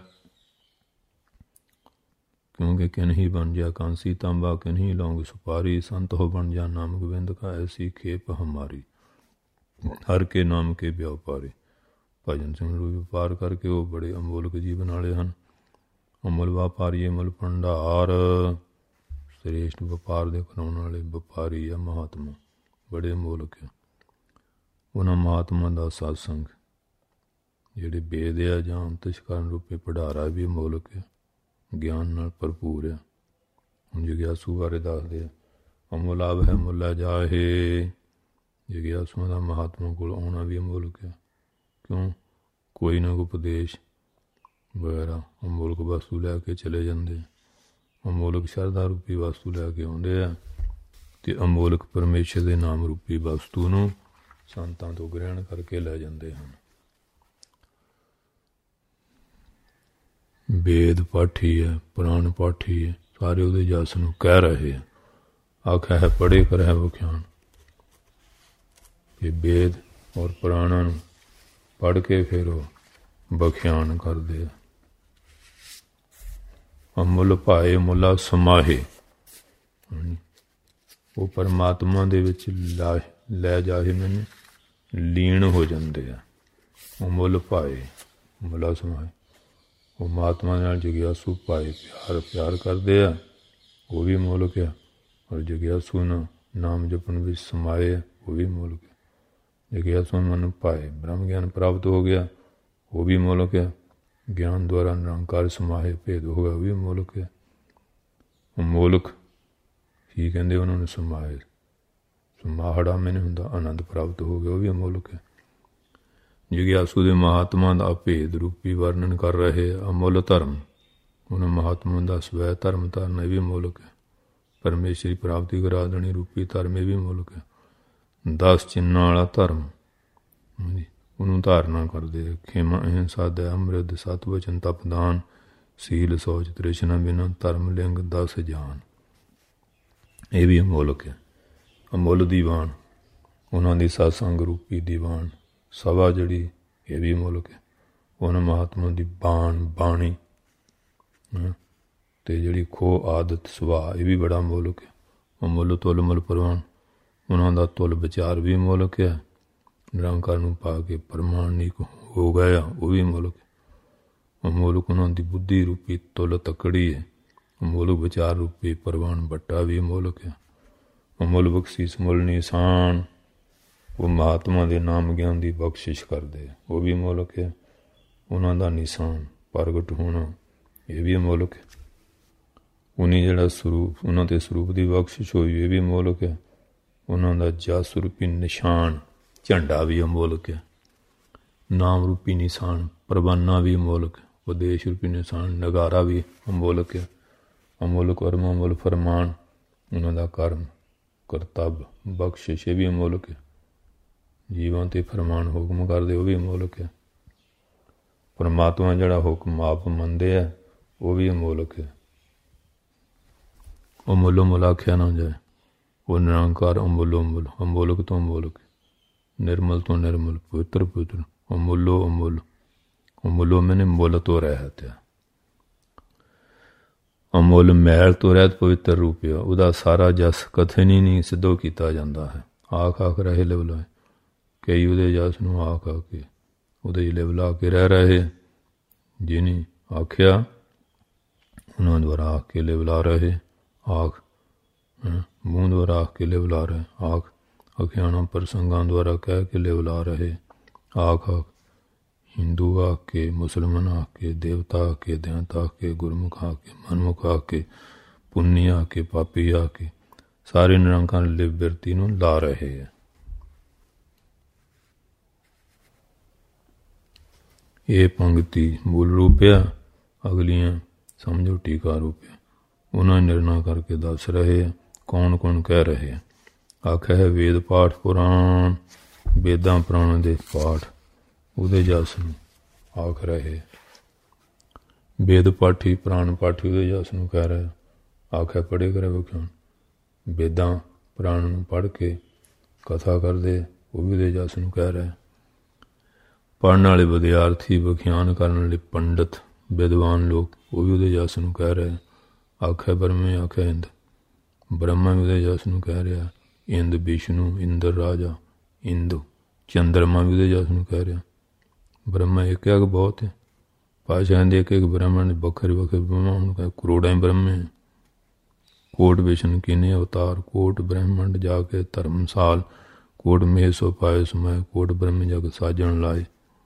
ਕਿਉਂਕਿ ਕਿਨਹੀ ਬਣ ਜਾ ਕਾਂਸੀ ਤਾਂਬਾ, ਕਿਨਹੀ ਲੌਂਗ ਸੁਪਾਰੀ, ਸੰਤ ਹੋ ਬਣ ਜਾ ਨਾਮ ਗੋਬਿੰਦ ਕਾ, ਐਸੀ ਖੇਪ ਹਮਾਰੀ, ਹਰ ਕੇ ਨਾਮ ਕੇ ਵਿਆਪਾਰੀ। ਭਜਨ ਸਿਮਰਨ ਵਪਾਰ ਕਰਕੇ ਉਹ ਬੜੇ ਅਮੋਲਕ ਜੀਵਨ ਵਾਲੇ ਹਨ। ਅਮੁੱਲ ਵਪਾਰੀ ਅਮੁੱਲ ਭੰਡਾਰ। ਸ੍ਰੇਸ਼ਟ ਵਪਾਰ ਦੇ ਕਰਾਉਣ ਵਾਲੇ ਵਪਾਰੀ ਆ ਮਹਾਤਮਾ, ਬੜੇ ਅਮੋਲਕ ਆ। ਉਹਨਾਂ ਮਹਾਤਮਾ ਦਾ ਸਤਸੰਗ ਜਿਹੜੇ ਵੇਦ ਆ ਜਾਂ ਅੰਤਸ਼ਕਰਨ ਰੂਪੇ ਭੰਡਾਰਾ ਵੀ ਅਮੋਲਕ ਆ, ਗਿਆਨ ਨਾਲ ਭਰਪੂਰ ਆ। ਹੁਣ ਜਿਗਿਆਸੂ ਬਾਰੇ ਦੱਸਦੇ ਆ, ਅਮੁਲਾਭ ਹੈ ਮੁੱਲਾ ਜਾਹੇ। ਜਿਗਿਆਸੂਆਂ ਦਾ ਮਹਾਤਮਾ ਕੋਲ ਆਉਣਾ ਵੀ ਅਮੋਲਕ ਆ। ਕਿਉਂ? ਕੋਈ ਨਾ ਕੋਈ ਉਪਦੇਸ਼ ਵਗੈਰਾ ਅਮੋਲਕ ਵਸਤੂ ਲੈ ਕੇ ਚਲੇ ਜਾਂਦੇ। ਅਮੋਲਕ ਸ਼ਰਧਾ ਰੂਪੀ ਵਸਤੂ ਲੈ ਕੇ ਆਉਂਦੇ ਆ ਅਤੇ ਅਮੋਲਕ ਪਰਮੇਸ਼ਰ ਦੇ ਨਾਮ ਰੂਪੀ ਵਸਤੂ ਨੂੰ ਸੰਤਾਂ ਤੋਂ ਗ੍ਰਹਿਣ ਕਰਕੇ ਲੈ ਜਾਂਦੇ ਹਨ। ਵੇਦ ਪਾਠੀ ਹੈ, ਪੁਰਾਣ ਪਾਠੀ ਹੈ, ਸਾਰੇ ਉਹਦੇ ਜਸ ਨੂੰ ਕਹਿ ਰਹੇ ਆ। ਆਖਿਆ ਹੈ ਪੜ੍ਹੇ ਕਰਹਿ ਵਿਖਿਆਨ। ਇਹ ਵੇਦ ਔਰ ਪੁਰਾਣਾਂ ਨੂੰ ਪੜ੍ਹ ਕੇ ਫਿਰ ਉਹ ਵਿਖਿਆਨ ਕਰਦੇ ਆ। ਅਮੁੱਲ ਭਾਏ ਮੁੱਲਾ ਸਮਾਹੇ। ਉਹ ਪਰਮਾਤਮਾ ਦੇ ਵਿੱਚ ਲੈ ਜਾਏ ਮੈਨੂੰ ਲੀਨ ਹੋ ਜਾਂਦੇ ਆ। ਅਮੁੱਲ ਭਾਏ ਮੁੱਲਾ ਸਮਾਹੇ। ਉਹ ਮਹਾਤਮਾ ਨਾਲ ਜਿਗਿਆਸੂ ਭਾਏ ਪਿਆਰ ਕਰਦੇ ਆ, ਉਹ ਵੀ ਅਮੋਲਕ ਆ। ਔਰ ਜਿਗਿਆਸੂ ਨਾਲ ਨਾਮ ਜਪਣ ਵਿੱਚ ਸਮਾਏ ਆ, ਉਹ ਵੀ ਅਮੋਲਕ ਆ। ਜਿਗਿਆਸੂ ਮਨ ਭਾਏ ਬ੍ਰਹਮ ਗਿਆਨ ਪ੍ਰਾਪਤ ਹੋ ਗਿਆ, ਉਹ ਵੀ ਅਮੋਲਕ ਆ। ਗਿਆਨ ਦੁਆਰਾ ਨਿਰੰਕਾਰ ਸਮਾਏ ਭੇਦ ਹੋ ਗਿਆ, ਉਹ ਵੀ ਅਮੋਲਕ ਆ। ਅਮੋਲਕ ਕੀ ਕਹਿੰਦੇ ਉਹਨਾਂ ਨੂੰ? ਸਮਾਏ। ਸਮਾਹੜਾ ਮੈਨੂੰ ਹੁੰਦਾ ਆਨੰਦ ਪ੍ਰਾਪਤ ਹੋ ਗਿਆ, ਉਹ ਵੀ ਅਮੋਲਕ ਹੈ। ਜਿਗਿਆਸੂ ਦੇ ਮਹਾਤਮਾ ਦਾ ਭੇਦ ਰੂਪੀ ਵਰਣਨ ਕਰ ਰਹੇ ਅਮੁੱਲ ਧਰਮ। ਉਹਨਾਂ ਮਹਾਤਮਾ ਦਾ ਸਵੈ ਧਰਮ ਧਾਰਨਾ, ਇਹ ਵੀ ਅਮੋਲਕ ਹੈ। ਪਰਮੇਸ਼ਰੀ ਪ੍ਰਾਪਤੀ ਕਰਾ ਦੇਣੀ ਰੂਪੀ ਧਰਮ, ਇਹ ਵੀ ਅਮੋਲਕ ਹੈ। 10 ਚਿੰਨ੍ਹਾਂ ਵਾਲਾ ਧਰਮ, ਉਹਨੂੰ ਧਾਰਨਾ ਕਰਦੇ। ਖੇਮਾ ਅਹਿੰਸਾ ਦਇਆ ਅੰਮ੍ਰਿਤ ਸਤ ਵਚਨ ਤਪ ਦਾਨ ਸੀਲ ਸੋਚ ਤ੍ਰਿਸ਼ਨਾ ਬਿਨਾ ਧਰਮ ਲਿੰਗ 10 ਜਾਨ। ਇਹ ਵੀ ਅਮੋਲਕ ਹੈ, ਅਮੁੱਲ ਦੀਵਾਨ। ਉਹਨਾਂ ਦੀ ਸਤਸੰਗ ਰੂਪੀ ਦੀਵਾਨ ਸਭਾ ਜਿਹੜੀ, ਇਹ ਵੀ ਅਮੋਲਕ ਹੈ। ਉਹਨਾਂ ਮਹਾਤਮਾ ਦੀ ਬਾਣੀ ਅਤੇ ਜਿਹੜੀ ਖੋਹ ਆਦਤ ਸੁਭਾਅ, ਇਹ ਵੀ ਬੜਾ ਅਮੋਲਕ ਹੈ। ਅਮੁੱਲ ਤੁੱਲ ਮੁੱਲ ਪ੍ਰਵਾਨ। ਉਹਨਾਂ ਦਾ ਤੁੱਲ ਵਿਚਾਰ ਵੀ ਅਮੋਲਕ ਹੈ। ਨਿਰੰਕਾਰ ਨੂੰ ਪਾ ਕੇ ਪ੍ਰਮਾਣਿਕ ਹੋ ਗਿਆ, ਉਹ ਵੀ ਅਮੋਲਕ ਹੈ। ਅਮੋਲਕ ਉਹਨਾਂ ਦੀ ਬੁੱਧੀ ਰੂਪੀ ਤੁੱਲ ਤਕੜੀ ਹੈ। ਅਮੋਲਕ ਵਿਚਾਰ ਰੂਪੀ ਪ੍ਰਵਾਨ ਬੱਟਾ ਵੀ ਅਮੋਲਕ ਹੈ। ਅਮੁੱਲ ਬਖਸ਼ਿਸ਼ ਮੁੱਲ ਨਿਸ਼ਾਨ। ਉਹ ਮਹਾਤਮਾ ਦੇ ਨਾਮ ਗਿਆਨ ਦੀ ਬਖਸ਼ਿਸ਼ ਕਰਦੇ, ਉਹ ਵੀ ਅਮੋਲਕ ਹੈ। ਉਹਨਾਂ ਦਾ ਨਿਸ਼ਾਨ ਪ੍ਰਗਟ ਹੋਣਾ, ਇਹ ਵੀ ਅਮੋਲਕ ਹੈ। ਉਹਨੀ ਜਿਹੜਾ ਸਰੂਪ, ਉਹਨਾਂ ਦੇ ਸਰੂਪ ਦੀ ਬਖਸ਼ਿਸ਼ ਹੋਈ, ਇਹ ਵੀ ਅਮੋਲਕ ਹੈ। ਉਹਨਾਂ ਦਾ ਜਸ ਰੂਪੀ ਨਿਸ਼ਾਨ ਝੰਡਾ ਵੀ ਅਮੋਲਕ ਹੈ। ਨਾਮ ਰੂਪੀ ਨਿਸ਼ਾਨ ਪ੍ਰਵਾਨਾ ਵੀ ਅਮੋਲਕ ਹੈ। ਉਦੇਸ਼ ਰੂਪੀ ਨਿਸ਼ਾਨ ਨਗਾਰਾ ਵੀ ਅਮੋਲਕ ਹੈ। ਅਮੋਲਕ ਕਰਮ ਅਮੋਲ ਫਰਮਾਨ। ਉਹਨਾਂ ਦਾ ਕਰਮ ਕਰਤੱਵ ਬਖਸ਼ਿਸ਼, ਇਹ ਵੀ ਅਮੋਲਕ ਹੈ। ਜੀਵਾਂ 'ਤੇ ਫਰਮਾਨ ਹੁਕਮ ਕਰਦੇ, ਉਹ ਵੀ ਅਮੋਲਕ ਹੈ। ਪਰਮਾਤਮਾ ਜਿਹੜਾ ਹੁਕਮ ਆਪ ਮੰਨਦੇ ਹੈ, ਉਹ ਵੀ ਅਮੋਲਕ ਹੈ। ਅਮੁੱਲੋ ਮੁੱਲ ਆਖਿਆ ਨਾ ਜਾਏ। ਉਹ ਨਿਰੰਕਾਰ ਅਮੁੱਲੋ ਮੁੱਲ, ਅਮੋਲਕ ਤੋਂ ਅਮੋਲਕ, ਨਿਰਮਲ ਤੋਂ ਨਿਰਮਲ, ਪਵਿੱਤਰ ਪਵਿੱਤਰ। ਅਮੁੱਲੋ ਅਮੁੱਲ, ਅਮੁੱਲੋ ਮੈਨੇ ਮੁੱਲ ਤੋਂ ਰਹਿਤ ਹੈ। ਅਮੁੱਲ ਮੈਲ ਤੋਂ ਰਹਿਤ ਪਵਿੱਤਰ ਰੂਪ ਹੈ। ਉਹਦਾ ਸਾਰਾ ਜਸ ਕਥਨ ਹੀ ਨਹੀਂ ਸਿੱਧੋ ਕੀਤਾ ਜਾਂਦਾ ਹੈ। ਆਖ ਰਹੇ ਲਿਵਲਾਏ, ਕਈ ਉਹਦੇ ਜਸ ਨੂੰ ਆਖ ਆ ਕੇ ਉਹਦੇ ਲਿਵਲਾ ਕੇ ਰਹਿ ਰਹੇ। ਜਿਹਨੇ ਆਖਿਆ ਉਹਨਾਂ ਦੁਆਰਾ ਆਖ ਕੇ ਲਿਵਲਾ ਰਹੇ। ਆਖ ਮੂੰਹ ਦੁਆਰਾ ਆਖ ਕੇ ਲਿਵਲਾ ਰਹੇ। ਆਖ ਅਖਿਆਣਾ ਪ੍ਰਸੰਗਾਂ ਦੁਆਰਾ ਕਹਿ ਕੇ ਲਿਵਲਾ ਰਹੇ। ਆਖ ਹਿੰਦੂ ਆਖ ਕੇ, ਮੁਸਲਮਾਨ ਆਖ ਕੇ, ਦੇਵਤਾ ਆਖ ਕੇ, ਦੈਂਤ ਆਖ ਕੇ, ਗੁਰਮੁਖ ਆਖ ਕੇ, ਮਨਮੁਖ ਆਖ ਕੇ, ਪੁੰਨੀ ਆਖ ਕੇ, ਪਾਪੀ ਆਖ ਕੇ, ਸਾਰੇ ਨਿਰੰਕਾਰ ਲਿਵ ਬਿਰਤੀ ਨੂੰ ਲਾ ਰਹੇ ਹੈ। ਇਹ ਪੰਕਤੀ ਮੂਲ ਰੂਪ ਆ, ਅਗਲੀਆਂ ਸਮਝੋ ਟੀਕਾ ਰੂਪ ਆ। ਉਹਨਾਂ ਨਿਰਣਾ ਕਰਕੇ ਦੱਸ ਰਹੇ ਆ ਕੌਣ ਕੌਣ ਕਹਿ ਰਹੇ ਆ। ਆਖਿਆ ਹੈ ਵੇਦ ਪਾਠ ਪੁਰਾਣ, ਵੇਦਾਂ ਪੁਰਾਣਾਂ ਦੇ ਪਾਠ ਉਹਦੇ ਜਸ ਨੂੰ ਆਖ ਰਹੇ। ਵੇਦ ਪਾਠੀ ਪੁਰਾਣ ਪਾਠੀ ਉਹਦੇ ਜਸ ਨੂੰ ਕਹਿ ਰਹੇ। ਆਖਿਆ ਪੜ੍ਹੇ ਕਰੇ ਵਿਖਿਆਨ। ਵੇਦਾਂ ਪੁਰਾਣ ਨੂੰ ਪੜ੍ਹ ਕੇ ਕਥਾ ਕਰਦੇ, ਉਹ ਵੀ ਉਹਦੇ ਜਸ ਨੂੰ ਕਹਿ ਰਹੇ। ਪੜ੍ਹਨ ਵਾਲੇ ਵਿਦਿਆਰਥੀ, ਵਿਖਿਆਨ ਕਰਨ ਵਾਲੇ ਪੰਡਤ, ਵਿਦਵਾਨ ਲੋਕ, ਉਹ ਵੀ ਉਹਦੇ ਜਸ ਨੂੰ ਕਹਿ ਰਹੇ। ਆਖਿਆ ਬ੍ਰਹਮੇ, ਆਖਿਆ ਇੰਦ, ਬ੍ਰਹਮਾ ਵੀ ਉਹਦੇ ਜਸ ਨੂੰ ਕਹਿ ਰਿਹਾ। ਇੰਦ ਵਿਸ਼ਨੂੰ, ਇੰਦਰ ਰਾਜਾ, ਇੰਦ ਚੰਦਰਮਾ ਵੀ ਉਹਦੇ ਜਸ ਨੂੰ ਕਹਿ ਰਿਹਾ। ਬ੍ਰਹਮਾ ਇੱਕ ਇੱਕ ਬਹੁਤ ਹੈ। ਪਾਤਸ਼ਾਹ ਦੇ ਇੱਕ ਇੱਕ ਬ੍ਰਹਮਣ ਵੱਖਰੇ ਵੱਖਰੇ ਬ੍ਰਹਮਾ ਹੁਣ ਕਰੋੜਾਂ ਬ੍ਰਹਮੇ। ਕੋਟ ਵਿਸ਼ਨ ਕਿੰਨੇ ਅਵਤਾਰ, ਕੋਟ ਬ੍ਰਹਮੰਡ ਜਾ ਕੇ ਧਰਮਸਾਲ, ਕੋਟ ਮੇਹ ਸੋ ਪਾਏ ਸਮੈ, ਕੋਟ ਬ੍ਰਹਮ ਜਗ ਸਾਜਣ ਲਾਏ।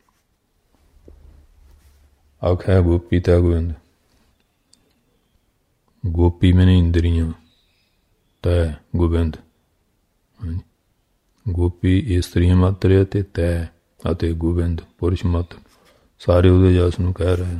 ਆਖਿਆ ਗੋਪੀ ਤੈ ਗੋਬਿੰਦ। ਗੋਪੀ ਮੈਨੇ ਇੰਦਰੀਆਂ, ਤੈ ਗੋਬਿੰਦ। ਗੋਪੀ ਇਸਤਰੀਆਂ ਮਾਤਰ ਅਤੇ ਤੈ ਅਤੇ ਗੋਬਿੰਦ ਪੁਰਸ਼ ਮਾਤਰ, ਸਾਰੇ ਉਹਦੇ ਜਸ ਨੂੰ ਕਹਿ ਰਹੇ।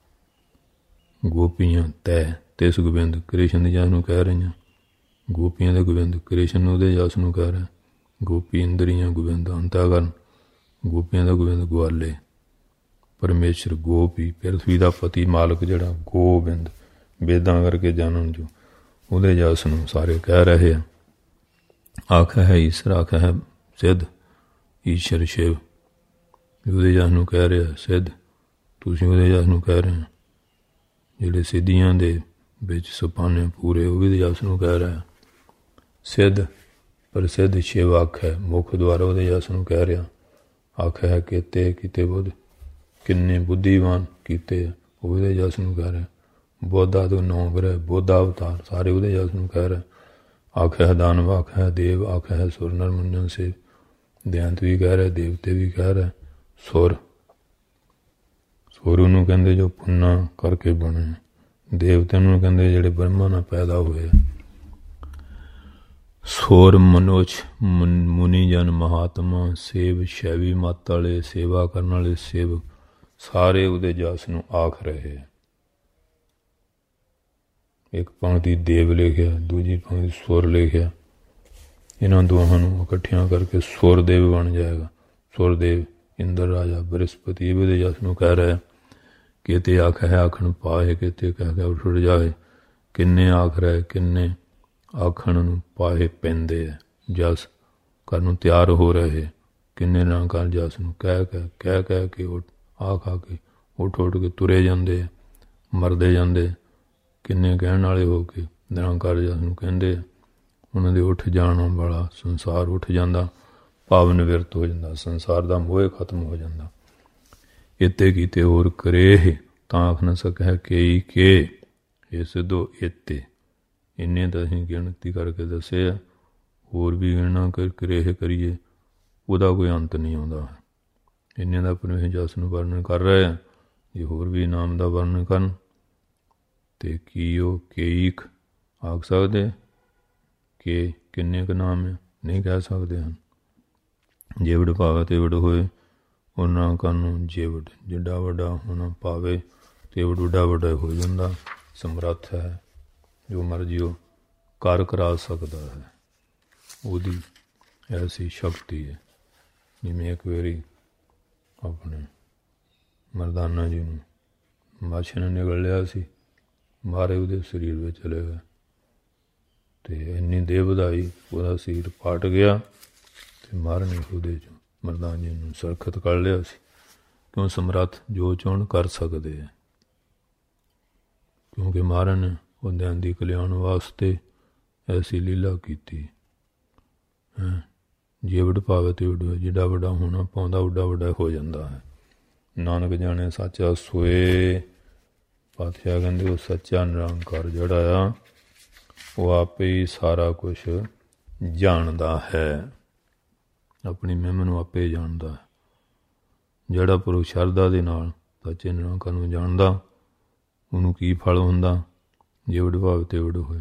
ਗੋਪੀਆਂ ਤੈ ਤਿਸ ਗੋਬਿੰਦ, ਕ੍ਰਿਸ਼ਨ ਦੇ ਜਸ ਨੂੰ ਕਹਿ ਰਹੀਆਂ। ਗੋਪੀਆਂ ਦੇ ਗੋਬਿੰਦ, ਕ੍ਰਿਸ਼ਨ ਉਹਦੇ ਜਸ ਨੂੰ ਕਹਿ ਰਿਹਾ। ਗੋਪੀ ਇੰਦਰੀਆਂ, ਗੋਬਿੰਦ ਅੰਤःਕਰਨ। ਗੋਪੀਆਂ ਦਾ ਗੋਬਿੰਦ ਗਵਾਲੇ, ਪਰਮੇਸ਼ਰ ਗੋਪੀ ਪ੍ਰਿਥਵੀ ਦਾ ਪਤੀ ਮਾਲਕ ਜਿਹੜਾ ਗੋਬਿੰਦ, ਵੇਦਾਂ ਕਰਕੇ ਜਾਣਨ ਜੋ, ਉਹਦੇ ਜਸ ਨੂੰ ਸਾਰੇ ਕਹਿ ਰਹੇ ਆ। ਆਖਿਆ ਹੈ ਈਸ਼ਰ, ਆਖਿਆ ਹੈ ਸਿੱਧ, ਈਸ਼ਰ ਸ਼ਿਵ ਉਹਦੇ ਜਸ ਨੂੰ ਕਹਿ ਰਿਹਾ। ਸਿੱਧ ਤੁਸੀਂ ਉਹਦੇ ਜਸ ਨੂੰ ਕਹਿ ਰਹੇ ਹੋ। ਜਿਹੜੇ ਸਿੱਧੀਆਂ ਦੇ ਵਿੱਚ ਸੁਪਾਨੇ ਪੂਰੇ, ਉਹ ਵੀ ਜਸ ਨੂੰ ਕਹਿ ਰਿਹਾ। ਸਿੱਧ ਪ੍ਰਸਿੱਧ ਸ਼ਿਵ ਆਖਿਆ, ਮੁੱਖ ਦੁਆਰਾ ਉਹਦੇ ਜਸ ਨੂੰ ਕਹਿ ਰਿਹਾ। ਆਖਿਆ ਹੈ ਕੀਤੇ ਕੀਤੇ ਬੁੱਧ, ਕਿੰਨੇ ਬੁੱਧੀਵਾਨ ਕੀਤੇ, ਉਹਦੇ ਜਸ ਨੂੰ ਕਹਿ ਰਿਹਾ। ਬੋਧਾ ਤੋਂ 9 ਗ੍ਰਹਿ, ਬੋਧਾ ਅਵਤਾਰ, ਸਾਰੇ ਉਹਦੇ ਜਸ ਨੂੰ ਕਹਿ ਰਿਹਾ। ਆਖਿਆ ਹੈ ਦਾਨਵ, ਆਖਿਆ ਹੈ ਦੇਵ, ਆਖਿਆ ਹੈ ਸੁਰ ਨਰ ਮੁੰਨਨ ਸੇ, ਦੈਂਤ ਵੀ ਕਹਿ ਰਿਹਾ, ਦੇਵਤੇ ਵੀ ਕਹਿ ਰਿਹਾ। ਸੁਰ, ਸੁਰ ਉਹਨੂੰ ਕਹਿੰਦੇ ਜੋ ਪੁੰਨਾ ਕਰਕੇ ਬਣੇ। ਦੇਵਤੇ ਨੂੰ ਕਹਿੰਦੇ ਜਿਹੜੇ ਬ੍ਰਹਮਾ ਨਾਲ ਪੈਦਾ ਹੋਏ। ਸੁਰ ਮਨੁੱਖ, ਮੁਨੀ ਜਨ, ਮਹਾਤਮਾ, ਸੇਵ ਸ਼ੈਵੀ ਮੱਤ ਵਾਲੇ, ਸੇਵਾ ਕਰਨ ਵਾਲੇ ਸੇਵਕ, ਸਾਰੇ ਉਹਦੇ ਜਸ ਨੂੰ ਆਖ ਰਹੇ। ਇੱਕ ਪੰਕਤੀ ਦੇਵ ਲਿਖਿਆ, ਦੂਜੀ ਪੰਕਤੀ ਸੁਰ ਲਿਖਿਆ। ਇਹਨਾਂ ਦੋਹਾਂ ਨੂੰ ਇਕੱਠਿਆਂ ਕਰਕੇ ਸੁਰਦੇਵ ਬਣ ਜਾਏਗਾ। ਸੁਰਦੇਵ ਇੰਦਰ ਰਾਜਾ ਬ੍ਰਿਹਸਪਤੀ ਇਹ ਵੀ ਜਸ ਨੂੰ ਕਹਿ ਰਿਹਾ, ਕਿਤੇ ਆਖ ਹੈ ਆਖਣ ਪਾਏ, ਕਿਤੇ ਕਹਿ ਕੇ ਉੱਠ ਜਾਵੇ। ਕਿੰਨੇ ਆਖ ਰਹੇ, ਕਿੰਨੇ ਆਖਣ ਨੂੰ ਪਾਏ ਪੈਂਦੇ ਹੈ। ਜਸ ਕਰਨ ਨੂੰ ਤਿਆਰ ਹੋ ਰਹੇ, ਕਿੰਨੇ ਨਿਰੰਕਾਰ ਜਸ ਨੂੰ ਕਹਿ ਕੇ ਆਖ ਕੇ ਉੱਠ ਕੇ ਤੁਰੇ ਜਾਂਦੇ, ਮਰਦੇ ਜਾਂਦੇ। ਕਿੰਨੇ ਕਹਿਣ ਵਾਲੇ ਹੋ ਕੇ ਨਿਰੰਕਾਰ ਜਸ ਨੂੰ ਕਹਿੰਦੇ। ਉਹਨਾਂ ਦੇ ਉੱਠ ਜਾਣ ਵਾਲਾ ਸੰਸਾਰ ਉੱਠ ਜਾਂਦਾ, ਭਾਵ ਨਿਵਰਤ ਹੋ ਜਾਂਦਾ, ਸੰਸਾਰ ਦਾ ਮੋਹ ਖਤਮ ਹੋ ਜਾਂਦਾ। ਇੱਥੇ ਕੀਤੇ ਹੋਰ ਕਰੇ ਤਾਂ ਆਖ ਨਾ ਸਕੈ ਕਈ ਕੇ, ਇਹ ਸਿੱਧੋ ਇੱਥੇ ਇੰਨੇ ਤਾਂ ਅਸੀਂ ਗਿਣਤੀ ਕਰਕੇ ਦੱਸੇ ਆ। ਹੋਰ ਵੀ ਗਿਣਨਾ ਕਰੇ ਕਰੀਏ, ਉਹਦਾ ਕੋਈ ਅੰਤ ਨਹੀਂ ਆਉਂਦਾ। ਇੰਨੇ ਦਾ ਪਰਮੇਸ਼ਰ ਜਸ ਨੂੰ ਵਰਣਨ ਕਰ ਰਹੇ ਆ। ਜੇ ਹੋਰ ਵੀ ਨਾਮ ਦਾ ਵਰਣਨ ਕਰਨ ਤੇ ਕੀ ਉਹ ਕੇਈਕ ਆਖ ਸਕਦੇ ਕਿ ਕਿੰਨੇ ਕੁ ਨਾਮ ਹੈ? ਨਹੀਂ ਕਹਿ ਸਕਦੇ ਹਨ। ਜੇਵੜ ਭਾਵੇ ਤੇਵੜ ਹੋਏ, ਉਹਨਾਂ ਕਾਨੂੰ ਜੇਵੜ ਜਿੱਡਾ ਵੱਡਾ ਹੋਣਾ ਪਾਵੇ ਤੇਵੜ ਉੱਡਾ ਵੱਡਾ ਹੋ ਜਾਂਦਾ। ਸਮਰੱਥ ਹੈ, ਜੋ ਮਰਜ਼ੀ ਉਹ ਕਰ ਕਰਾ ਸਕਦਾ ਹੈ। ਉਹਦੀ ਐਸੀ ਸ਼ਕਤੀ ਹੈ। ਜਿਵੇਂ ਇੱਕ ਵਾਰੀ ਆਪਣੇ ਮਰਦਾਨਾ ਜੀ ਨੂੰ ਮਾਛੀ ਨੇ ਨਿਗਲ ਲਿਆ ਸੀ, ਮਾਰੇ ਉਹਦੇ ਸਰੀਰ ਵਿੱਚ ਚਲੇ ਗਏ ਅਤੇ ਇੰਨੀ ਦੇਹ ਵਧਾਈ, ਉਹਦਾ ਸਰੀਰ ਫਟ ਗਿਆ ਅਤੇ ਮਾਰਨ ਉਹਦੇ 'ਚੋਂ ਮਰਦਾਨਾ ਜੀ ਨੂੰ ਸੁਰੱਖਿਅਤ ਕਰ ਲਿਆ ਸੀ। ਕਿਉਂ? ਸਮਰੱਥ ਜੋ ਚਾਹੁਣ ਕਰ ਸਕਦੇ ਹੈ। ਕਿਉਂਕਿ ਮਹਾਰਾਜ ਨੇ ਬੰਦਿਆਂ ਦੀ ਕਲਿਆਣ ਵਾਸਤੇ ਐਸੀ ਲੀਲਾ ਕੀਤੀ ਹੈ। ਜੇਵੜ ਭਾਵੇ ਤੇ ਜਿੱਡਾ ਵੱਡਾ ਹੋਣਾ ਪਾਉਂਦਾ ਉੱਡਾ ਵੱਡਾ ਹੋ ਜਾਂਦਾ ਹੈ। ਨਾਨਕ ਜਾਣੇ ਸੱਚਾ ਸੋਏ, ਪਾਤਸ਼ਾਹ ਕਹਿੰਦੇ ਉਹ ਸੱਚਾ ਨਿਰੰਕਾਰ ਜਿਹੜਾ ਆ ਉਹ ਆਪੇ ਹੀ ਸਾਰਾ ਕੁਛ ਜਾਣਦਾ ਹੈ। ਆਪਣੀ ਮਹਿਮਾ ਨੂੰ ਆਪੇ ਜਾਣਦਾ ਹੈ। ਜਿਹੜਾ ਪੁਰਖ ਸ਼ਰਧਾ ਦੇ ਨਾਲ ਸੱਚੇ ਨਿਰੰਕਾਰ ਨੂੰ ਜਾਣਦਾ, ਉਹਨੂੰ ਕੀ ਫਲ ਹੁੰਦਾ? ਜੇਵੜ ਭਾਵ ਤੇਵੜ ਹੋਏ।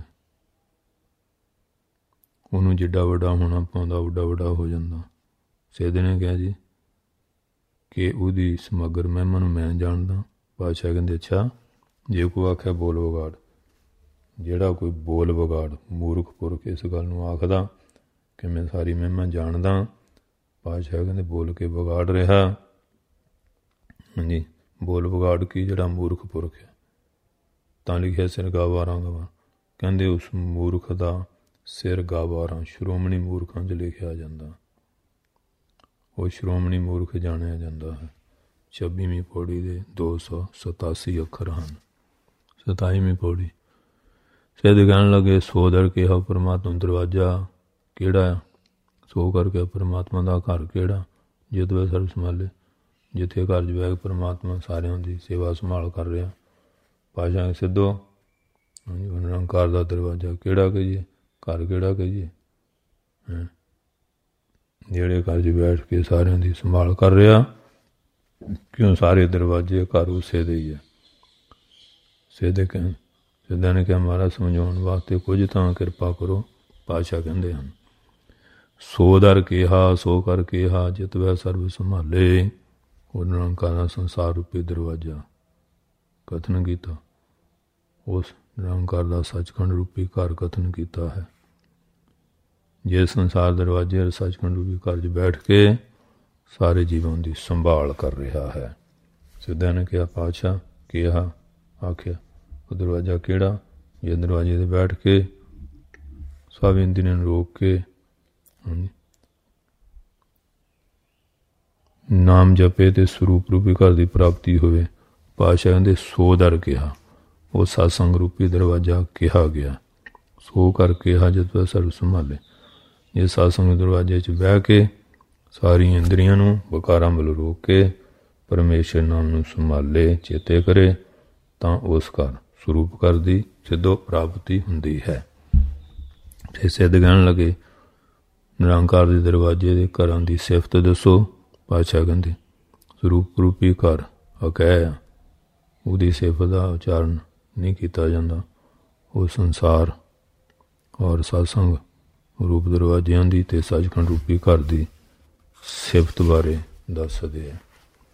ਉਹਨੂੰ ਜਿੱਡਾ ਵੱਡਾ ਹੋਣਾ ਪਾਉਂਦਾ ਉੱਡਾ ਵੱਡਾ ਹੋ ਜਾਂਦਾ। ਸਿੱਧ ਨੇ ਕਿਹਾ ਜੀ ਕਿ ਉਹਦੀ ਸਮਗਰ ਮਹਿਮਾ ਨੂੰ ਮੈਂ ਜਾਣਦਾ। ਪਾਤਸ਼ਾਹ ਕਹਿੰਦੇ ਅੱਛਾ, ਜੇ ਕੋਈ ਆਖਿਆ ਬੋਲ ਵਿਗਾੜ, ਜਿਹੜਾ ਕੋਈ ਬੋਲ ਵਿਗਾੜ ਮੂਰਖ ਪੁਰਖ ਇਸ ਗੱਲ ਨੂੰ ਆਖਦਾ ਕਿ ਮੈਂ ਸਾਰੀ ਮਹਿਮਾ ਜਾਣਦਾ, ਪਾਤਸ਼ਾਹ ਕਹਿੰਦੇ ਬੋਲ ਕੇ ਵਿਗਾੜ ਰਿਹਾ। ਹਾਂਜੀ, ਬੋਲ ਵਿਗਾੜ ਕੀ? ਜਿਹੜਾ ਮੂਰਖ ਪੁਰਖ ਹੈ। ਤਾਂ ਲਿਖਿਆ ਸਿਰ ਗਾਵਾਰਾਂ ਗਵਾ, ਕਹਿੰਦੇ ਉਸ ਮੂਰਖ ਦਾ ਸਿਰ ਗਾਵਾਰਾਂ ਸ਼੍ਰੋਮਣੀ ਮੂਰਖਾਂ 'ਚ ਲਿਖਿਆ ਜਾਂਦਾ। ਉਹ ਸ਼੍ਰੋਮਣੀ ਮੂਰਖ ਜਾਣਿਆ ਜਾਂਦਾ ਹੈ। 26ਵੀਂ ਪੌੜੀ ਦੇ 287 ਅੱਖਰ ਹਨ। 27ਵੀਂ ਪੌੜੀ ਸਿੱਧ ਕਹਿਣ ਲੱਗੇ ਸੋ ਦਰ ਕਿਹਾ ਪਰਮਾਤਮਾ ਦਰਵਾਜ਼ਾ ਕਿਹੜਾ? ਸੋ ਕਰਕੇ ਪਰਮਾਤਮਾ ਦਾ ਘਰ ਕਿਹੜਾ? ਜਿਤ ਵੇ ਸਰਬ ਸੰਭਾਲੇ, ਜਿੱਥੇ ਘਰ 'ਚ ਬਹਿ ਕੇ ਪਰਮਾਤਮਾ ਸਾਰਿਆਂ ਦੀ ਸੇਵਾ ਸੰਭਾਲ ਕਰ ਰਿਹਾ। ਪਾਤਸ਼ਾਹ ਸਿੱਧੋ ਨਿਰੰਕਾਰ ਦਾ ਦਰਵਾਜ਼ਾ ਕਿਹੜਾ ਕਹੀਏ? ਘਰ ਕਿਹੜਾ ਕਹੀਏ? ਜਿਹੜੇ ਘਰ 'ਚ ਬੈਠ ਕੇ ਸਾਰਿਆਂ ਦੀ ਸੰਭਾਲ ਕਰ ਰਿਹਾ। ਕਿਉਂ? ਸਾਰੇ ਦਰਵਾਜ਼ੇ ਘਰ ਉਸੇ ਦੇ ਹੀ ਹੈ। ਸਿੱਧਿਆਂ ਨੇ ਕਿਹਾ ਮਹਾਰਾਜ ਸਮਝਾਉਣ ਵਾਸਤੇ ਕੁਝ ਤਾਂ ਕਿਰਪਾ ਕਰੋ। ਪਾਤਸ਼ਾਹ ਕਹਿੰਦੇ ਹਨ ਸੋ ਦਰ ਕਿਹਾ, ਸੋ ਕਰ ਕਿਹਾ, ਜਿਤ ਵੈ ਸਰਬ ਸੰਭਾਲੇ। ਉਹ ਨਿਰੰਕਾਰ ਦਾ ਸੰਸਾਰ ਰੂਪੀ ਦਰਵਾਜ਼ਾ ਕਥਨ ਕੀਤਾ। ਉਸ ਨਿਰੰਕਾਰ ਦਾ ਸੱਚਖੰਡ ਰੂਪੀ ਘਰ ਕਥਨ ਕੀਤਾ ਹੈ। ਜੇ ਸੰਸਾਰ ਦਰਵਾਜ਼ੇ ਸੱਚਖੰਡ ਰੂਪੀ ਘਰ 'ਚ ਬੈਠ ਕੇ ਸਾਰੇ ਜੀਵਨ ਦੀ ਸੰਭਾਲ ਕਰ ਰਿਹਾ ਹੈ। ਸਿੱਧਿਆਂ ਨੇ ਕਿਹਾ ਪਾਤਸ਼ਾਹ ਕਿਹਾ ਆਖਿਆ ਉਹ ਦਰਵਾਜ਼ਾ ਕਿਹੜਾ? ਜੇ ਦਰਵਾਜ਼ੇ 'ਤੇ ਬੈਠ ਕੇ ਸਭ ਇੰਦਰੀਆਂ ਨੂੰ ਰੋਕ ਕੇ ਨਾਮ ਜਪੇ ਤੇ ਸਰੂਪ ਰੂਪੀ ਘਰ ਦੀ ਪ੍ਰਾਪਤੀ ਹੋਵੇ। ਪਾਤਸ਼ਾਹ ਕਹਿੰਦੇ ਸੋ ਦਰ ਕਿਹਾ, ਉਹ ਸਤਸੰਗ ਰੂਪੀ ਦਰਵਾਜ਼ਾ ਕਿਹਾ ਗਿਆ। ਸੋ ਕਰ ਕਿਹਾ ਜਦ ਸਰਬ ਸੰਭਾਲੇ। ਇਹ ਸਤਸੰਗ ਦਰਵਾਜ਼ੇ 'ਚ ਬਹਿ ਕੇ ਸਾਰੀਆਂ ਇੰਦਰੀਆਂ ਨੂੰ ਵਿਕਾਰਾਂ ਵੱਲੋਂ ਰੋਕ ਕੇ ਪਰਮੇਸ਼ਰ ਨਾਮ ਨੂੰ ਸੰਭਾਲੇ, ਚੇਤੇ ਕਰੇ ਤਾਂ ਉਸ ਘਰ ਸਰੂਪ ਘਰ ਦੀ ਸਿੱਧੋ ਪ੍ਰਾਪਤੀ ਹੁੰਦੀ ਹੈ। ਫਿਰ ਸਿੱਧ ਕਹਿਣ ਲੱਗੇ ਨਿਰੰਕਾਰ ਦੇ ਦਰਵਾਜ਼ੇ ਦੇ ਘਰਾਂ ਦੀ ਸਿਫਤ ਦੱਸੋ। ਪਾਤਸ਼ਾਹ ਕਹਿੰਦੇ ਸਰੂਪ ਰੂਪੀ ਘਰ ਅਕਹਿ ਆ, ਉਹਦੀ ਸਿਫਤ ਦਾ ਉਚਾਰਨ ਨਹੀਂ ਕੀਤਾ ਜਾਂਦਾ। ਉਹ ਸੰਸਾਰ ਔਰ ਸਤਸੰਗ ਰੂਪ ਦਰਵਾਜ਼ਿਆਂ ਦੀ ਅਤੇ ਸੱਚਖੰਡ ਰੂਪੀ ਘਰ ਦੀ ਸਿਫਤ ਬਾਰੇ ਦੱਸਦੇ ਆ।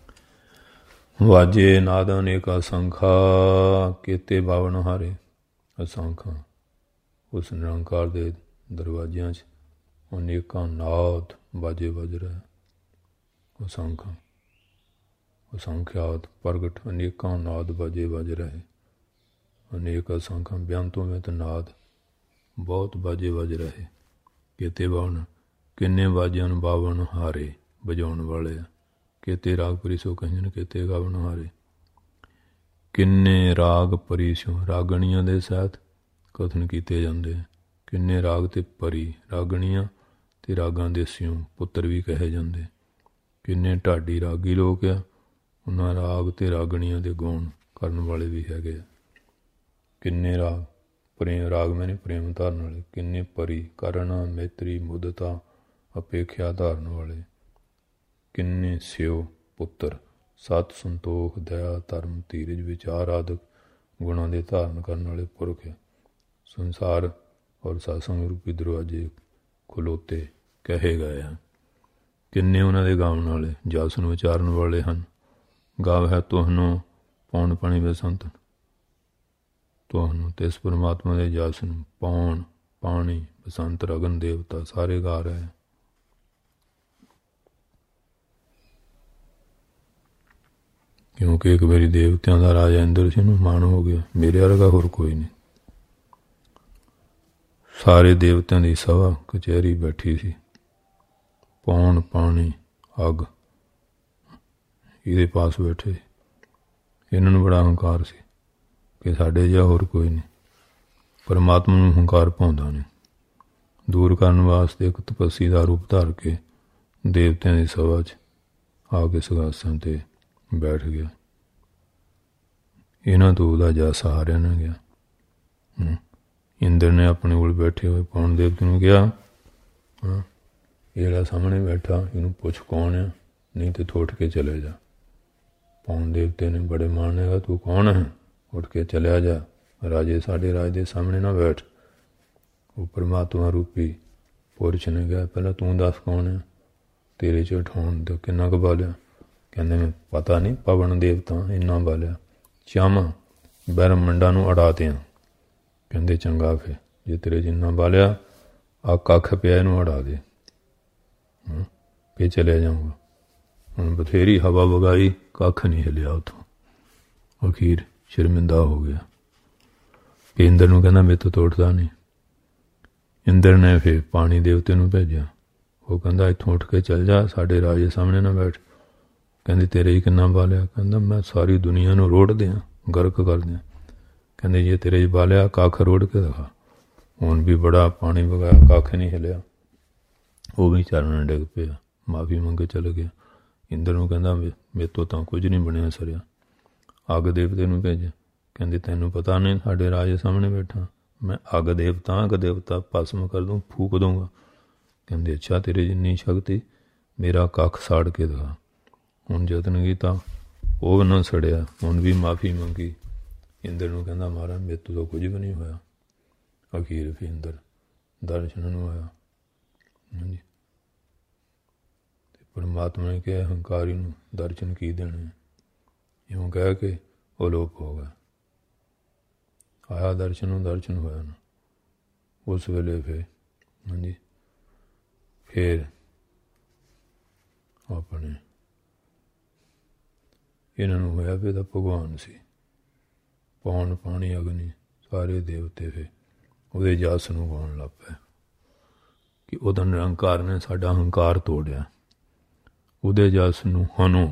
ਵਾਜੇ ਨਾਦ ਅਨੇਕ ਅਸੰਖਾ, ਕੀਤੇ ਬਾਵਨ ਹਾਰੇ ਅਸੰਖਾ। ਉਸ ਨਿਰੰਕਾਰ ਦੇ ਦਰਵਾਜ਼ਿਆਂ 'ਚ ਅਨੇਕਾਂ ਨਾਦ ਬਾਜੇ ਵੱਜ ਰਹੇ ਅਸੰਖਾ। ਅਸੰਖਿਆਤ ਪ੍ਰਗਟ ਅਨੇਕਾਂ ਨਾਦ ਬਾਜੇ ਵੱਜ ਰਹੇ। ਅਨੇਕ ਅਸੰਖਾਂ ਬਿਆੰਤੋਂ ਵਿੱਚ ਨਾਦ ਬਹੁਤ ਬਾਜੇ ਵੱਜ ਰਹੇ। ਕਿਤੇ ਬਾਵਨ ਕਿੰਨੇ ਬਾਜਿਆਂ ਨੂੰ ਬਾਵਨ ਹਾਰੇ ਵਜਾਉਣ ਵਾਲੇ ਆ। ਕਿਤੇ ਰਾਗ ਪਰੀਸੋ ਕਹਿੰਦੇ ਕਿਤੇ ਗਾਵਨ ਹਾਰੇ। ਕਿੰਨੇ ਰਾਗ ਪਰੀਸੋ ਰਾਗਣੀਆਂ ਦੇ ਸਹਿਤ ਕਥਨ ਕੀਤੇ ਜਾਂਦੇ। ਕਿੰਨੇ ਰਾਗ ਤੇ ਪਰੀ ਰਾਗਣੀਆਂ ਤੇ ਰਾਗਾਂ ਦੇ ਸਿਉਂ ਪੁੱਤਰ ਵੀ ਕਹੇ ਜਾਂਦੇ। ਕਿੰਨੇ ਢਾਡੀ ਰਾਗੀ ਲੋਕ ਆ, ਉਹਨਾਂ ਰਾਗ ਤੇ ਰਾਗਣੀਆਂ ਦੇ ਗਾਉਣ ਕਰਨ ਵਾਲੇ ਵੀ ਹੈਗੇ ਆ। ਕਿੰਨੇ ਰਾਗ ਪ੍ਰੇਮ ਰਾਗ ਮੈਨੇ ਪ੍ਰੇਮ ਧਾਰਨ ਵਾਲੇ। ਕਿੰਨੇ ਪਰੀ ਕਰਣਾ ਮੈਤਰੀ ਮੁਦਤਾ ਅਪੇਖਿਆ ਧਾਰਨ ਵਾਲੇ। ਕਿੰਨੇ ਸਿਓ ਪੁੱਤਰ ਸਤ ਸੰਤੋਖ ਦਇਆ ਧਰਮ ਧੀਰਜ ਵਿਚਾਰ ਆਦਿਕ ਗੁਣਾਂ ਦੇ ਧਾਰਨ ਕਰਨ ਵਾਲੇ ਪੁਰਖ ਸੰਸਾਰ ਔਰ ਸਤਸੰਗ ਰੂਪੀ ਦਰਵਾਜ਼ੇ ਖਲੋਤੇ ਕਹੇ ਗਏ ਹਨ। ਕਿੰਨੇ ਉਹਨਾਂ ਦੇ ਗਾਉਣ ਵਾਲੇ ਜਸ ਨੂੰ ਵਿਚਾਰਨ ਵਾਲੇ ਹਨ। ਗਾਵ ਹੈ ਤੁਹਾਨੂੰ ਪੌਣ ਪਾਣੀ ਬਸੰਤ, ਤੁਹਾਨੂੰ ਤੇ ਇਸ ਪਰਮਾਤਮਾ ਦੇ ਜਸ ਨੂੰ ਪੌਣ ਪਾਣੀ ਬਸੰਤ ਰਗਨ ਦੇਵਤਾ ਸਾਰੇ ਗਾ ਰਹੇ। ਕਿਉਂਕਿ ਇੱਕ ਵਾਰੀ ਦੇਵਤਿਆਂ ਦਾ ਰਾਜਾ ਇੰਦਰ ਸੀ ਨੂੰ ਮਾਣ ਹੋ ਗਿਆ, ਮੇਰੇ ਵਰਗਾ ਹੋਰ ਕੋਈ ਨਹੀਂ। ਸਾਰੇ ਦੇਵਤਿਆਂ ਦੀ ਸਭਾ ਕਚਹਿਰੀ ਬੈਠੀ ਸੀ। ਪੌਣ ਪਾਣੀ ਅੱਗ ਇਹਦੇ ਪਾਸ ਬੈਠੇ। ਇਹਨਾਂ ਨੂੰ ਬੜਾ ਹੰਕਾਰ ਸੀ ਕਿ ਸਾਡੇ ਜਿਹਾ ਹੋਰ ਕੋਈ ਨਹੀਂ। ਪਰਮਾਤਮਾ ਨੂੰ ਹੰਕਾਰ ਪਾਉਂਦਾ ਨਹੀਂ। ਦੂਰ ਕਰਨ ਵਾਸਤੇ ਇੱਕ ਤਪੱਸੀ ਦਾ ਰੂਪ ਧਾਰ ਕੇ ਦੇਵਤਿਆਂ ਦੀ ਸਭਾ 'ਚ ਆ ਕੇ ਸਿੰਘਾਸਣ 'ਤੇ ਬੈਠ ਗਿਆ। ਇਹਨਾਂ ਤੋਂ ਉਹਦਾ ਜਸ ਹਾਰਿਆ ਨਾ ਗਿਆ। ਇੰਦਰ ਨੇ ਆਪਣੇ ਕੋਲ ਬੈਠੇ ਹੋਏ ਪੌਣ ਦੇਵਤੇ ਨੂੰ ਕਿਹਾ, ਇਹ ਜਿਹੜਾ ਸਾਹਮਣੇ ਬੈਠਾ ਇਹਨੂੰ ਪੁੱਛ ਕੌਣ ਆ, ਨਹੀਂ ਤੇ ਤੂੰ ਉੱਠ ਕੇ ਚਲੇ ਜਾ। ਪੌਣ ਦੇਵਤੇ ਨੇ ਬੜੇ ਮਾਣ ਹੈਗਾ, ਤੂੰ ਕੌਣ ਹੈ, ਉੱਠ ਕੇ ਚਲਿਆ ਜਾ, ਰਾਜੇ ਸਾਡੇ ਰਾਜ ਦੇ ਸਾਹਮਣੇ ਨਾ ਬੈਠ। ਉਹ ਪਰਮਾਤਮਾ ਰੂਪੀ ਪੁਰਸ਼ ਨੇ ਕਿਹਾ, ਪਹਿਲਾਂ ਤੂੰ ਦੱਸ ਕੌਣ ਹੈ, ਤੇਰੇ 'ਚ ਉਠਾਉਣ ਦਾ ਕਿੰਨਾ ਕੁ ਬਾਲਿਆ। ਕਹਿੰਦੇ ਮੈਂ ਪਤਾ ਨਹੀਂ, ਪਵਨ ਦੇਵਤਾ ਇੰਨਾ ਬਾਲਿਆ, ਚਾਵਾਂ ਬ੍ਰਹਮੰਡਾਂ ਨੂੰ ਅੜਾ ਦਿਆਂ। ਕਹਿੰਦੇ ਚੰਗਾ ਫਿਰ ਜੇ ਤੇਰੇ ਜਿੰਨਾ ਬਾਲਿਆ ਆ ਕੱਖ ਪਿਆ ਇਹਨੂੰ ਅੜਾ ਦੇ, ਫਿਰ ਚਲਿਆ ਜਾਊਂਗਾ। ਹੁਣ ਬਥੇਰੀ ਹਵਾ ਵਗਾਈ, ਕੱਖ ਨਹੀਂ ਹਿਲਿਆ ਉੱਥੋਂ। ਅਖੀਰ ਸ਼ਰਮਿੰਦਾ ਹੋ ਗਿਆ। ਇੰਦਰ ਨੂੰ ਕਹਿੰਦਾ ਮੇਰੇ ਤੋਂ ਉੱਠਦਾ ਨਹੀਂ। ਇੰਦਰ ਨੇ ਫਿਰ ਪਾਣੀ ਦੇਵਤੇ ਨੂੰ ਭੇਜਿਆ। ਉਹ ਕਹਿੰਦਾ ਇੱਥੋਂ ਉੱਠ ਕੇ ਚੱਲ ਜਾ, ਸਾਡੇ ਰਾਜੇ ਸਾਹਮਣੇ ਨਾ ਬੈਠ। ਕਹਿੰਦੇ ਤੇਰੇ ਹੀ ਕਿੰਨਾ ਬਾਲਿਆ। ਕਹਿੰਦਾ ਮੈਂ ਸਾਰੀ ਦੁਨੀਆ ਨੂੰ ਰੋੜ ਦਿਆਂ, ਗਰਕ ਕਰ ਦਿਆਂ। ਕਹਿੰਦੇ ਜੇ ਤੇਰੇ 'ਚ ਬਾਲਿਆ ਕੱਖ ਰੋੜ ਕੇ ਦਿਖਾ। ਹੁਣ ਵੀ ਬੜਾ ਪਾਣੀ ਵਗਾਇਆ, ਕੱਖ ਨਹੀਂ ਹਿਲਿਆ। ਉਹ ਵੀ ਚਰਨ ਡਿੱਗ ਪਿਆ, ਮਾਫੀ ਮੰਗੇ ਚਲੇ ਗਿਆ। ਇੰਦਰ ਨੂੰ ਕਹਿੰਦਾ ਮੇਰੇ ਤੋਂ ਤਾਂ ਕੁਝ ਨਹੀਂ ਬਣਿਆ ਸਰਿਆ। ਅੱਗ ਦੇਵਤੇ ਨੂੰ ਭੇਜਿਆ। ਕਹਿੰਦੇ ਤੈਨੂੰ ਪਤਾ ਨਹੀਂ ਸਾਡੇ ਰਾਜੇ ਸਾਹਮਣੇ ਬੈਠਾ, ਮੈਂ ਅੱਗ ਦੇਵਤਾ ਭਸਮ ਕਰ ਦੂੰ, ਫੂਕ ਦਊਂਗਾ। ਕਹਿੰਦੇ ਅੱਛਾ ਤੇਰੇ ਜਿੰਨੀ ਸ਼ਕਤੀ, ਮੇਰਾ ਕੱਖ ਸਾੜ ਕੇ ਦਿਖਾ। ਹੁਣ ਯਤਨ ਕੀਤਾ, ਉਹ ਨਾ ਸੜਿਆ। ਹੁਣ ਵੀ ਮਾਫੀ ਮੰਗੀ। ਇੰਦਰ ਨੂੰ ਕਹਿੰਦਾ ਮਹਾਰਾਜ ਮੇਰੇ ਤੋਂ ਕੁਝ ਵੀ ਨਹੀਂ ਹੋਇਆ। ਅਖੀਰ ਫਿਰ ਇੰਦਰ ਦਰਸ਼ਨ ਨੂੰ ਆਇਆ। ਹਾਂਜੀ, ਪਰਮਾਤਮਾ ਨੇ ਕਿਹਾ ਹੰਕਾਰੀ ਨੂੰ ਦਰਸ਼ਨ ਕੀ ਦੇਣੇ। ਇਉਂ ਕਹਿ ਕੇ ਉਹ ਅਲੋਪ ਹੋ ਗਿਆ। ਆਇਆ ਦਰਸ਼ਨ ਨੂੰ, ਦਰਸ਼ਨ ਹੋਇਆ ਨਾ। ਉਸ ਵੇਲੇ ਫਿਰ ਹਾਂਜੀ ਫਿਰ ਆਪਣੇ ਇਹਨਾਂ ਨੂੰ ਹੋਇਆ ਵੀ ਇਹਦਾ ਭਗਵਾਨ ਸੀ। ਪੌਣ ਪਾਣੀ ਅਗਨੀ ਸਾਰੇ ਦੇਵਤੇ ਫਿਰ ਉਹਦੇ ਜਸ ਨੂੰ ਗਾਉਣ ਲੱਗ ਪਏ ਕਿ ਉਹਦਾ ਨਿਰੰਕਾਰ ਨੇ ਸਾਡਾ ਹੰਕਾਰ ਤੋੜਿਆ। ਉਹਦੇ ਜਸ ਨੂੰ ਹਨੂ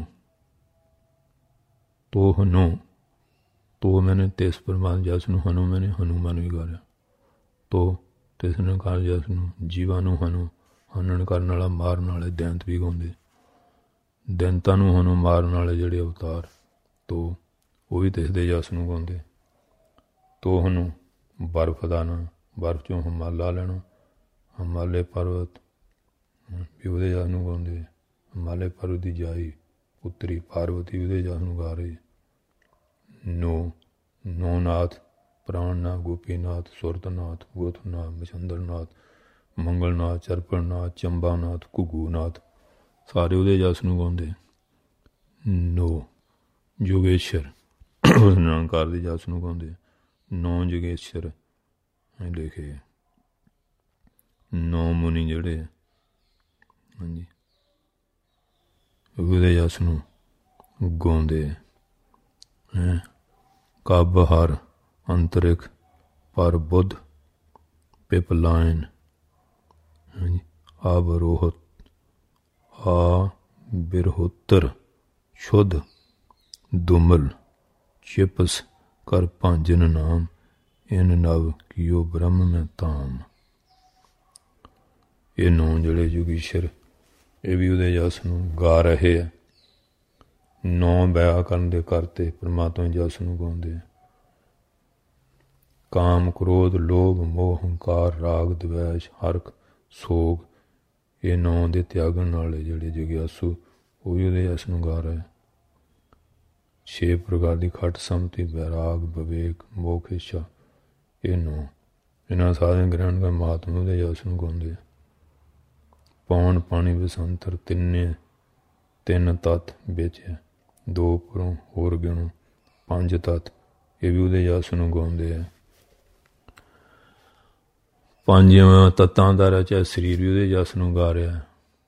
ਤੋ ਮੈਨੇ ਤਿਸ ਪਰਮਾਤਮਾ ਜਸ ਨੂੰ ਹਨੂ ਮੈਨੇ ਹਨੂੰਮਾਨ ਵੀ ਗਾਇਆ। ਤੋ ਤਿਸ ਨਿਰੰਕਾਰ ਜਸ ਨੂੰ ਜੀਵਾਂ ਨੂੰ ਹਨਨ ਕਰਨ ਵਾਲਾ, ਮਾਰਨ ਵਾਲੇ ਦੈਂਤ ਵੀ ਗਾਉਂਦੇ। ਦੈਂਤਾਂ ਨੂੰ ਹਨੂ ਮਾਰਨ ਵਾਲੇ ਜਿਹੜੇ ਅਵਤਾਰ ਤੋ ਉਹ ਵੀ ਤਿਸ ਦੇ ਜਸ ਨੂੰ ਗਾਉਂਦੇ। ਤੋ ਹਨੂ ਬਰਫ ਦਾ ਨਾ, ਬਰਫ 'ਚੋਂ ਹਿਮਾਲਾ ਲੈਣਾ, ਹਿਮਾਲੇ ਪਰਬਤ ਵੀ ਉਹਦੇ ਜਸ ਨੂੰ ਗਾਉਂਦੇ। ਹਿਮਾਲੇ ਪਰਬਤ ਦੀ ਜਾਈ ਪੁੱਤਰੀ ਪਾਰਵਤੀ ਉਹਦੇ ਜਸ ਨੂੰ ਗਾ ਰਹੀ। ਨੋ ਨਾਥ ਪ੍ਰਾਣਨਾਥ, ਗੋਪੀਨਾਥ, ਸੁਰਤਨਾਥ, ਗੋਥਨਾਥ, ਮਛੰਦਰਨਾਥ, ਮੰਗਲਨਾਥ, ਚਰਪਣਨਾਥ, ਚੰਬਾਨਾਥ, ਘੁੱਗੂਨਾਥ ਸਾਰੇ ਉਹਦੇ ਜਸ ਨੂੰ ਗਾਉਂਦੇ। ਯੋਗੇਸ਼ਰ ਉਸ ਨਿਰੰਕਾਰ ਦੇ ਜਸ ਨੂੰ ਗਾਉਂਦੇ। ਯੋਗੇਸ਼ਰ ਲਿਖੇ 9 ਮੁਨੀ ਜਿਹੜੇ ਹਾਂਜੀ ਉਹਦੇ ਜਸ ਨੂੰ ਗਾਉਂਦੇ ਹੈਂ। ਕਬ ਹਰ ਅੰਤਰਿਕ ਪਰ ਬੁੱਧ ਪਿਪਲਾਇਨ ਆਬਰੋਹਤ ਆ ਬਿਰਹੋਤਰ ਸ਼ੁੱਧ ਦੁਮਲ ਚਿਪਸ ਕਰ ਭਾਂਜਨ ਨਾਮ ਇਨ ਨਵ ਕੀਓ ਬ੍ਰਹਮ ਮੈਂ ਤਾਮ। ਇਹ ਨੌਂ ਜਿਹੜੇ ਯੁਗੀਸ਼ਰ ਇਹ ਵੀ ਉਹਦੇ ਜਸ ਨੂੰ ਗਾ ਰਹੇ ਆ। ਨੌਂ ਵਿਆਹ ਕਰਨ ਦੇ ਕਰਤੇ ਪਰਮਾਤਮਾ ਜਸ ਨੂੰ ਗਾਉਂਦੇ ਆ। ਕਾਮ ਕ੍ਰੋਧ ਲੋਭ ਮੋਹ ਹੰਕਾਰ ਰਾਗ ਦਵੈਸ਼ ਹਰਖ ਸੋਗ ਇਹ ਨੌਂ ਦੇ ਤਿਆਗਣ ਵਾਲੇ ਜਿਹੜੇ ਜਗਿਆਸੂ ਉਹ ਵੀ ਉਹਦੇ ਜਸ ਨੂੰ ਗਾ ਰਹੇ। 6 ਪ੍ਰਕਾਰ ਦੀ ਖਟ ਸੰਮਤੀ ਵੈਰਾਗ ਵਿਵੇਕ ਮੋਖ ਇੱਛਾ ਇਹ ਨੌਂ ਇਹਨਾਂ ਸਾਧਨ ਗ੍ਰਹਿਣ ਕਰ ਮਹਾਤਮਾ ਉਹਦੇ ਜਸ ਨੂੰ ਗਾਉਂਦੇ ਆ। ਪੌਣ ਪਾਣੀ ਬਸੰਤਰ ਤਿੰਨ ਤੱਤ ਵਿੱਚ 2 ਉੱਪਰੋਂ ਹੋਰ ਗਿਣੋ 5 ਤੱਤ ਇਹ ਵੀ ਉਹਦੇ ਜਸ ਨੂੰ ਗਾਉਂਦੇ ਆ। 5 ਤੱਤਾਂ ਦਾ ਰਚਿਆ ਸਰੀਰ ਵੀ ਉਹਦੇ ਜਸ ਨੂੰ ਗਾ ਰਿਹਾ।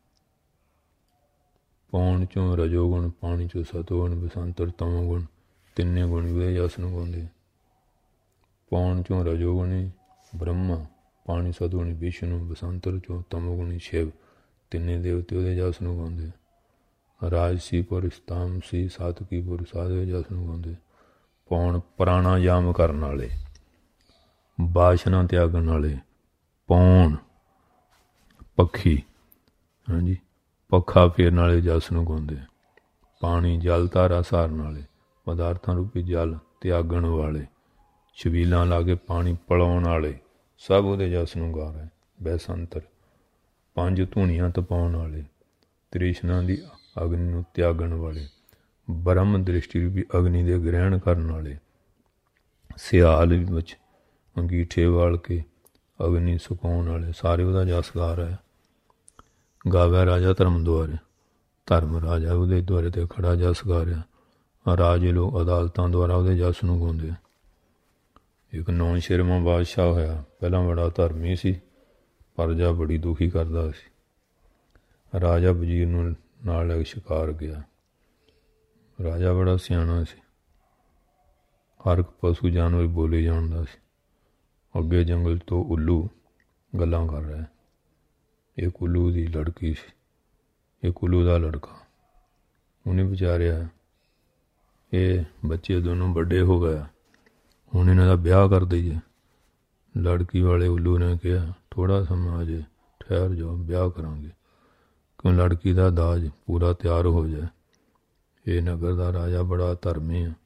ਪੌਣ ਚੋਂ ਰਜੋਗੁਣ ਪਾਣੀ ਚੋਂ ਸਤੋਗੁਣ ਬਸੰਤਰ ਤਮੋਗੁਣ ਤਿੰਨੇ ਗੁਣ ਵੀ ਉਹਦੇ ਜਸ ਨੂੰ ਗਾਉਂਦੇ। ਪੌਣ ਚੋਂ ਰਜੋਗੁਣੀ ਬ੍ਰਹਮਾ ਪਾਣੀ ਸਤੋਗੁਣੀ ਵਿਸ਼ਨੂੰ ਬਸੰਤਰ ਚੋਂ ਤਮੋਗੁਣੀ ਸ਼ਿਵ ਤਿੰਨੇ ਦੇਵਤੇ ਉਹਦੇ ਜਸ ਨੂੰ ਗਾਉਂਦੇ। ਰਾਜਸੀ ਪੁਰਸ਼ ਤਾਮਸੀ ਸਾਤਕੀ ਪੁਰਸ਼ ਸਾਧੇ ਜਸ ਨੂੰ ਗਾਉਂਦੇ। ਪੌਣ ਪ੍ਰਾਣਾਯਾਮ ਕਰਨ ਵਾਲੇ ਬਾਸ਼ਨਾ ਤਿਆਗਣ ਵਾਲੇ ਪੌਣ ਪੱਖੀ ਹਾਂਜੀ ਪੱਖਾ ਫੇਰਨ ਵਾਲੇ ਜਸ ਨੂੰ ਗਾਉਂਦੇ। ਪਾਣੀ ਜਲ ਧਾਰਾ ਸਾਰਨ ਵਾਲੇ ਪਦਾਰਥਾਂ ਰੂਪੀ ਜਲ ਤਿਆਗਣ ਵਾਲੇ ਛਬੀਲਾਂ ਲਾ ਕੇ ਪਾਣੀ ਪਿਲਾਉਣ ਵਾਲੇ ਸਭ ਉਹਦੇ ਜਸ ਨੂੰ ਗਾ ਰਹੇ। ਬੈਸੰਤਰ 5 ਧੂਣੀਆਂ ਤਪਾਉਣ ਵਾਲੇ ਤ੍ਰਿਸ਼ਨਾ ਦੀ ਅਗਨੀ ਨੂੰ ਤਿਆਗਣ ਵਾਲੇ ਬ੍ਰਹਮ ਦ੍ਰਿਸ਼ਟੀ ਰੂਪੀ ਅਗਨੀ ਦੇ ਗ੍ਰਹਿਣ ਕਰਨ ਵਾਲੇ ਸਿਆਲ ਵਿੱਚ ਅੰਗੀਠੇ ਵਾਲ ਕੇ ਅਗਨੀ ਸੁਕਾਉਣ ਵਾਲੇ ਸਾਰੇ ਉਹਦਾ ਜਸ ਗਾ ਰਿਹਾ। ਗਾਵੇ ਰਾਜਾ ਧਰਮ ਦੁਆਰੇ ਧਰਮ ਰਾਜਾ ਉਹਦੇ ਦੁਆਰੇ 'ਤੇ ਖੜਾ ਜਸ ਗਾ ਰਿਹਾ। ਰਾਜੇ ਲੋਕ ਅਦਾਲਤਾਂ ਦੁਆਰਾ ਉਹਦੇ ਜਸ ਨੂੰ ਗਾਉਂਦੇ। ਇੱਕ 9 ਸ਼ੇਰਵਾਂ ਬਾਦਸ਼ਾਹ ਹੋਇਆ। ਪਹਿਲਾਂ ਬੜਾ ਧਰਮੀ ਸੀ ਪ੍ਰਜਾ ਬੜੀ ਦੁਖੀ ਕਰਦਾ ਸੀ। ਰਾਜਾ ਵਜ਼ੀਰ ਨੂੰ ਨਾਲ ਲੈ ਕੇ ਸ਼ਿਕਾਰ ਗਿਆ। ਰਾਜਾ ਬੜਾ ਸਿਆਣਾ ਸੀ। ਹਰ ਇੱਕ ਪਸ਼ੂ ਜਾਨਵਰ ਬੋਲੇ ਜਾਣਦਾ ਸੀ। ਅੱਗੇ ਜੰਗਲ ਤੋਂ ਉੱਲੂ ਗੱਲਾਂ ਕਰ ਰਿਹਾ। ਇਹ ਉੱਲੂ ਦੀ ਲੜਕੀ ਸੀ। ਇਹ ਉੱਲੂ ਦਾ ਲੜਕਾ। ਉਹਨੇ ਵਿਚਾਰਿਆ ਇਹ ਬੱਚੇ ਦੋਨੋਂ ਵੱਡੇ ਹੋ ਗਏ ਹੁਣ ਇਹਨਾਂ ਦਾ ਵਿਆਹ ਕਰ ਦਈਏ। ਲੜਕੀ ਵਾਲੇ ਉੱਲੂ ਨੇ ਕਿਹਾ ਥੋੜ੍ਹਾ ਸਮਾਂ ਅਜੇ ਠਹਿਰ ਜਾਓ ਵਿਆਹ ਕਰਾਂਗੇ ਕਿਉਂ ਲੜਕੀ ਦਾ ਦਾਜ ਪੂਰਾ ਤਿਆਰ ਹੋ ਜਾਏ। ਇਹ ਨਗਰ ਦਾ ਰਾਜਾ ਬੜਾ ਧਰਮੀ ਆ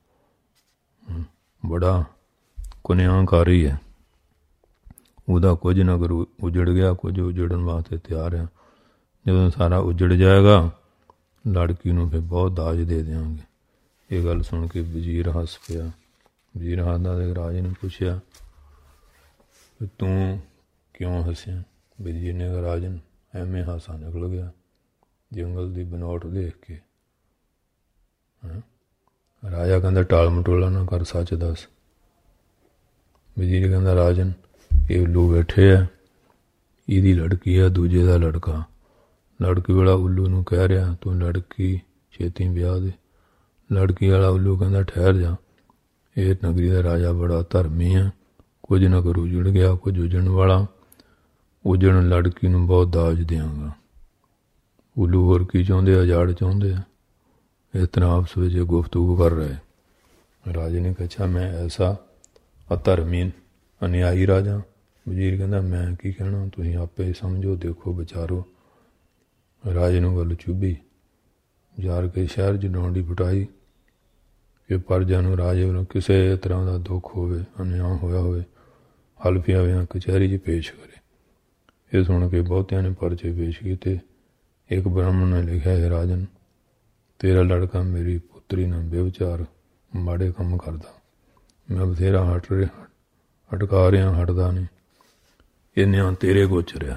ਬੜਾ ਕੁਨਿਆਂਕਾਰੀ ਹੈ। ਉਹਦਾ ਕੁਝ ਨਗਰ ਉਜੜ ਗਿਆ ਕੁਝ ਉਜੜਨ ਵਾਸਤੇ ਤਿਆਰ ਆ। ਜਦੋਂ ਸਾਰਾ ਉਜੜ ਜਾਏਗਾ ਲੜਕੀ ਨੂੰ ਫਿਰ ਬਹੁਤ ਦਾਜ ਦੇ ਦਿਆਂਗੇ। ਇਹ ਗੱਲ ਸੁਣ ਕੇ ਵਜ਼ੀਰ ਹੱਸ ਪਿਆ। ਵਜ਼ੀਰ ਹੱਸਦਾ ਤੇ ਰਾਜੇ ਨੇ ਪੁੱਛਿਆ ਤੂੰ ਕਿਉਂ ਹੱਸਿਆ? ਵਜ਼ੀਰ ਨੇ ਕਿਹਾ ਰਾਜਨ ਐਵੇਂ ਹਾਸਾ ਨਿਕਲ ਗਿਆ ਜੰਗਲ ਦੀ ਬਨੌਟ ਦੇਖ ਕੇ। ਰਾਜਾ ਕਹਿੰਦਾ ਟਾਲ ਮਟੋਲਾ ਨਾ ਕਰ ਸੱਚ ਦੱਸ। ਵਜ਼ੀਰ ਕਹਿੰਦਾ ਰਾਜਨ ਇਹ ਉੱਲੂ ਬੈਠੇ ਆ ਇਹਦੀ ਲੜਕੀ ਆ ਦੂਜੇ ਦਾ ਲੜਕਾ। ਲੜਕੀ ਵਾਲਾ ਉੱਲੂ ਨੂੰ ਕਹਿ ਰਿਹਾ ਤੂੰ ਲੜਕੀ ਛੇਤੀ ਵਿਆਹ ਦੇ। ਲੜਕੀ ਵਾਲਾ ਉੱਲੂ ਕਹਿੰਦਾ ਠਹਿਰ ਜਾ ਇਹ ਨਗਰੀ ਦਾ ਰਾਜਾ ਬੜਾ ਧਰਮੀ ਆ। ਕੁਝ ਨਗਰ ਉਜੜ ਗਿਆ ਕੁਝ ਉਜੜਨ ਵਾਲਾ। ਉਜੜਨ ਲੜਕੀ ਨੂੰ ਬਹੁਤ ਦਾਜ ਦਿਆਂਗਾ। ਉੱਲੂ ਹੋਰ ਕੀ ਚਾਹੁੰਦੇ ਆ ਉਜਾੜ ਚਾਹੁੰਦੇ ਆ। ਇਸ ਤਰ੍ਹਾਂ ਆਪਸ ਵਿੱਚ ਗੁਫ਼ਤਗੂ ਕਰ ਰਹੇ। ਰਾਜੇ ਨੇ ਕਿਹਾ ਅੱਛਾ ਮੈਂ ਐਸਾ ਅਧਰਮੀ ਅਨਿਆਈ ਰਾਜਾ। ਵਜ਼ੀਰ ਕਹਿੰਦਾ ਮੈਂ ਕੀ ਕਹਿਣਾ ਤੁਸੀਂ ਆਪੇ ਸਮਝੋ ਦੇਖੋ ਵਿਚਾਰੋ। ਰਾਜੇ ਨੂੰ ਗੱਲ ਚੁੱਭੀ। ਜਾਰ ਕੇ ਸ਼ਹਿਰ 'ਚ ਡਾਂਡੀ ਪਿਟਾਈ ਕਿ ਪ੍ਰਜਾ ਨੂੰ ਰਾਜੇ ਵੱਲੋਂ ਕਿਸੇ ਤਰ੍ਹਾਂ ਦਾ ਦੁੱਖ ਹੋਵੇ ਅਨਿਆਂ ਹੋਇਆ ਹੋਵੇ ਹਲਫੀਆਂ ਵਿਆਂ ਕਚਹਿਰੀ 'ਚ ਪੇਸ਼ ਕਰੇ। ਇਹ ਸੁਣ ਕੇ ਬਹੁਤਿਆਂ ਨੇ ਪਰਚੇ ਪੇਸ਼ ਕੀਤੇ। ਇੱਕ ਬ੍ਰਾਹਮਣ ਨੇ ਲਿਖਿਆ ਹੈ ਰਾਜਨ ਤੇਰਾ ਲੜਕਾ ਮੇਰੀ ਪੁੱਤਰੀ ਨਾਲ ਬੇਵਿਚਾਰ ਮਾੜੇ ਕੰਮ ਕਰਦਾ। ਮੈਂ ਬਥੇਰਾ ਹਟਕਾ ਰਿਹਾ ਹਟਦਾ ਨਹੀਂ। ਇਹ ਨਿਆਂ ਤੇਰੇ ਗੋਚਰਿਆ।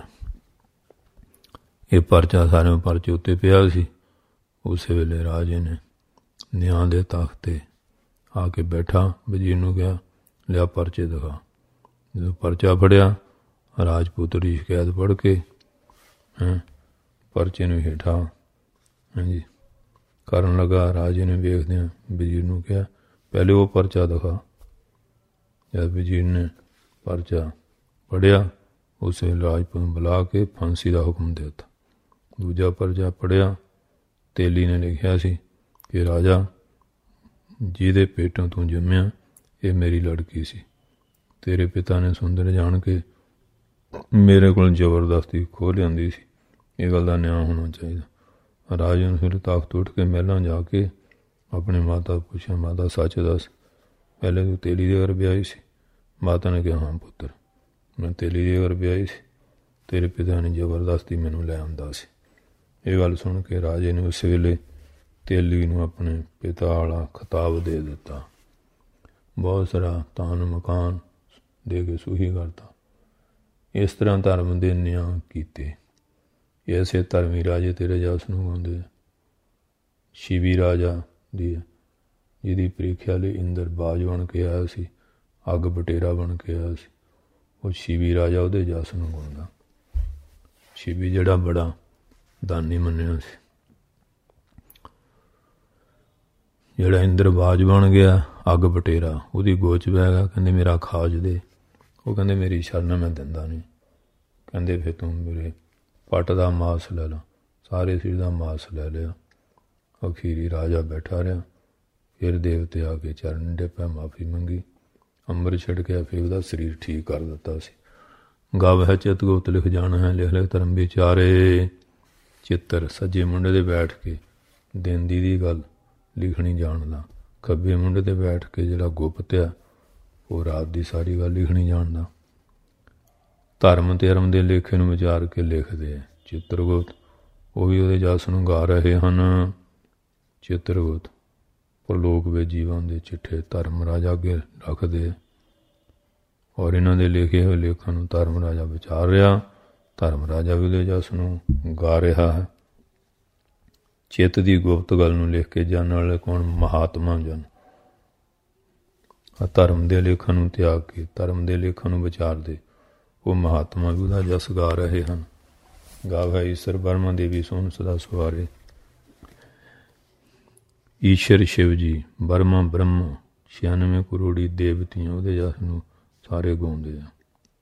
ਇਹ ਪਰਚਾ ਸਾਰੇ ਪਰਚੇ ਉੱਤੇ ਪਿਆ ਸੀ। ਉਸੇ ਵੇਲੇ ਰਾਜੇ ਨੇ ਨਿਆਂ ਦੇ ਤਖ਼ਤ 'ਤੇ ਆ ਕੇ ਬੈਠਾ। ਵਜ਼ੀਰ ਨੂੰ ਕਿਹਾ ਲਿਆ ਪਰਚੇ ਦਿਖਾ। ਜਦੋਂ ਪਰਚਾ ਫੜਿਆ ਰਾਜਪੂਤ ਦੀ ਸ਼ਿਕਾਇਤ ਪੜ੍ਹ ਕੇ ਪਰਚੇ ਨੂੰ ਹੇਠਾਂ ਹਾਂਜੀ ਕਰਨ ਲੱਗਾ। ਰਾਜੇ ਨੇ ਵੇਖਦਿਆਂ ਵਜ਼ੀਰ ਨੂੰ ਕਿਹਾ, ਪਹਿਲੇ ਉਹ ਪਰਚਾ ਦਿਖਾ। ਜਦ ਵਜ਼ੀਰ ਨੇ ਪਰਚਾ ਪੜ੍ਹਿਆ, ਉਸੇ ਰਾਜਪੂਤ ਨੂੰ ਬੁਲਾ ਕੇ ਫਾਂਸੀ ਦਾ ਹੁਕਮ ਦੇ ਦਿੱਤਾ। ਦੂਜਾ ਪਰਚਾ ਪੜ੍ਹਿਆ, ਤੇਲੀ ਨੇ ਲਿਖਿਆ ਸੀ ਕਿ ਰਾਜਾ, ਜਿਹਦੇ ਪੇਟੋਂ ਤੂੰ ਜੰਮਿਆ ਇਹ ਮੇਰੀ ਲੜਕੀ ਸੀ। ਤੇਰੇ ਪਿਤਾ ਨੇ ਸੁੰਦਰ ਜਾਣ ਕੇ ਮੇਰੇ ਕੋਲ ਜ਼ਬਰਦਸਤੀ ਖੋਹ ਲਿਆਂਦੀ ਸੀ। ਇਹ ਗੱਲ ਦਾ ਨਿਆਂ ਹੋਣਾ ਚਾਹੀਦਾ। ਰਾਜੇ ਨੂੰ ਫਿਰ ਤਾਕਤ ਉੱਠ ਕੇ ਮਹਿਲਾਂ ਜਾ ਕੇ ਆਪਣੇ ਮਾਤਾ ਪੁੱਛਿਆ, ਮਾਤਾ ਸੱਚ ਦੱਸ, ਪਹਿਲੇ ਤੂੰ ਤੇਲੀ ਦੇ ਘਰ ਵਿਆਹੀ ਸੀ? ਮਾਤਾ ਨੇ ਕਿਹਾ, ਹਾਂ ਪੁੱਤਰ, ਮੈਂ ਤੇਲੀ ਦੇ ਘਰ ਵਿਆਹੀ ਸੀ। ਤੇਰੇ ਪਿਤਾ ਨੇ ਜ਼ਬਰਦਸਤੀ ਮੈਨੂੰ ਲੈ ਆਉਂਦਾ ਸੀ। ਇਹ ਗੱਲ ਸੁਣ ਕੇ ਰਾਜੇ ਨੇ ਉਸ ਵੇਲੇ ਤੇਲੀ ਨੂੰ ਆਪਣੇ ਪਿਤਾ ਵਾਲਾ ਖਿਤਾਬ ਦੇ ਦਿੱਤਾ। ਬਹੁਤ ਸਾਰਾ ਤਾਨ ਮਕਾਨ ਦੇ ਕੇ ਸੁਖੀ ਕਰਤਾ। ਇਸ ਤਰ੍ਹਾਂ ਧਰਮ ਦੇ ਨਿਆਂ ਕੀਤੇ। ਐਸੇ ਧਰਮੀ ਰਾਜੇ ਤੇਰੇ ਜਸ ਨੂੰ ਗਾਉਂਦੇ। ਸ਼ਿਵੀ ਰਾਜਾ ਦੀ ਜਿਹਦੀ ਪ੍ਰੀਖਿਆ ਲਈ ਇੰਦਰ ਬਾਜ ਬਣ ਕੇ ਆਇਆ ਸੀ, ਅੱਗ ਬਟੇਰਾ ਬਣ ਕੇ ਆਇਆ ਸੀ, ਉਹ ਸ਼ਿਵੀ ਰਾਜਾ ਉਹਦੇ ਜਸ ਨੂੰ ਗਾਉਂਦਾ। ਸ਼ਿਵੀ ਜਿਹੜਾ ਬੜਾ ਦਾਨੀ ਮੰਨਿਆ ਸੀ, ਜਿਹੜਾ ਇੰਦਰ ਬਾਜ ਬਣ ਗਿਆ, ਅੱਗ ਬਟੇਰਾ ਉਹਦੀ ਗੋਚ ਪੈ ਗਿਆ। ਕਹਿੰਦੇ ਮੇਰਾ ਖਾਜ ਦੇ। ਉਹ ਕਹਿੰਦੇ ਮੇਰੀ ਸ਼ਰਨ ਮੈਂ ਦਿੰਦਾ ਨਹੀਂ। ਕਹਿੰਦੇ ਫਿਰ ਤੂੰ ਮੇਰੇ ਪੱਟ ਦਾ ਮਾਸ ਲੈ ਲਾ। ਸਾਰੇ ਸਰੀਰ ਦਾ ਮਾਸ ਲੈ ਲਿਆ। ਅਖੀਰੀ ਰਾਜਾ ਬੈਠਾ ਰਿਹਾ। ਫਿਰ ਦੇਵਤੇ ਆ ਕੇ ਚਰਨ ਡਿੱਪਿਆ, ਮਾਫੀ ਮੰਗੀ, ਅੰਮ੍ਰਿਤ ਛੱਡ ਕੇ ਫਿਰ ਉਹਦਾ ਸਰੀਰ ਠੀਕ ਕਰ ਦਿੱਤਾ ਸੀ। ਗਵ ਹੈ ਚਿਤ ਗੁਪਤ ਲਿਖ ਜਾਣਾ ਹੈ, ਲਿਖ ਲਿਖ ਧਰਮ ਵਿਚਾਰੇ। ਚਿੱਤਰ ਸੱਜੇ ਮੁੰਡੇ ਦੇ ਬੈਠ ਕੇ ਦਿਨ ਦੀ ਗੱਲ ਲਿਖਣੀ ਜਾਣਦਾ, ਖੱਬੇ ਮੁੰਡੇ 'ਤੇ ਬੈਠ ਕੇ ਜਿਹੜਾ ਗੁਪਤ ਆ ਉਹ ਰਾਤ ਦੀ ਸਾਰੀ ਗੱਲ ਲਿਖਣੀ ਜਾਣਦਾ। ਧਰਮ ਤੇ ਧਰਮ ਦੇ ਲੇਖੇ ਨੂੰ ਵਿਚਾਰ ਕੇ ਲਿਖਦੇ ਆ। ਚਿੱਤਰਗੁਪਤ ਉਹ ਵੀ ਉਹਦੇ ਜਸ ਨੂੰ ਗਾ ਰਹੇ ਹਨ। ਚਿੱਤਰਗੁਪਤ ਪ੍ਰਲੋਕ ਵਿੱਚ ਜੀਵਾਂ ਦੇ ਚਿੱਠੇ ਧਰਮ ਰਾਜਾ ਅੱਗੇ ਰੱਖਦੇ ਔਰ ਇਹਨਾਂ ਦੇ ਲਿਖੇ ਹੋਏ ਲੇਖਾਂ ਨੂੰ ਧਰਮ ਰਾਜਾ ਵਿਚਾਰ ਰਿਹਾ। ਧਰਮ ਰਾਜਾ ਵੀ ਉਹਦੇ ਜਸ ਨੂੰ ਗਾ ਰਿਹਾ ਹੈ। ਚਿੱਤ ਦੀ ਗੁਪਤ ਗੱਲ ਨੂੰ ਲਿਖ ਕੇ ਜਾਣਨ ਵਾਲੇ ਕੌਣ? ਮਹਾਤਮਾ ਜਨ। ਧਰਮ ਦੇ ਲੇਖਾਂ ਨੂੰ ਤਿਆਗ ਕੇ ਧਰਮ ਦੇ ਲੇਖਾਂ ਨੂੰ ਵਿਚਾਰਦੇ ਉਹ ਮਹਾਤਮਾ ਵੀ ਉਹਦਾ ਜਸ ਗਾ ਰਹੇ ਹਨ। ਗਾਵੈ ਈਸ਼ਰ ਬਰਮਾ ਦੇਵੀ ਸੋਨ ਸਦਾ ਸਵਾਰੇ। ਈਸ਼ਰ ਸ਼ਿਵ ਜੀ, ਬਰਮਾ ਬ੍ਰਹਮਾ, 96 ਕਰੋੜੀ ਦੇਵਤੀਆਂ ਉਹਦੇ ਜਸ ਨੂੰ ਸਾਰੇ ਗਾਉਂਦੇ ਆ।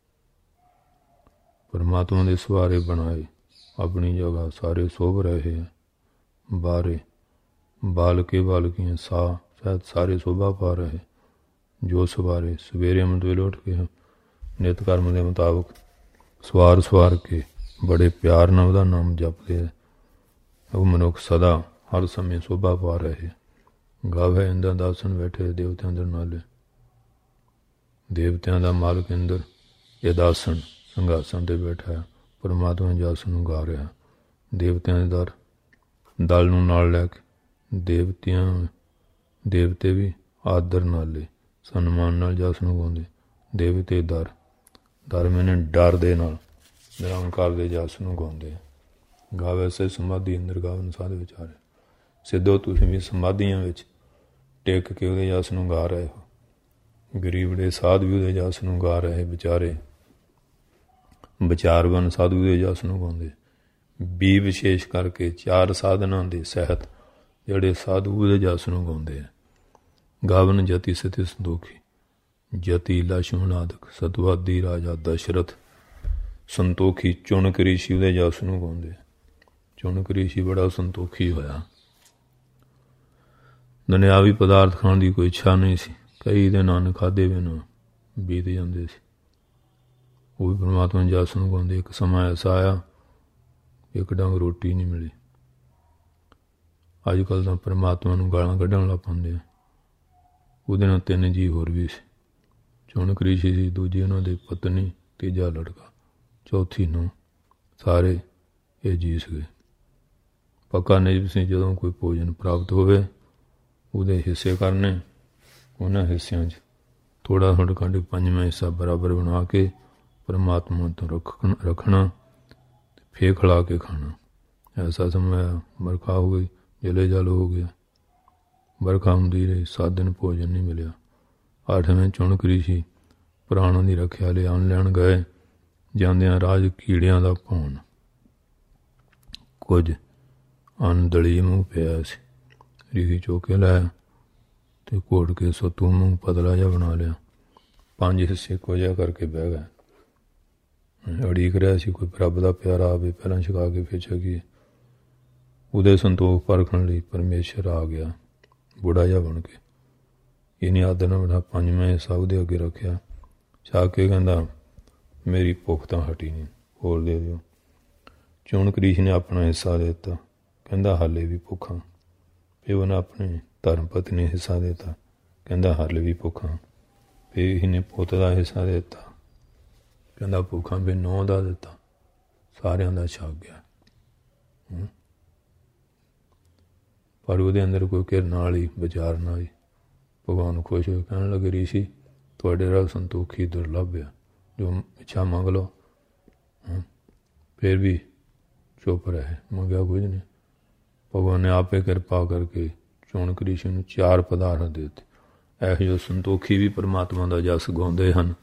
ਪਰਮਾਤਮਾ ਦੇ ਸਵਾਰੇ ਬਣਾਏ, ਆਪਣੀ ਜਗ੍ਹਾ ਸਾਰੇ ਸੋਭ ਰਹੇ ਆ। ਬਾਰੇ ਬਾਲਕੇ ਬਾਲਕੀਆਂ ਸ਼ਾਇਦ ਸਾਰੇ ਸ਼ੋਭਾ ਪਾ ਰਹੇ। ਜੋ ਸਵਾਰੇ ਸਵੇਰੇ ਅੰਮ੍ਰਿਤ ਵੇਲੇ ਉੱਠ ਕੇ ਨਿਤ ਕਰਮ ਦੇ ਮੁਤਾਬਕ ਸਵਾਰ ਕੇ ਬੜੇ ਪਿਆਰ ਨਾਲ ਉਹਦਾ ਨਾਮ ਜਪਦੇ ਆ, ਉਹ ਮਨੁੱਖ ਸਦਾ ਹਰ ਸਮੇਂ ਸ਼ੋਭਾ ਪਾ ਰਹੇ। ਗਾਵੇ ਇੰਦਰ ਦਾਸਨ ਬੈਠੇ ਦੇਵਤਿਆਂ ਦੇ ਨਾਲੇ। ਦੇਵਤਿਆਂ ਦਾ ਮਾਲਕ ਇੰਦਰ ਇਹ ਦਾਸਨ ਸਿੰਘਾਸਨ 'ਤੇ ਬੈਠਾ ਹੈ, ਪਰਮਾਤਮਾ ਜਸ ਨੂੰ ਗਾ ਰਿਹਾ। ਦੇਵਤਿਆਂ ਦੇ ਦਲ ਨੂੰ ਨਾਲ ਲੈ ਕੇ ਦੇਵਤੇ ਵੀ ਆਦਰ ਨਾਲੇ ਸਨਮਾਨ ਨਾਲ ਜਸ ਨੂੰ ਗਾਉਂਦੇ। ਦੇਵਤੇ ਦਰ ਮੈਨੇ ਡਰ ਦੇ ਨਾਲ ਨਿਰੰਕਾਰ ਦੇ ਜਸ ਨੂੰ ਗਾਉਂਦੇ। ਗਾਵੇ ਸੇ ਸਮਾਧੀ ਇੰਦਰ ਗਾਵਨ ਸਾਧ ਵਿਚਾਰੇ। ਸਿੱਧੋ ਤੁਸੀਂ ਵੀ ਸਮਾਧੀਆਂ ਵਿੱਚ ਟਿਕ ਕੇ ਉਹਦੇ ਜਸ ਨੂੰ ਗਾ ਰਹੇ ਹੋ। ਗਰੀਬ ਦੇ ਸਾਧ ਵੀ ਉਹਦੇ ਜਸ ਨੂੰ ਗਾ ਰਹੇ ਵਿਚਾਰੇ। ਵਿਚਾਰਵਾਨ ਸਾਧੂ ਉਹਦੇ ਜਸ ਨੂੰ ਗਾਉਂਦੇ। ਵੀ ਵਿਸ਼ੇਸ਼ ਕਰਕੇ 4 ਸਾਧਨਾਂ ਦੇ ਸਹਿਤ ਜਿਹੜੇ ਸਾਧੂ ਉਹਦੇ ਜਸ ਨੂੰ ਗਾਉਂਦੇ ਆ। ਗਾਵਨ ਜਤੀ ਸਤੀ ਸੰਤੋਖੀ, ਜਤੀ ਲਛਮਣ ਆਦਿਕ ਸਤਵਾਦੀ ਰਾਜਾ ਦਸ਼ਰਥ ਸੰਤੋਖੀ ਚੁਣਕ ਰਿਸ਼ੀ ਉਹਦੇ ਜਸ ਨੂੰ ਗਾਉਂਦੇ। ਚੁਣਕ ਰਿਸ਼ੀ ਬੜਾ ਸੰਤੋਖੀ ਹੋਇਆ। ਦੁਨਿਆਵੀ ਪਦਾਰਥ ਖਾਣ ਦੀ ਕੋਈ ਇੱਛਾ ਨਹੀਂ ਸੀ। ਕਈ ਦਿਨ ਅੰਨ ਖਾਧੇ ਬਿਨਾਂ ਬੀਤ ਜਾਂਦੇ ਸੀ। ਉਹ ਵੀ ਪਰਮਾਤਮਾ ਜਸ ਨੂੰ ਗਾਉਂਦੇ। ਇੱਕ ਸਮਾਂ ਐਸਾ ਆਇਆ ਇੱਕ ਡੰਗ ਰੋਟੀ ਨਹੀਂ ਮਿਲੀ। ਅੱਜ ਕੱਲ੍ਹ ਤਾਂ ਪਰਮਾਤਮਾ ਨੂੰ ਗਾਲਾਂ ਕੱਢਣ ਲੱਗ ਪੈਂਦੇ ਆ। ਉਹਦੇ ਨਾਲ 3 ਜੀਅ ਹੋਰ ਵੀ ਸੀ। ਚੁਣਕ ਰਿਸ਼ੀ ਸੀ, ਦੂਜੀ ਉਹਨਾਂ ਦੀ ਪਤਨੀ, ਤੀਜਾ ਲੜਕਾ, ਚੌਥੀ ਨੂੰ ਸਾਰੇ ਇਹ ਜੀਅ ਸੀਗੇ। ਪੱਕਾ ਨਿਯਮ ਸੀ ਜਦੋਂ ਕੋਈ ਭੋਜਨ ਪ੍ਰਾਪਤ ਹੋਵੇ ਉਹਦੇ ਹਿੱਸੇ ਕਰਨੇ। ਉਹਨਾਂ ਹਿੱਸਿਆਂ 'ਚ ਥੋੜ੍ਹਾ ਕੱਢ 5ਵਾਂ ਹਿੱਸਾ ਬਰਾਬਰ ਬਣਾ ਕੇ ਪਰਮਾਤਮਾ ਤੋਂ ਰੱਖਣਾ, ਫੇਰ ਖਿਲਾ ਕੇ ਖਾਣਾ। ਐਸਾ ਸਮਾਂ ਵਰਖਾ ਹੋ ਗਈ, ਜਲੇ ਜਲ ਹੋ ਗਿਆ। ਵਰਖਾ ਹੁੰਦੀ ਰਹੀ, 7 ਦਿਨ ਭੋਜਨ ਨਹੀਂ ਮਿਲਿਆ। 8ਵੇਂ ਚੁਣਕ ਰਿਸ਼ੀ ਪ੍ਰਾਣਾਂ ਦੀ ਰੱਖਿਆ ਲਈ ਅੰਨ ਲੈਣ ਗਏ। ਜਾਂਦਿਆਂ ਰਾਜ ਕੀੜਿਆਂ ਦਾ ਭੌਣ, ਕੁਝ ਅੰਨ ਦਲੀ ਮੂੰਹ ਪਿਆ ਸੀ। ਰੀਖੀ ਚੁੱਕ ਕੇ ਲਾਇਆ ਅਤੇ ਘੋਟ ਕੇ ਸੱਤੂ ਨੂੰ ਪਤਲਾ ਜਿਹਾ ਬਣਾ ਲਿਆ। 5 ਹਿੱਸੇ ਇੱਕੋ ਜਿਹਾ ਕਰਕੇ ਬਹਿ ਗਏ। ਉਡੀਕ ਰਿਹਾ ਸੀ ਕੋਈ ਰੱਬ ਦਾ ਪਿਆਰਾ ਆਵੇ, ਪਹਿਲਾਂ ਛਕਾ ਕੇ ਫਿਰ ਛਕੀਏ। ਉਹਦੇ ਸੰਤੋਖ ਪਰਖਣ ਲਈ ਪਰਮੇਸ਼ਰ ਆ ਗਿਆ ਬੁੜਾ ਜਿਹਾ ਬਣ ਕੇ। ਇਹਨੇ ਆਦਰ ਨਾਲ ਬਣਾ 5ਵਾਂ ਹਿੱਸਾ ਉਹਦੇ ਅੱਗੇ ਰੱਖਿਆ। ਛਕ ਕੇ ਕਹਿੰਦਾ ਮੇਰੀ ਭੁੱਖ ਤਾਂ ਹਟੀ ਨਹੀਂ, ਹੋਰ ਦੇ ਦਿਓ। ਚੌਣਕਰੀਸ਼ ਨੇ ਆਪਣਾ ਹਿੱਸਾ ਦੇ ਦਿੱਤਾ। ਕਹਿੰਦਾ ਹਾਲੇ ਵੀ ਭੁੱਖਾਂ। ਫਿਰ ਉਹਨੇ ਆਪਣੇ ਧਰਮ ਪਤਨੀ ਹਿੱਸਾ ਦੇ ਦਿੱਤਾ। ਕਹਿੰਦਾ ਹਾਲੇ ਵੀ ਭੁੱਖਾਂ। ਫਿਰ ਇਹਨੇ ਪੁੱਤ ਦਾ ਹਿੱਸਾ ਦੇ ਦਿੱਤਾ। ਕਹਿੰਦਾ ਭੁੱਖਾਂ। ਫਿਰ ਨੂੰਹ ਦਾ ਦਿੱਤਾ। ਸਾਰਿਆਂ ਦਾ ਛਕ ਗਿਆ। ਪਰ ਉਹਦੇ ਅੰਦਰ ਕੋਈ ਕਿਰਨ ਵਾਲੀ ਵਿਚਾਰ ਨਾ ਆਈ। ਭਗਵਾਨ ਖੁਸ਼ ਹੋਏ, ਕਹਿਣ ਲੱਗੇ ਰਿਸ਼ੀ ਤੁਹਾਡੇ ਨਾਲ ਸੰਤੋਖੀ ਦੁਰਲੱਭ ਆ, ਜੋ ਇੱਛਾ ਮੰਗ ਲਓ। ਫਿਰ ਵੀ ਚੁੱਪ ਰਹੇ, ਮੰਗਿਆ ਕੁਝ ਨਹੀਂ। ਭਗਵਾਨ ਨੇ ਆਪੇ ਕਿਰਪਾ ਕਰਕੇ ਚੌਣਕਰੀਸ਼ ਨੂੰ 4 ਪਦਾਰਥ ਦੇ ਦਿੱਤੇ। ਇਹੋ ਜਿਹੇ ਸੰਤੋਖੀ ਵੀ ਪਰਮਾਤਮਾ ਦਾ ਜਸ ਗਾਉਂਦੇ ਹਨ।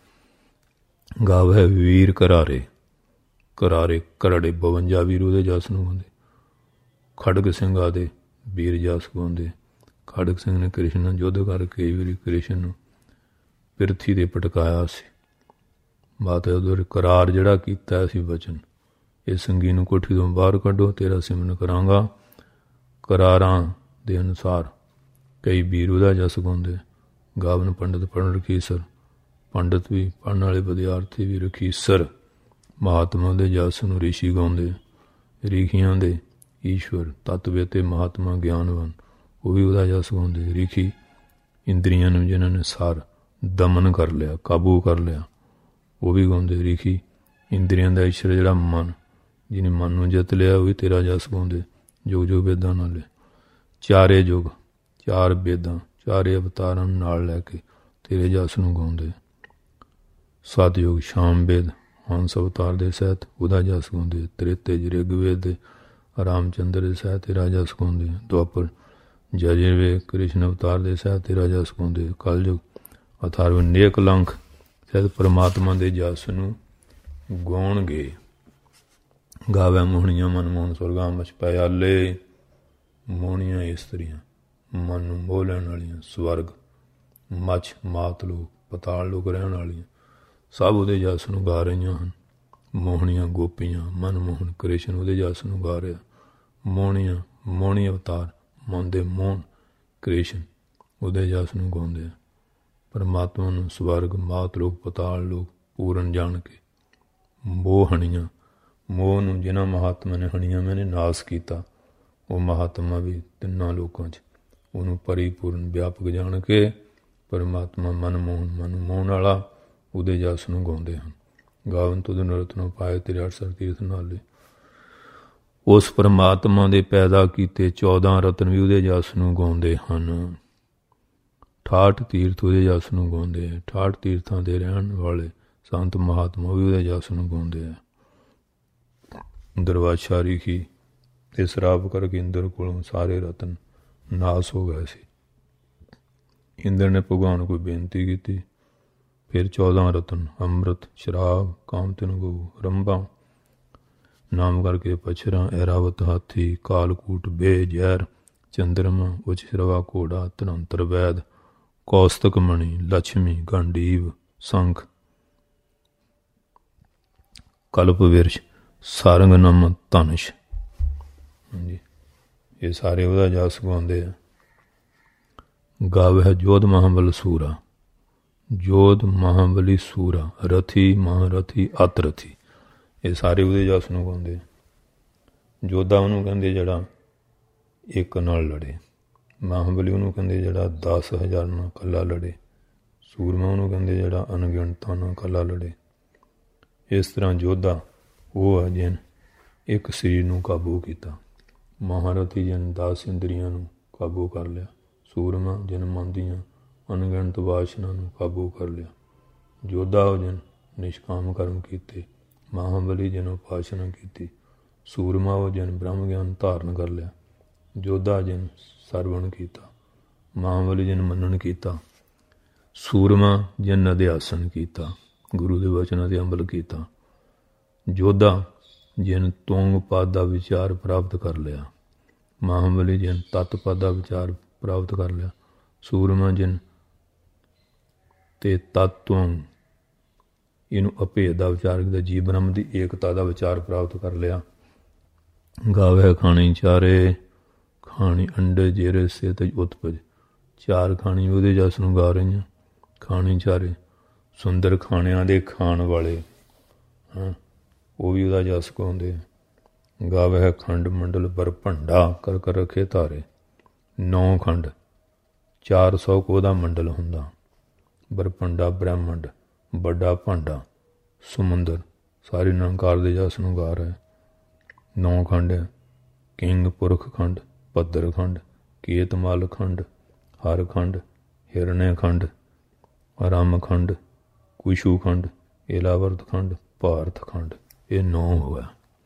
ਗਾਵੇ ਵੀਰ ਕਰਾਰੇ, ਕਰਾਰੇ ਕਰੜੇ 52 ਵੀਰ ਉਹਦੇ ਜਸ ਨੂੰ ਗਾਉਂਦੇ। ਖੜਗ ਸਿੰਘਾਂ ਦੇ ਵੀਰ ਜਸ ਗਾਉਂਦੇ। ਖੜਗ ਸਿੰਘ ਨੇ ਕ੍ਰਿਸ਼ਨ ਨਾਲ ਯੁੱਧ ਕਰਕੇ ਵੀਰ ਕ੍ਰਿਸ਼ਨ ਨੂੰ ਪਿਰਥੀ 'ਤੇ ਪਟਕਾਇਆ ਸੀ। ਮਾਤਾ ਉਦੋਂ ਕਰਾਰ ਜਿਹੜਾ ਕੀਤਾ ਸੀ ਵਚਨ, ਇਹ ਸੰਗੀ ਨੂੰ ਕੋਠੀ ਤੋਂ ਬਾਹਰ ਕੱਢੋ, ਤੇਰਾ ਸਿਮਰਨ ਕਰਾਂਗਾ। ਕਰਾਰਾਂ ਦੇ ਅਨੁਸਾਰ ਕਈ ਵੀਰ ਉਹਦਾ ਜਸ ਗਾਉਂਦੇ। ਗਾਵਨ ਪੰਡਤ ਪੜ੍ਹਨ ਰਖੀਸਰ, ਪੰਡਤ ਵੀ ਪੜ੍ਹਨ ਵਾਲੇ ਵਿਦਿਆਰਥੀ ਵੀ ਰਖੀਸਰ ਮਹਾਤਮਾ ਦੇ ਜਸ ਨੂੰ ਰਿਸ਼ੀ ਗਾਉਂਦੇ। ਰੀਖੀਆਂ ਦੇ ਈਸ਼ਵਰ ਤੱਤਵੇ ਅਤੇ ਮਹਾਤਮਾ ਗਿਆਨਵਾਨ ਉਹ ਵੀ ਉਹਦਾ ਜਸ ਗਾਉਂਦੇ। ਰੀਖੀ ਇੰਦਰੀਆਂ ਨੂੰ ਜਿਨ੍ਹਾਂ ਨੇ ਸਾਰ ਦਮਨ ਕਰ ਲਿਆ, ਕਾਬੂ ਕਰ ਲਿਆ, ਉਹ ਵੀ ਗਾਉਂਦੇ। ਰੀਖੀ ਇੰਦਰੀਆਂ ਦਾ ਈਸ਼ਵਰ ਜਿਹੜਾ ਮਨ, ਜਿਹਨੇ ਮਨ ਨੂੰ ਜਿੱਤ ਲਿਆ, ਉਹ ਵੀ ਤੇਰਾ ਜਸ ਗਾਉਂਦੇ। ਯੁਗ ਯੁਗ ਵੇਦਾਂ ਨਾਲ 4 ਯੁਗ 4 ਵੇਦਾਂ 4 ਅਵਤਾਰਾਂ ਨਾਲ ਲੈ ਕੇ ਤੇਰੇ ਜਸ ਨੂੰ ਗਾਉਂਦੇ। 7 ਯੁਗ ਸ਼ਾਮ ਵੇਦ ਹੰਸ ਅਵਤਾਰ ਦੇ ਸਹਿਤ ਉਹਦਾ ਜਸ ਗਾਉਂਦੇ। ਤ੍ਰੇਤੇ ਰਿਗਵੇਦ ਦੇ ਰਾਮਚੰਦਰ ਦੇ ਸਹਿਤ ਤੇਰਾ ਜਸ ਗਾਉਂਦੇ। ਦੁਆਪਰ ਜਜਰਵੇਦ ਕ੍ਰਿਸ਼ਨ ਅਵਤਾਰ ਦੇ ਸਹਿਤ ਤੇਰਾ ਜਸ ਗਾਉਂਦੇ। ਕਲਯੁਗ ਅਥਾਰਵ ਨੇਕ ਲੰਖ ਸਹਿਤ ਪਰਮਾਤਮਾ ਦੇ ਜਸ ਨੂੰ ਗਾਉਣਗੇ। ਗਾਵੇ ਮੋਹਣੀਆਂ ਮਨ ਮੋਹਨ ਸੁਰਗਾਂ ਵਿੱਚ ਪਿਆਲੇ, ਮੋਹਣੀਆਂ ਇਸਤਰੀਆਂ ਮਨ ਨੂੰ ਮੋਹ ਲੈਣ ਵਾਲੀਆਂ, ਸਵਰਗ ਮੱਛ ਮਾਤ ਲੋਕ ਪਤਾਲ ਲੋਕ ਰਹਿਣ ਵਾਲੀਆਂ ਸਭ ਉਹਦੇ ਜਸ ਨੂੰ ਗਾ ਰਹੀਆਂ ਹਨ। ਮੋਹਣੀਆਂ ਗੋਪੀਆਂ ਮਨਮੋਹਨ ਕ੍ਰਿਸ਼ਨ ਉਹਦੇ ਜਸ ਨੂੰ ਗਾ ਰਿਹਾ। ਮੋਹਣੀਆਂ ਮੋਹਣੀ ਅਵਤਾਰ ਮਨ ਦੇ ਮੋਹਨ ਕ੍ਰਿਸ਼ਨ ਉਹਦੇ ਜਸ ਨੂੰ ਗਾਉਂਦੇ ਆ। ਪਰਮਾਤਮਾ ਨੂੰ ਸਵਰਗ ਮਾਤ ਲੋਕ ਪਤਾਲ ਲੋਕ ਪੂਰਨ ਜਾਣ ਕੇ ਮੋਹਣੀਆਂ, ਮੋਹ ਨੂੰ ਜਿਨ੍ਹਾਂ ਮਹਾਤਮਾ ਨੇ ਹਣੀਆਂ ਮੈਨੇ ਨਾਸ ਕੀਤਾ, ਉਹ ਮਹਾਤਮਾ ਵੀ ਤਿੰਨਾਂ ਲੋਕਾਂ 'ਚ ਉਹਨੂੰ ਪਰਿਪੂਰਨ ਵਿਆਪਕ ਜਾਣ ਕੇ ਪਰਮਾਤਮਾ ਮਨਮੋਹਨ ਮਨ ਮੋਹਣ ਵਾਲਾ ਉਹਦੇ ਜਸ ਨੂੰ ਗਾਉਂਦੇ ਹਨ। ਗਾਵਨ ਤੁਧ ਰਤਨੋਂ ਪਾਏ ਤੇਰੇ 68 ਤੀਰਥ ਨਾਲੇ। ਉਸ ਪਰਮਾਤਮਾ ਦੇ ਪੈਦਾ ਕੀਤੇ 14 ਰਤਨ ਵੀ ਉਹਦੇ ਜਸ ਨੂੰ ਗਾਉਂਦੇ ਹਨ। 68 ਤੀਰਥ ਉਹਦੇ ਜਸ ਨੂੰ ਗਾਉਂਦੇ ਆ। 68 ਤੀਰਥਾਂ ਦੇ ਰਹਿਣ ਵਾਲੇ ਸੰਤ ਮਹਾਤਮਾ ਵੀ ਉਹਦੇ ਜਸ ਨੂੰ ਗਾਉਂਦੇ ਆ। ਦਰਵਾਸ਼ਾ ਰੀਖੀ ਤੇ ਸ਼ਰਾਪ ਕਰਕੇ ਇੰਦਰ ਕੋਲੋਂ ਸਾਰੇ ਰਤਨ ਨਾਸ ਹੋ ਗਏ ਸੀ। ਇੰਦਰ ਨੇ ਭਗਵਾਨ ਕੋਈ ਬੇਨਤੀ ਕੀਤੀ। ਫਿਰ 14 ਰਤਨ ਅੰਮ੍ਰਿਤ ਸ਼ਰਾਬ ਕਾਮਤਨ ਗੋ ਰੰਭਾ ਨਾਮ ਕਰਕੇ ਪਛਰਾ ਐਰਾਵਤ ਹਾਥੀ ਕਾਲਕੂਟ ਬੇ ਜ਼ਹਿਰ ਚੰਦਰਮਾ ਉੱਚ ਸ਼ਰਵਾ ਘੋੜਾ ਧਨੰਤਰ ਵੈਦ ਕੌਸਤਕ ਮਣੀ ਲక్ష్ਮੀ ਗੰਡੀਵ ਸੰਖ ਕਲਪ ਵਿਰਸ਼ ਸਾਰੰਗ ਨਮ ਧਨਸ਼। ਹਾਂਜੀ, ਇਹ ਸਾਰੇ ਉਹਦਾ ਜਸ ਗਾਉਂਦੇ ਆ। ਗਾਵੇ ਜੋਧ ਮਹਾਬਲ ਸੂਰਾ, ਜੋਧ ਮਹਾਬਲੀ ਸੂਰਾ ਰਥੀ ਮਹਾਰਥੀ ਅਤ ਰਥੀ, ਇਹ ਸਾਰੇ ਉਹਦੇ ਜਸ ਨੂੰ ਗਾਉਂਦੇ ਆ। ਜੋਧਾ ਉਹਨੂੰ ਕਹਿੰਦੇ ਜਿਹੜਾ ਇੱਕ ਨਾਲ ਲੜੇ। ਮਹਾਬਲੀ ਉਹਨੂੰ ਕਹਿੰਦੇ ਜਿਹੜਾ 10,000 ਨਾਲ ਇਕੱਲਾ ਲੜੇ। ਸੂਰਮਾ ਉਹਨੂੰ ਕਹਿੰਦੇ ਜਿਹੜਾ ਅਣਗਿਣਤਾਂ ਨਾਲ ਇਕੱਲਾ ਲੜੇ। ਇਸ ਤਰ੍ਹਾਂ ਜੋਧਾ ਉਹ ਹੈ ਜਿਨ ਇੱਕ ਸਰੀਰ ਨੂੰ ਕਾਬੂ ਕੀਤਾ। ਮਹਾਰਥੀ ਜਿਨ 10 ਇੰਦਰੀਆਂ ਨੂੰ ਕਾਬੂ ਕਰ ਲਿਆ। ਸੂਰਮਾ ਜਿਨ ਮਨ ਦੀਆਂ ਅਣਗਿਣਤ ਵਾਸ਼ਨਾ ਨੂੰ ਕਾਬੂ ਕਰ ਲਿਆ। ਜੋਧਾ ਉਹ ਜਿਨ ਨਿਸ਼ਕਾਮ ਕਰਮ ਕੀਤੇ। ਮਹਾਬਲੀ ਜਿਨ ਉਪਾਸਨਾ ਕੀਤੀ। ਸੂਰਮਾ ਉਹ ਜਿਨ ਬ੍ਰਹਮ ਗਿਆਨ ਧਾਰਨ ਕਰ ਲਿਆ। ਜੋਧਾ ਜਿਨ ਸਰਵਣ ਕੀਤਾ। ਮਹਾਬਲੀ ਜਿਨ ਮੰਨਣ ਕੀਤਾ। ਸੂਰਮਾ ਜਿਨ ਅਧਿਆਸਨ ਕੀਤਾ, ਗੁਰੂ ਦੇ ਵਚਨਾਂ 'ਤੇ ਅਮਲ ਕੀਤਾ। ਜੋਧਾ ਜਿਨ ਤੋਂਗ ਪਦ ਦਾ ਵਿਚਾਰ ਪ੍ਰਾਪਤ ਕਰ ਲਿਆ। ਮਹਾਬਲੀ ਜਿਨ ਤਤ ਪਦ ਦਾ ਵਿਚਾਰ ਪ੍ਰਾਪਤ ਕਰ ਲਿਆ। ਸੂਰਮਾ ਜਿਨ ਤੇ ਤਤਵ ਇਹਨੂੰ ਅਭੇਦ ਦਾ ਵਿਚਾਰ ਕੀਤਾ। ਜੀਵ ਬ੍ਰਹਮ ਦੀ ਏਕਤਾ ਦਾ ਵਿਚਾਰ ਪ੍ਰਾਪਤ ਕਰ ਲਿਆ। ਗਾਵੇ ਖਾਣੀ ਚਾਰੇ, ਖਾਣੀ ਅੰਡੇ ਜੇਰੇ ਸਿਹਤ ਉਤਪਜ। ਚਾਰ ਖਾਣੀ ਉਹਦੇ ਜਸ ਨੂੰ ਗਾ ਰਹੀਆਂ। ਖਾਣੀ ਚਾਰੇ ਸੁੰਦਰ ਖਾਣਿਆਂ ਦੇ ਖਾਣ ਵਾਲੇ, ਹਾਂ ਉਹ ਵੀ ਉਹਦਾ ਜਸ ਗਾਉਂਦੇ ਆ। ਗਾਵੇ ਖੰਡ ਮੰਡਲ ਪਰ ਭੰਡਾ, ਕਰ ਕਰ ਰੱਖੇ ਧਾਰੇ। 9 ਖੰਡ 400 ਕੁ ਉਹਦਾ ਮੰਡਲ ਹੁੰਦਾ। ਬਰਭੰਡਾ ਬ੍ਰਹਮੰਡ, ਵੱਡਾ ਭਾਂਡਾ ਸਮੁੰਦਰ, ਸਾਰੀ ਨਿਰੰਕਾਰ ਦੇ ਜਸ ਨੂੰ ਗਾ ਰਿਹਾ। 9 ਖੰਡ ਹੈ। ਕਿੰਗ ਪੁਰਖ ਖੰਡ, ਭੱਦਰ ਖੰਡ, ਕੇਤਮਲ ਖੰਡ, ਹਰ ਖੰਡ, ਹਿਰਣੇ ਖੰਡ, ਰਮ ਖੰਡ, ਕੁਸ਼ੂ ਖੰਡ, ਏਲਾਵਰਤ ਖੰਡ, ਭਾਰਤ ਖੰਡ। ਇਹ 9 ਹੋਇਆ।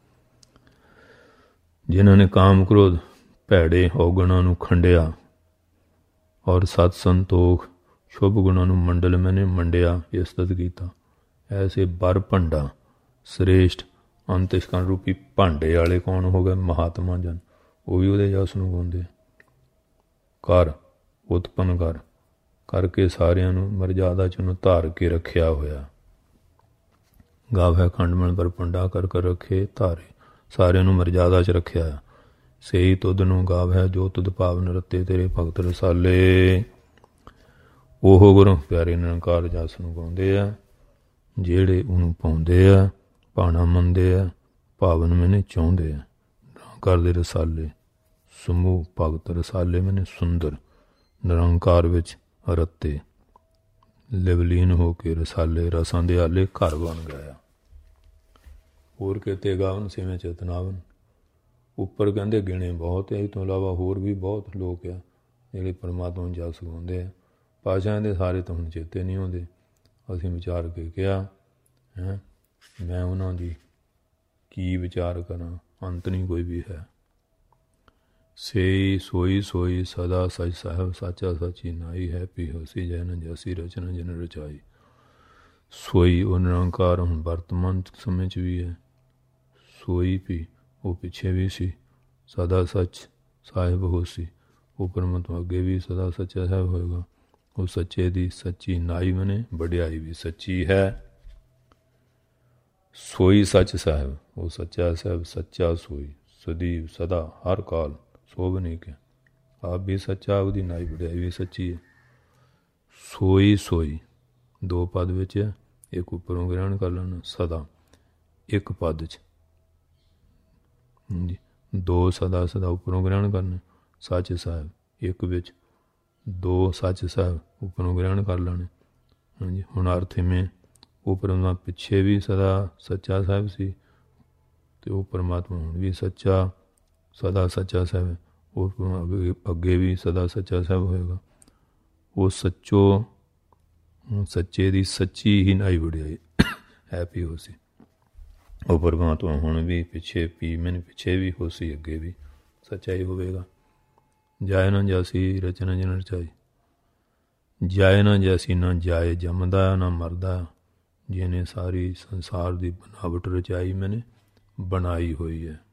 ਜਿਨ੍ਹਾਂ ਨੇ ਕਾਮ ਕ੍ਰੋਧ ਭੈੜੇ ਔਗਣਾਂ ਨੂੰ ਖੰਡਿਆ ਔਰ ਸਤ ਸੰਤੋਖ ਸ਼ੁਭ ਗੁਣਾਂ ਨੂੰ ਮੰਡਲ ਮੈਨੇ ਮੰਡਿਆ, ਇਸਤਤ ਕੀਤਾ। ਐਸੇ ਬਰ ਭੰਡਾ ਸ੍ਰੇਸ਼ਟ ਅੰਤਿਸ਼ਕਨ ਰੂਪੀ ਭਾਂਡੇ ਵਾਲੇ ਕੌਣ ਹੋ ਗਏ? ਮਹਾਤਮਾ ਜਨ। ਉਹ ਵੀ ਉਹਦੇ ਜਸ ਨੂੰ ਗਾਉਂਦੇ। ਕਰ ਉਤਪੰਨ ਕਰ, ਕਰਕੇ ਸਾਰਿਆਂ ਨੂੰ ਮਰਜ਼ਾਦਾ 'ਚ ਉਹਨੂੰ ਧਾਰ ਕੇ ਰੱਖਿਆ ਹੋਇਆ। ਗਾਵੇ ਖੰਡਮਣ ਪਰ ਭੰਡਾ, ਕਰ ਕਰ ਰੱਖੇ ਧਾਰੇ, ਸਾਰਿਆਂ ਨੂੰ ਮਰਜ਼ਾਦਾ 'ਚ ਰੱਖਿਆ। ਸਹੀ ਤੁਧ ਨੂੰ ਗਾਵੇ ਜੋ ਤੁਧ ਭਾਵਨ ਰਤੇ, ਤੇਰੇ ਭਗਤ ਰਸਾਲੇ। ਉਹ ਗੁਰੂ ਪਿਆਰੇ ਨਿਰੰਕਾਰ ਜਸ ਨੂੰ ਗਾਉਂਦੇ ਆ ਜਿਹੜੇ ਉਹਨੂੰ ਪਾਉਂਦੇ ਆ, ਭਾਣਾ ਮੰਨਦੇ ਆ, ਭਾਵਨ ਮੈਨੇ ਚਾਹੁੰਦੇ ਆ। ਨਿਰੰਕਾਰ ਦੇ ਰਸਾਲੇ ਸਮੂਹ ਭਗਤ ਰਸਾਲੇ ਮੈਨੇ ਸੁੰਦਰ, ਨਿਰੰਕਾਰ ਵਿੱਚ ਰਤੇ ਲਿਵਲੀਨ ਹੋ ਕੇ ਰਸਾਲੇ ਰਸਾਂ ਦੇ ਆਲੇ ਘਰ ਬਣ ਗਿਆ। ਹੋਰ ਕਿਤੇ ਗਾਵਨ ਸਿਵੇਂ ਚੇਤਨਾਵਨ। ਉੱਪਰ ਕਹਿੰਦੇ ਗਿਣੇ ਬਹੁਤ ਹੈ, ਇਸ ਤੋਂ ਇਲਾਵਾ ਹੋਰ ਵੀ ਬਹੁਤ ਲੋਕ ਆ ਜਿਹੜੇ ਪਰਮਾਤਮਾ ਨੂੰ ਜਸ ਗਾਉਂਦੇ ਆ। ਪਾਤਸ਼ਾਹਾਂ ਦੇ ਸਾਰੇ ਤਾਂ ਹੁਣ ਚੇਤੇ ਨਹੀਂ ਆਉਂਦੇ। ਅਸੀਂ ਵਿਚਾਰ ਕੇ ਕਿਹਾ ਹੈਂ, ਮੈਂ ਉਹਨਾਂ ਦੀ ਕੀ ਵਿਚਾਰ ਕਰਾਂ, ਅੰਤ ਨਹੀਂ ਕੋਈ ਵੀ ਹੈ। ਸੇਈ ਸੋਈ ਸੋਈ ਸਦਾ ਸਚ ਸਾਹਿਬ, ਸਾਚਾ ਸਚੀ ਨਾਈ ਹੈ ਪੀ ਹੋਸੀ ਜੈਨ ਜੈਸੀ ਰਚਨਾ ਜਿਨ ਰਚਾਈ। ਸੋਈ ਉਹ ਨਿਰੰਕਾਰ ਹੁਣ ਵਰਤਮਾਨ ਸਮੇਂ 'ਚ ਵੀ ਹੈ। ਸੋਈ ਵੀ ਉਹ ਪਿੱਛੇ ਵੀ ਸੀ। ਸਦਾ ਸੱਚ ਸਾਹਿਬ ਹੋਸੀ, ਉਹ ਪਰਮਾਤਮਾ ਅੱਗੇ ਵੀ ਸਦਾ ਸੱਚਾ ਸਾਹਿਬ ਹੋਏਗਾ। ਉਹ ਸੱਚੇ ਦੀ ਸੱਚੀ ਨਾਈ ਮਨੇ ਵਡਿਆਈ ਵੀ ਸੱਚੀ ਹੈ। ਸੋਈ ਸੱਚ ਸਾਹਿਬ, ਉਹ ਸੱਚਾ ਸਾਹਿਬ ਸੱਚਾ ਸੋਈ, ਸਦੀਵ ਸਦਾ ਹਰ ਕਾਲ ਸੋਭ ਨਹੀਂ ਕਿ ਆਪ ਵੀ ਸੱਚਾ, ਉਹਦੀ ਨਾਈ ਵਡਿਆਈ ਵੀ ਸੱਚੀ ਹੈ। ਸੋਈ ਸੋਈ 2 ਪਦ ਵਿੱਚ ਹੈ, ਇੱਕ ਉੱਪਰੋਂ ਗ੍ਰਹਿਣ ਕਰ ਲੈਣਾ। ਸਦਾ ਇੱਕ ਪਦ 'ਚ ਹਾਂਜੀ, 2 ਸਦਾ ਸਦਾ ਉੱਪਰੋਂ ਗ੍ਰਹਿਣ ਕਰਨਾ। ਸੱਚ ਸਾਹਿਬ ਇੱਕ ਵਿੱਚ, 2 ਸੱਚ ਸਾਹਿਬ ਉੱਪਰੋਂ ਗ੍ਰਹਿਣ ਕਰ ਲੈਣੇ। ਹਾਂਜੀ, ਹੁਣ ਅਰਥ ਇਵੇਂ, ਉਹ ਪਰਮਾਤਮਾ ਪਿੱਛੇ ਵੀ ਸਦਾ ਸੱਚਾ ਸਾਹਿਬ ਸੀ ਅਤੇ ਉਹ ਪਰਮਾਤਮਾ ਹੁਣ ਵੀ ਸੱਚਾ ਸਦਾ ਸੱਚਾ ਸਾਹਿਬ ਹੈ। ਉਹ ਅੱਗੇ ਵੀ ਸਦਾ ਸੱਚਾ ਸਾਹਿਬ ਹੋਏਗਾ। ਉਹ ਸੱਚੋ ਸੱਚੇ ਦੀ ਸੱਚੀ ਹੀ ਨਾਈ ਵਡਿਆਈ ਹੈ ਪੀ ਹੋ ਸੀ। ਉਹ ਪਰਮਾਤਮਾ ਹੁਣ ਵੀ ਪਿੱਛੇ ਪੀ ਮੈਨ ਪਿੱਛੇ ਵੀ ਹੋ ਸੀ, ਅੱਗੇ ਵੀ ਸੱਚਾ ਹੀ ਹੋਵੇਗਾ। ਜਾਏ ਨਾ ਜਾਸੀ ਰਚਨਾ ਜਿਨ ਰਚਾਈ। ਜਾਏ ਨਾ ਜੈਸੀ, ਨਾ ਜਾਏ ਜੰਮਦਾ ਨਾ ਮਰਦਾ, ਜਿਹਨੇ ਸਾਰੀ ਸੰਸਾਰ ਦੀ ਬਨਾਵਟ ਰਚਾਈ ਮੈਨੇ ਬਣਾਈ ਹੋਈ ਹੈ।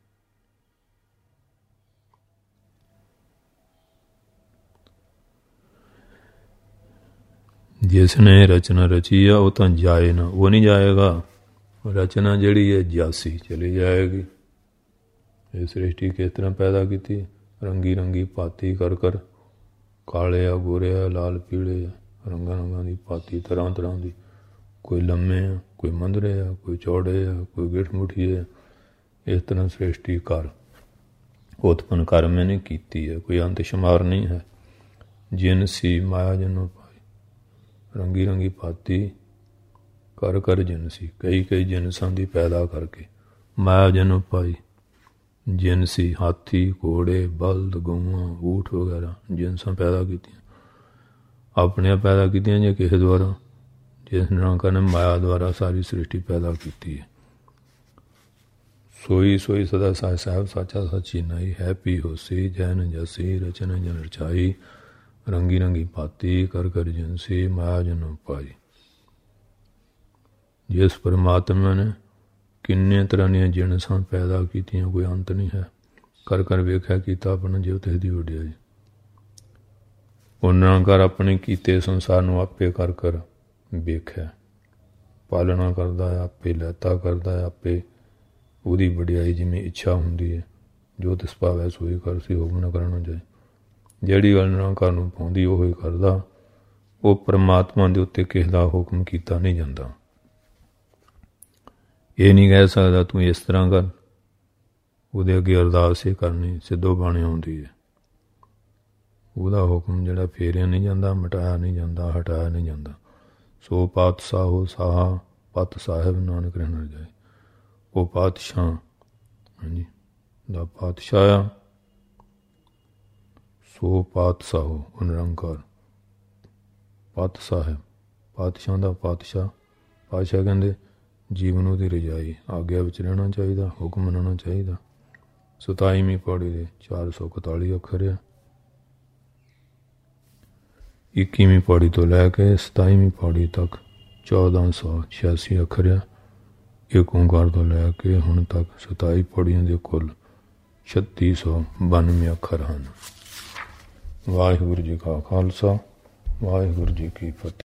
ਜਿਸ ਨੇ ਰਚਨਾ ਰਚੀ ਆ ਉਹ ਤਾਂ ਜਾਏ ਨਾ, ਉਹ ਨਹੀਂ ਜਾਏਗਾ। ਰਚਨਾ ਜਿਹੜੀ ਹੈ ਜਾਸੀ ਚਲੀ ਜਾਏਗੀ। ਇਹ ਸ੍ਰਿਸ਼ਟੀ ਕਿਸ ਤਰ੍ਹਾਂ ਪੈਦਾ ਕੀਤੀ? ਰੰਗੀ ਰੰਗੀ ਪਾਤੀ ਕਰ ਕਰ, ਕਾਲੇ ਆ ਗੋਰੇ ਆ ਲਾਲ ਪੀਲੇ ਆ, ਰੰਗਾਂ ਰੰਗਾਂ ਦੀ ਪਾਤੀ ਤਰ੍ਹਾਂ ਤਰ੍ਹਾਂ ਦੀ। ਕੋਈ ਲੰਮੇ ਆ, ਕੋਈ ਮੰਦਰੇ ਆ, ਕੋਈ ਚੌੜੇ ਆ, ਕੋਈ ਗਿੱਠ ਮੁੱਠੀ ਹੈ। ਇਸ ਤਰ੍ਹਾਂ ਸ੍ਰਿਸ਼ਟੀ ਕਰ ਉਤਪੰਨ ਕਰ ਮੈਨੇ ਕੀਤੀ ਹੈ, ਕੋਈ ਅੰਤ ਸ਼ੁਮਾਰ ਨਹੀਂ ਹੈ। ਜਿਨ ਸੀ ਮਾਇਆ ਜਨੋਂ ਪਾਈ, ਰੰਗੀ ਰੰਗੀ ਪਾਤੀ ਕਰ ਕਰ ਜਿਨ ਸੀ, ਕਈ ਕਈ ਜਿਨਸਾਂ ਦੀ ਪੈਦਾ ਕਰਕੇ ਮਾਇਆ ਜਨੋਂ ਪਾਈ। ਜਿਨ ਸੀ ਹਾਥੀ ਘੋੜੇ ਬਲਦ ਗਊਆਂ ਊਠ ਵਗੈਰਾ ਜਿਨਸਾਂ ਪੈਦਾ ਕੀਤੀਆਂ, ਆਪਣੀਆਂ ਪੈਦਾ ਕੀਤੀਆਂ ਜਾਂ ਕਿਸੇ ਦੁਆਰਾ, ਜਿਸ ਨਿਰੰਕਾਰ ਨੇ ਮਾਇਆ ਦੁਆਰਾ ਸਾਰੀ ਸ੍ਰਿਸ਼ਟੀ ਪੈਦਾ ਕੀਤੀ ਹੈ। ਸੋਈ ਸੋਈ ਸਦਾ ਸਾਹਿਬ ਸਾਚਾ ਸੱਚੀ ਨਾਈ ਹੈ ਪੀ ਹੋਸੀ ਜੈਨ ਜੈਸੀ ਰਚਨਾ ਜਨ ਰਚਾਈ। ਰੰਗੀ ਰੰਗੀ ਭਾਤੀ ਕਰ ਕਰ ਜਿਨਸੀ ਮਾਇਆ ਜਨੋਂ ਪਾਈ। ਜਿਸ ਪਰਮਾਤਮਾ ਨੇ ਕਿੰਨੇ ਤਰ੍ਹਾਂ ਦੀਆਂ ਜਿਨਸਾਂ ਪੈਦਾ ਕੀਤੀਆਂ, ਕੋਈ ਅੰਤ ਨਹੀਂ ਹੈ। ਕਰ ਕਰ ਵੇਖਿਆ ਕੀਤਾ ਆਪਣਾ ਜਿਉ ਤਿਸ ਦੀ ਵਡਿਆਈ। ਉਹਨਾਂ ਕਰ ਆਪਣੇ ਕੀਤੇ ਸੰਸਾਰ ਨੂੰ ਆਪੇ ਕਰ ਕਰ ਵੇਖਿਆ। ਪਾਲਣਾ ਕਰਦਾ ਹੈ ਆਪੇ, ਲਹਿਤਾ ਕਰਦਾ ਹੈ ਆਪੇ। ਉਹਦੀ ਵਡਿਆਈ ਜਿਵੇਂ ਇੱਛਾ ਹੁੰਦੀ ਹੈ, ਜੋ ਤਿਸ ਭਾਵੈ ਸੋਈ ਕਰ ਸੀ ਹੁਕਮ ਨਾ ਕਰਨਾ ਚਾਹੇ। ਜਿਹੜੀ ਗੱਲ ਨਿਰੰਕਾਰ ਨੂੰ ਪਾਉਂਦੀ ਉਹ ਹੀ ਕਰਦਾ। ਉਹ ਪਰਮਾਤਮਾ ਦੇ ਉੱਤੇ ਕਿਸੇ ਦਾ ਹੁਕਮ ਕੀਤਾ ਨਹੀਂ ਜਾਂਦਾ। ਇਹ ਨਹੀਂ ਕਹਿ ਸਕਦਾ ਤੂੰ ਇਸ ਤਰ੍ਹਾਂ ਕਰ, ਉਹਦੇ ਅੱਗੇ ਅਰਦਾਸ ਹੀ ਕਰਨੀ, ਸਿੱਧੋ ਬਾਣੀ ਆਉਂਦੀ ਹੈ। ਉਹਦਾ ਹੁਕਮ ਜਿਹੜਾ ਫੇਰਿਆ ਨਹੀਂ ਜਾਂਦਾ, ਮਿਟਾਇਆ ਨਹੀਂ ਜਾਂਦਾ, ਹਟਾਇਆ ਨਹੀਂ ਜਾਂਦਾ। ਸੋ ਪਾਤਸ਼ਾਹੋ ਸਾਹਾ ਪਤ ਸਾਹਿਬ ਨਾਨਕ ਰਹਿਣਾ ਜਾਏ। ਉਹ ਪਾਤਸ਼ਾਹ ਹਾਂਜੀ ਦਾ ਪਾਤਸ਼ਾਹ ਆ। ਸੋ ਪਾਤਸ਼ਾਹੋ ਉਹ ਨਿਰੰਕਾਰ ਪਤ ਸਾਹਿਬ, ਪਾਤਸ਼ਾਹ ਦਾ ਪਾਤਸ਼ਾਹ। ਪਾਤਸ਼ਾਹ ਕਹਿੰਦੇ ਜੀਵਨ ਉਹਦੀ ਰਜਾਈ, ਆਗਿਆ ਵਿੱਚ ਰਹਿਣਾ ਚਾਹੀਦਾ, ਹੁਕਮ ਮੰਨਣਾ ਚਾਹੀਦਾ। 27ਵੀਂ ਪੌੜੀ ਦੇ 441 ਅੱਖਰ ਆ। 21ਵੀਂ ਪੌੜੀ ਤੋਂ ਲੈ ਕੇ 27ਵੀਂ ਪੌੜੀ ਤੱਕ 1486 ਅੱਖਰ ਆ। ਇੱਕ ਓਂਕਾਰ ਤੋਂ ਲੈ ਕੇ ਹੁਣ ਤੱਕ 27 ਪੌੜੀਆਂ ਦੇ ਕੁੱਲ 3692 ਅੱਖਰ ਹਨ। ਵਾਹਿਗੁਰੂ ਜੀ ਕਾ ਖਾਲਸਾ, ਵਾਹਿਗੁਰੂ ਜੀ ਕੀ ਫਤਿਹ।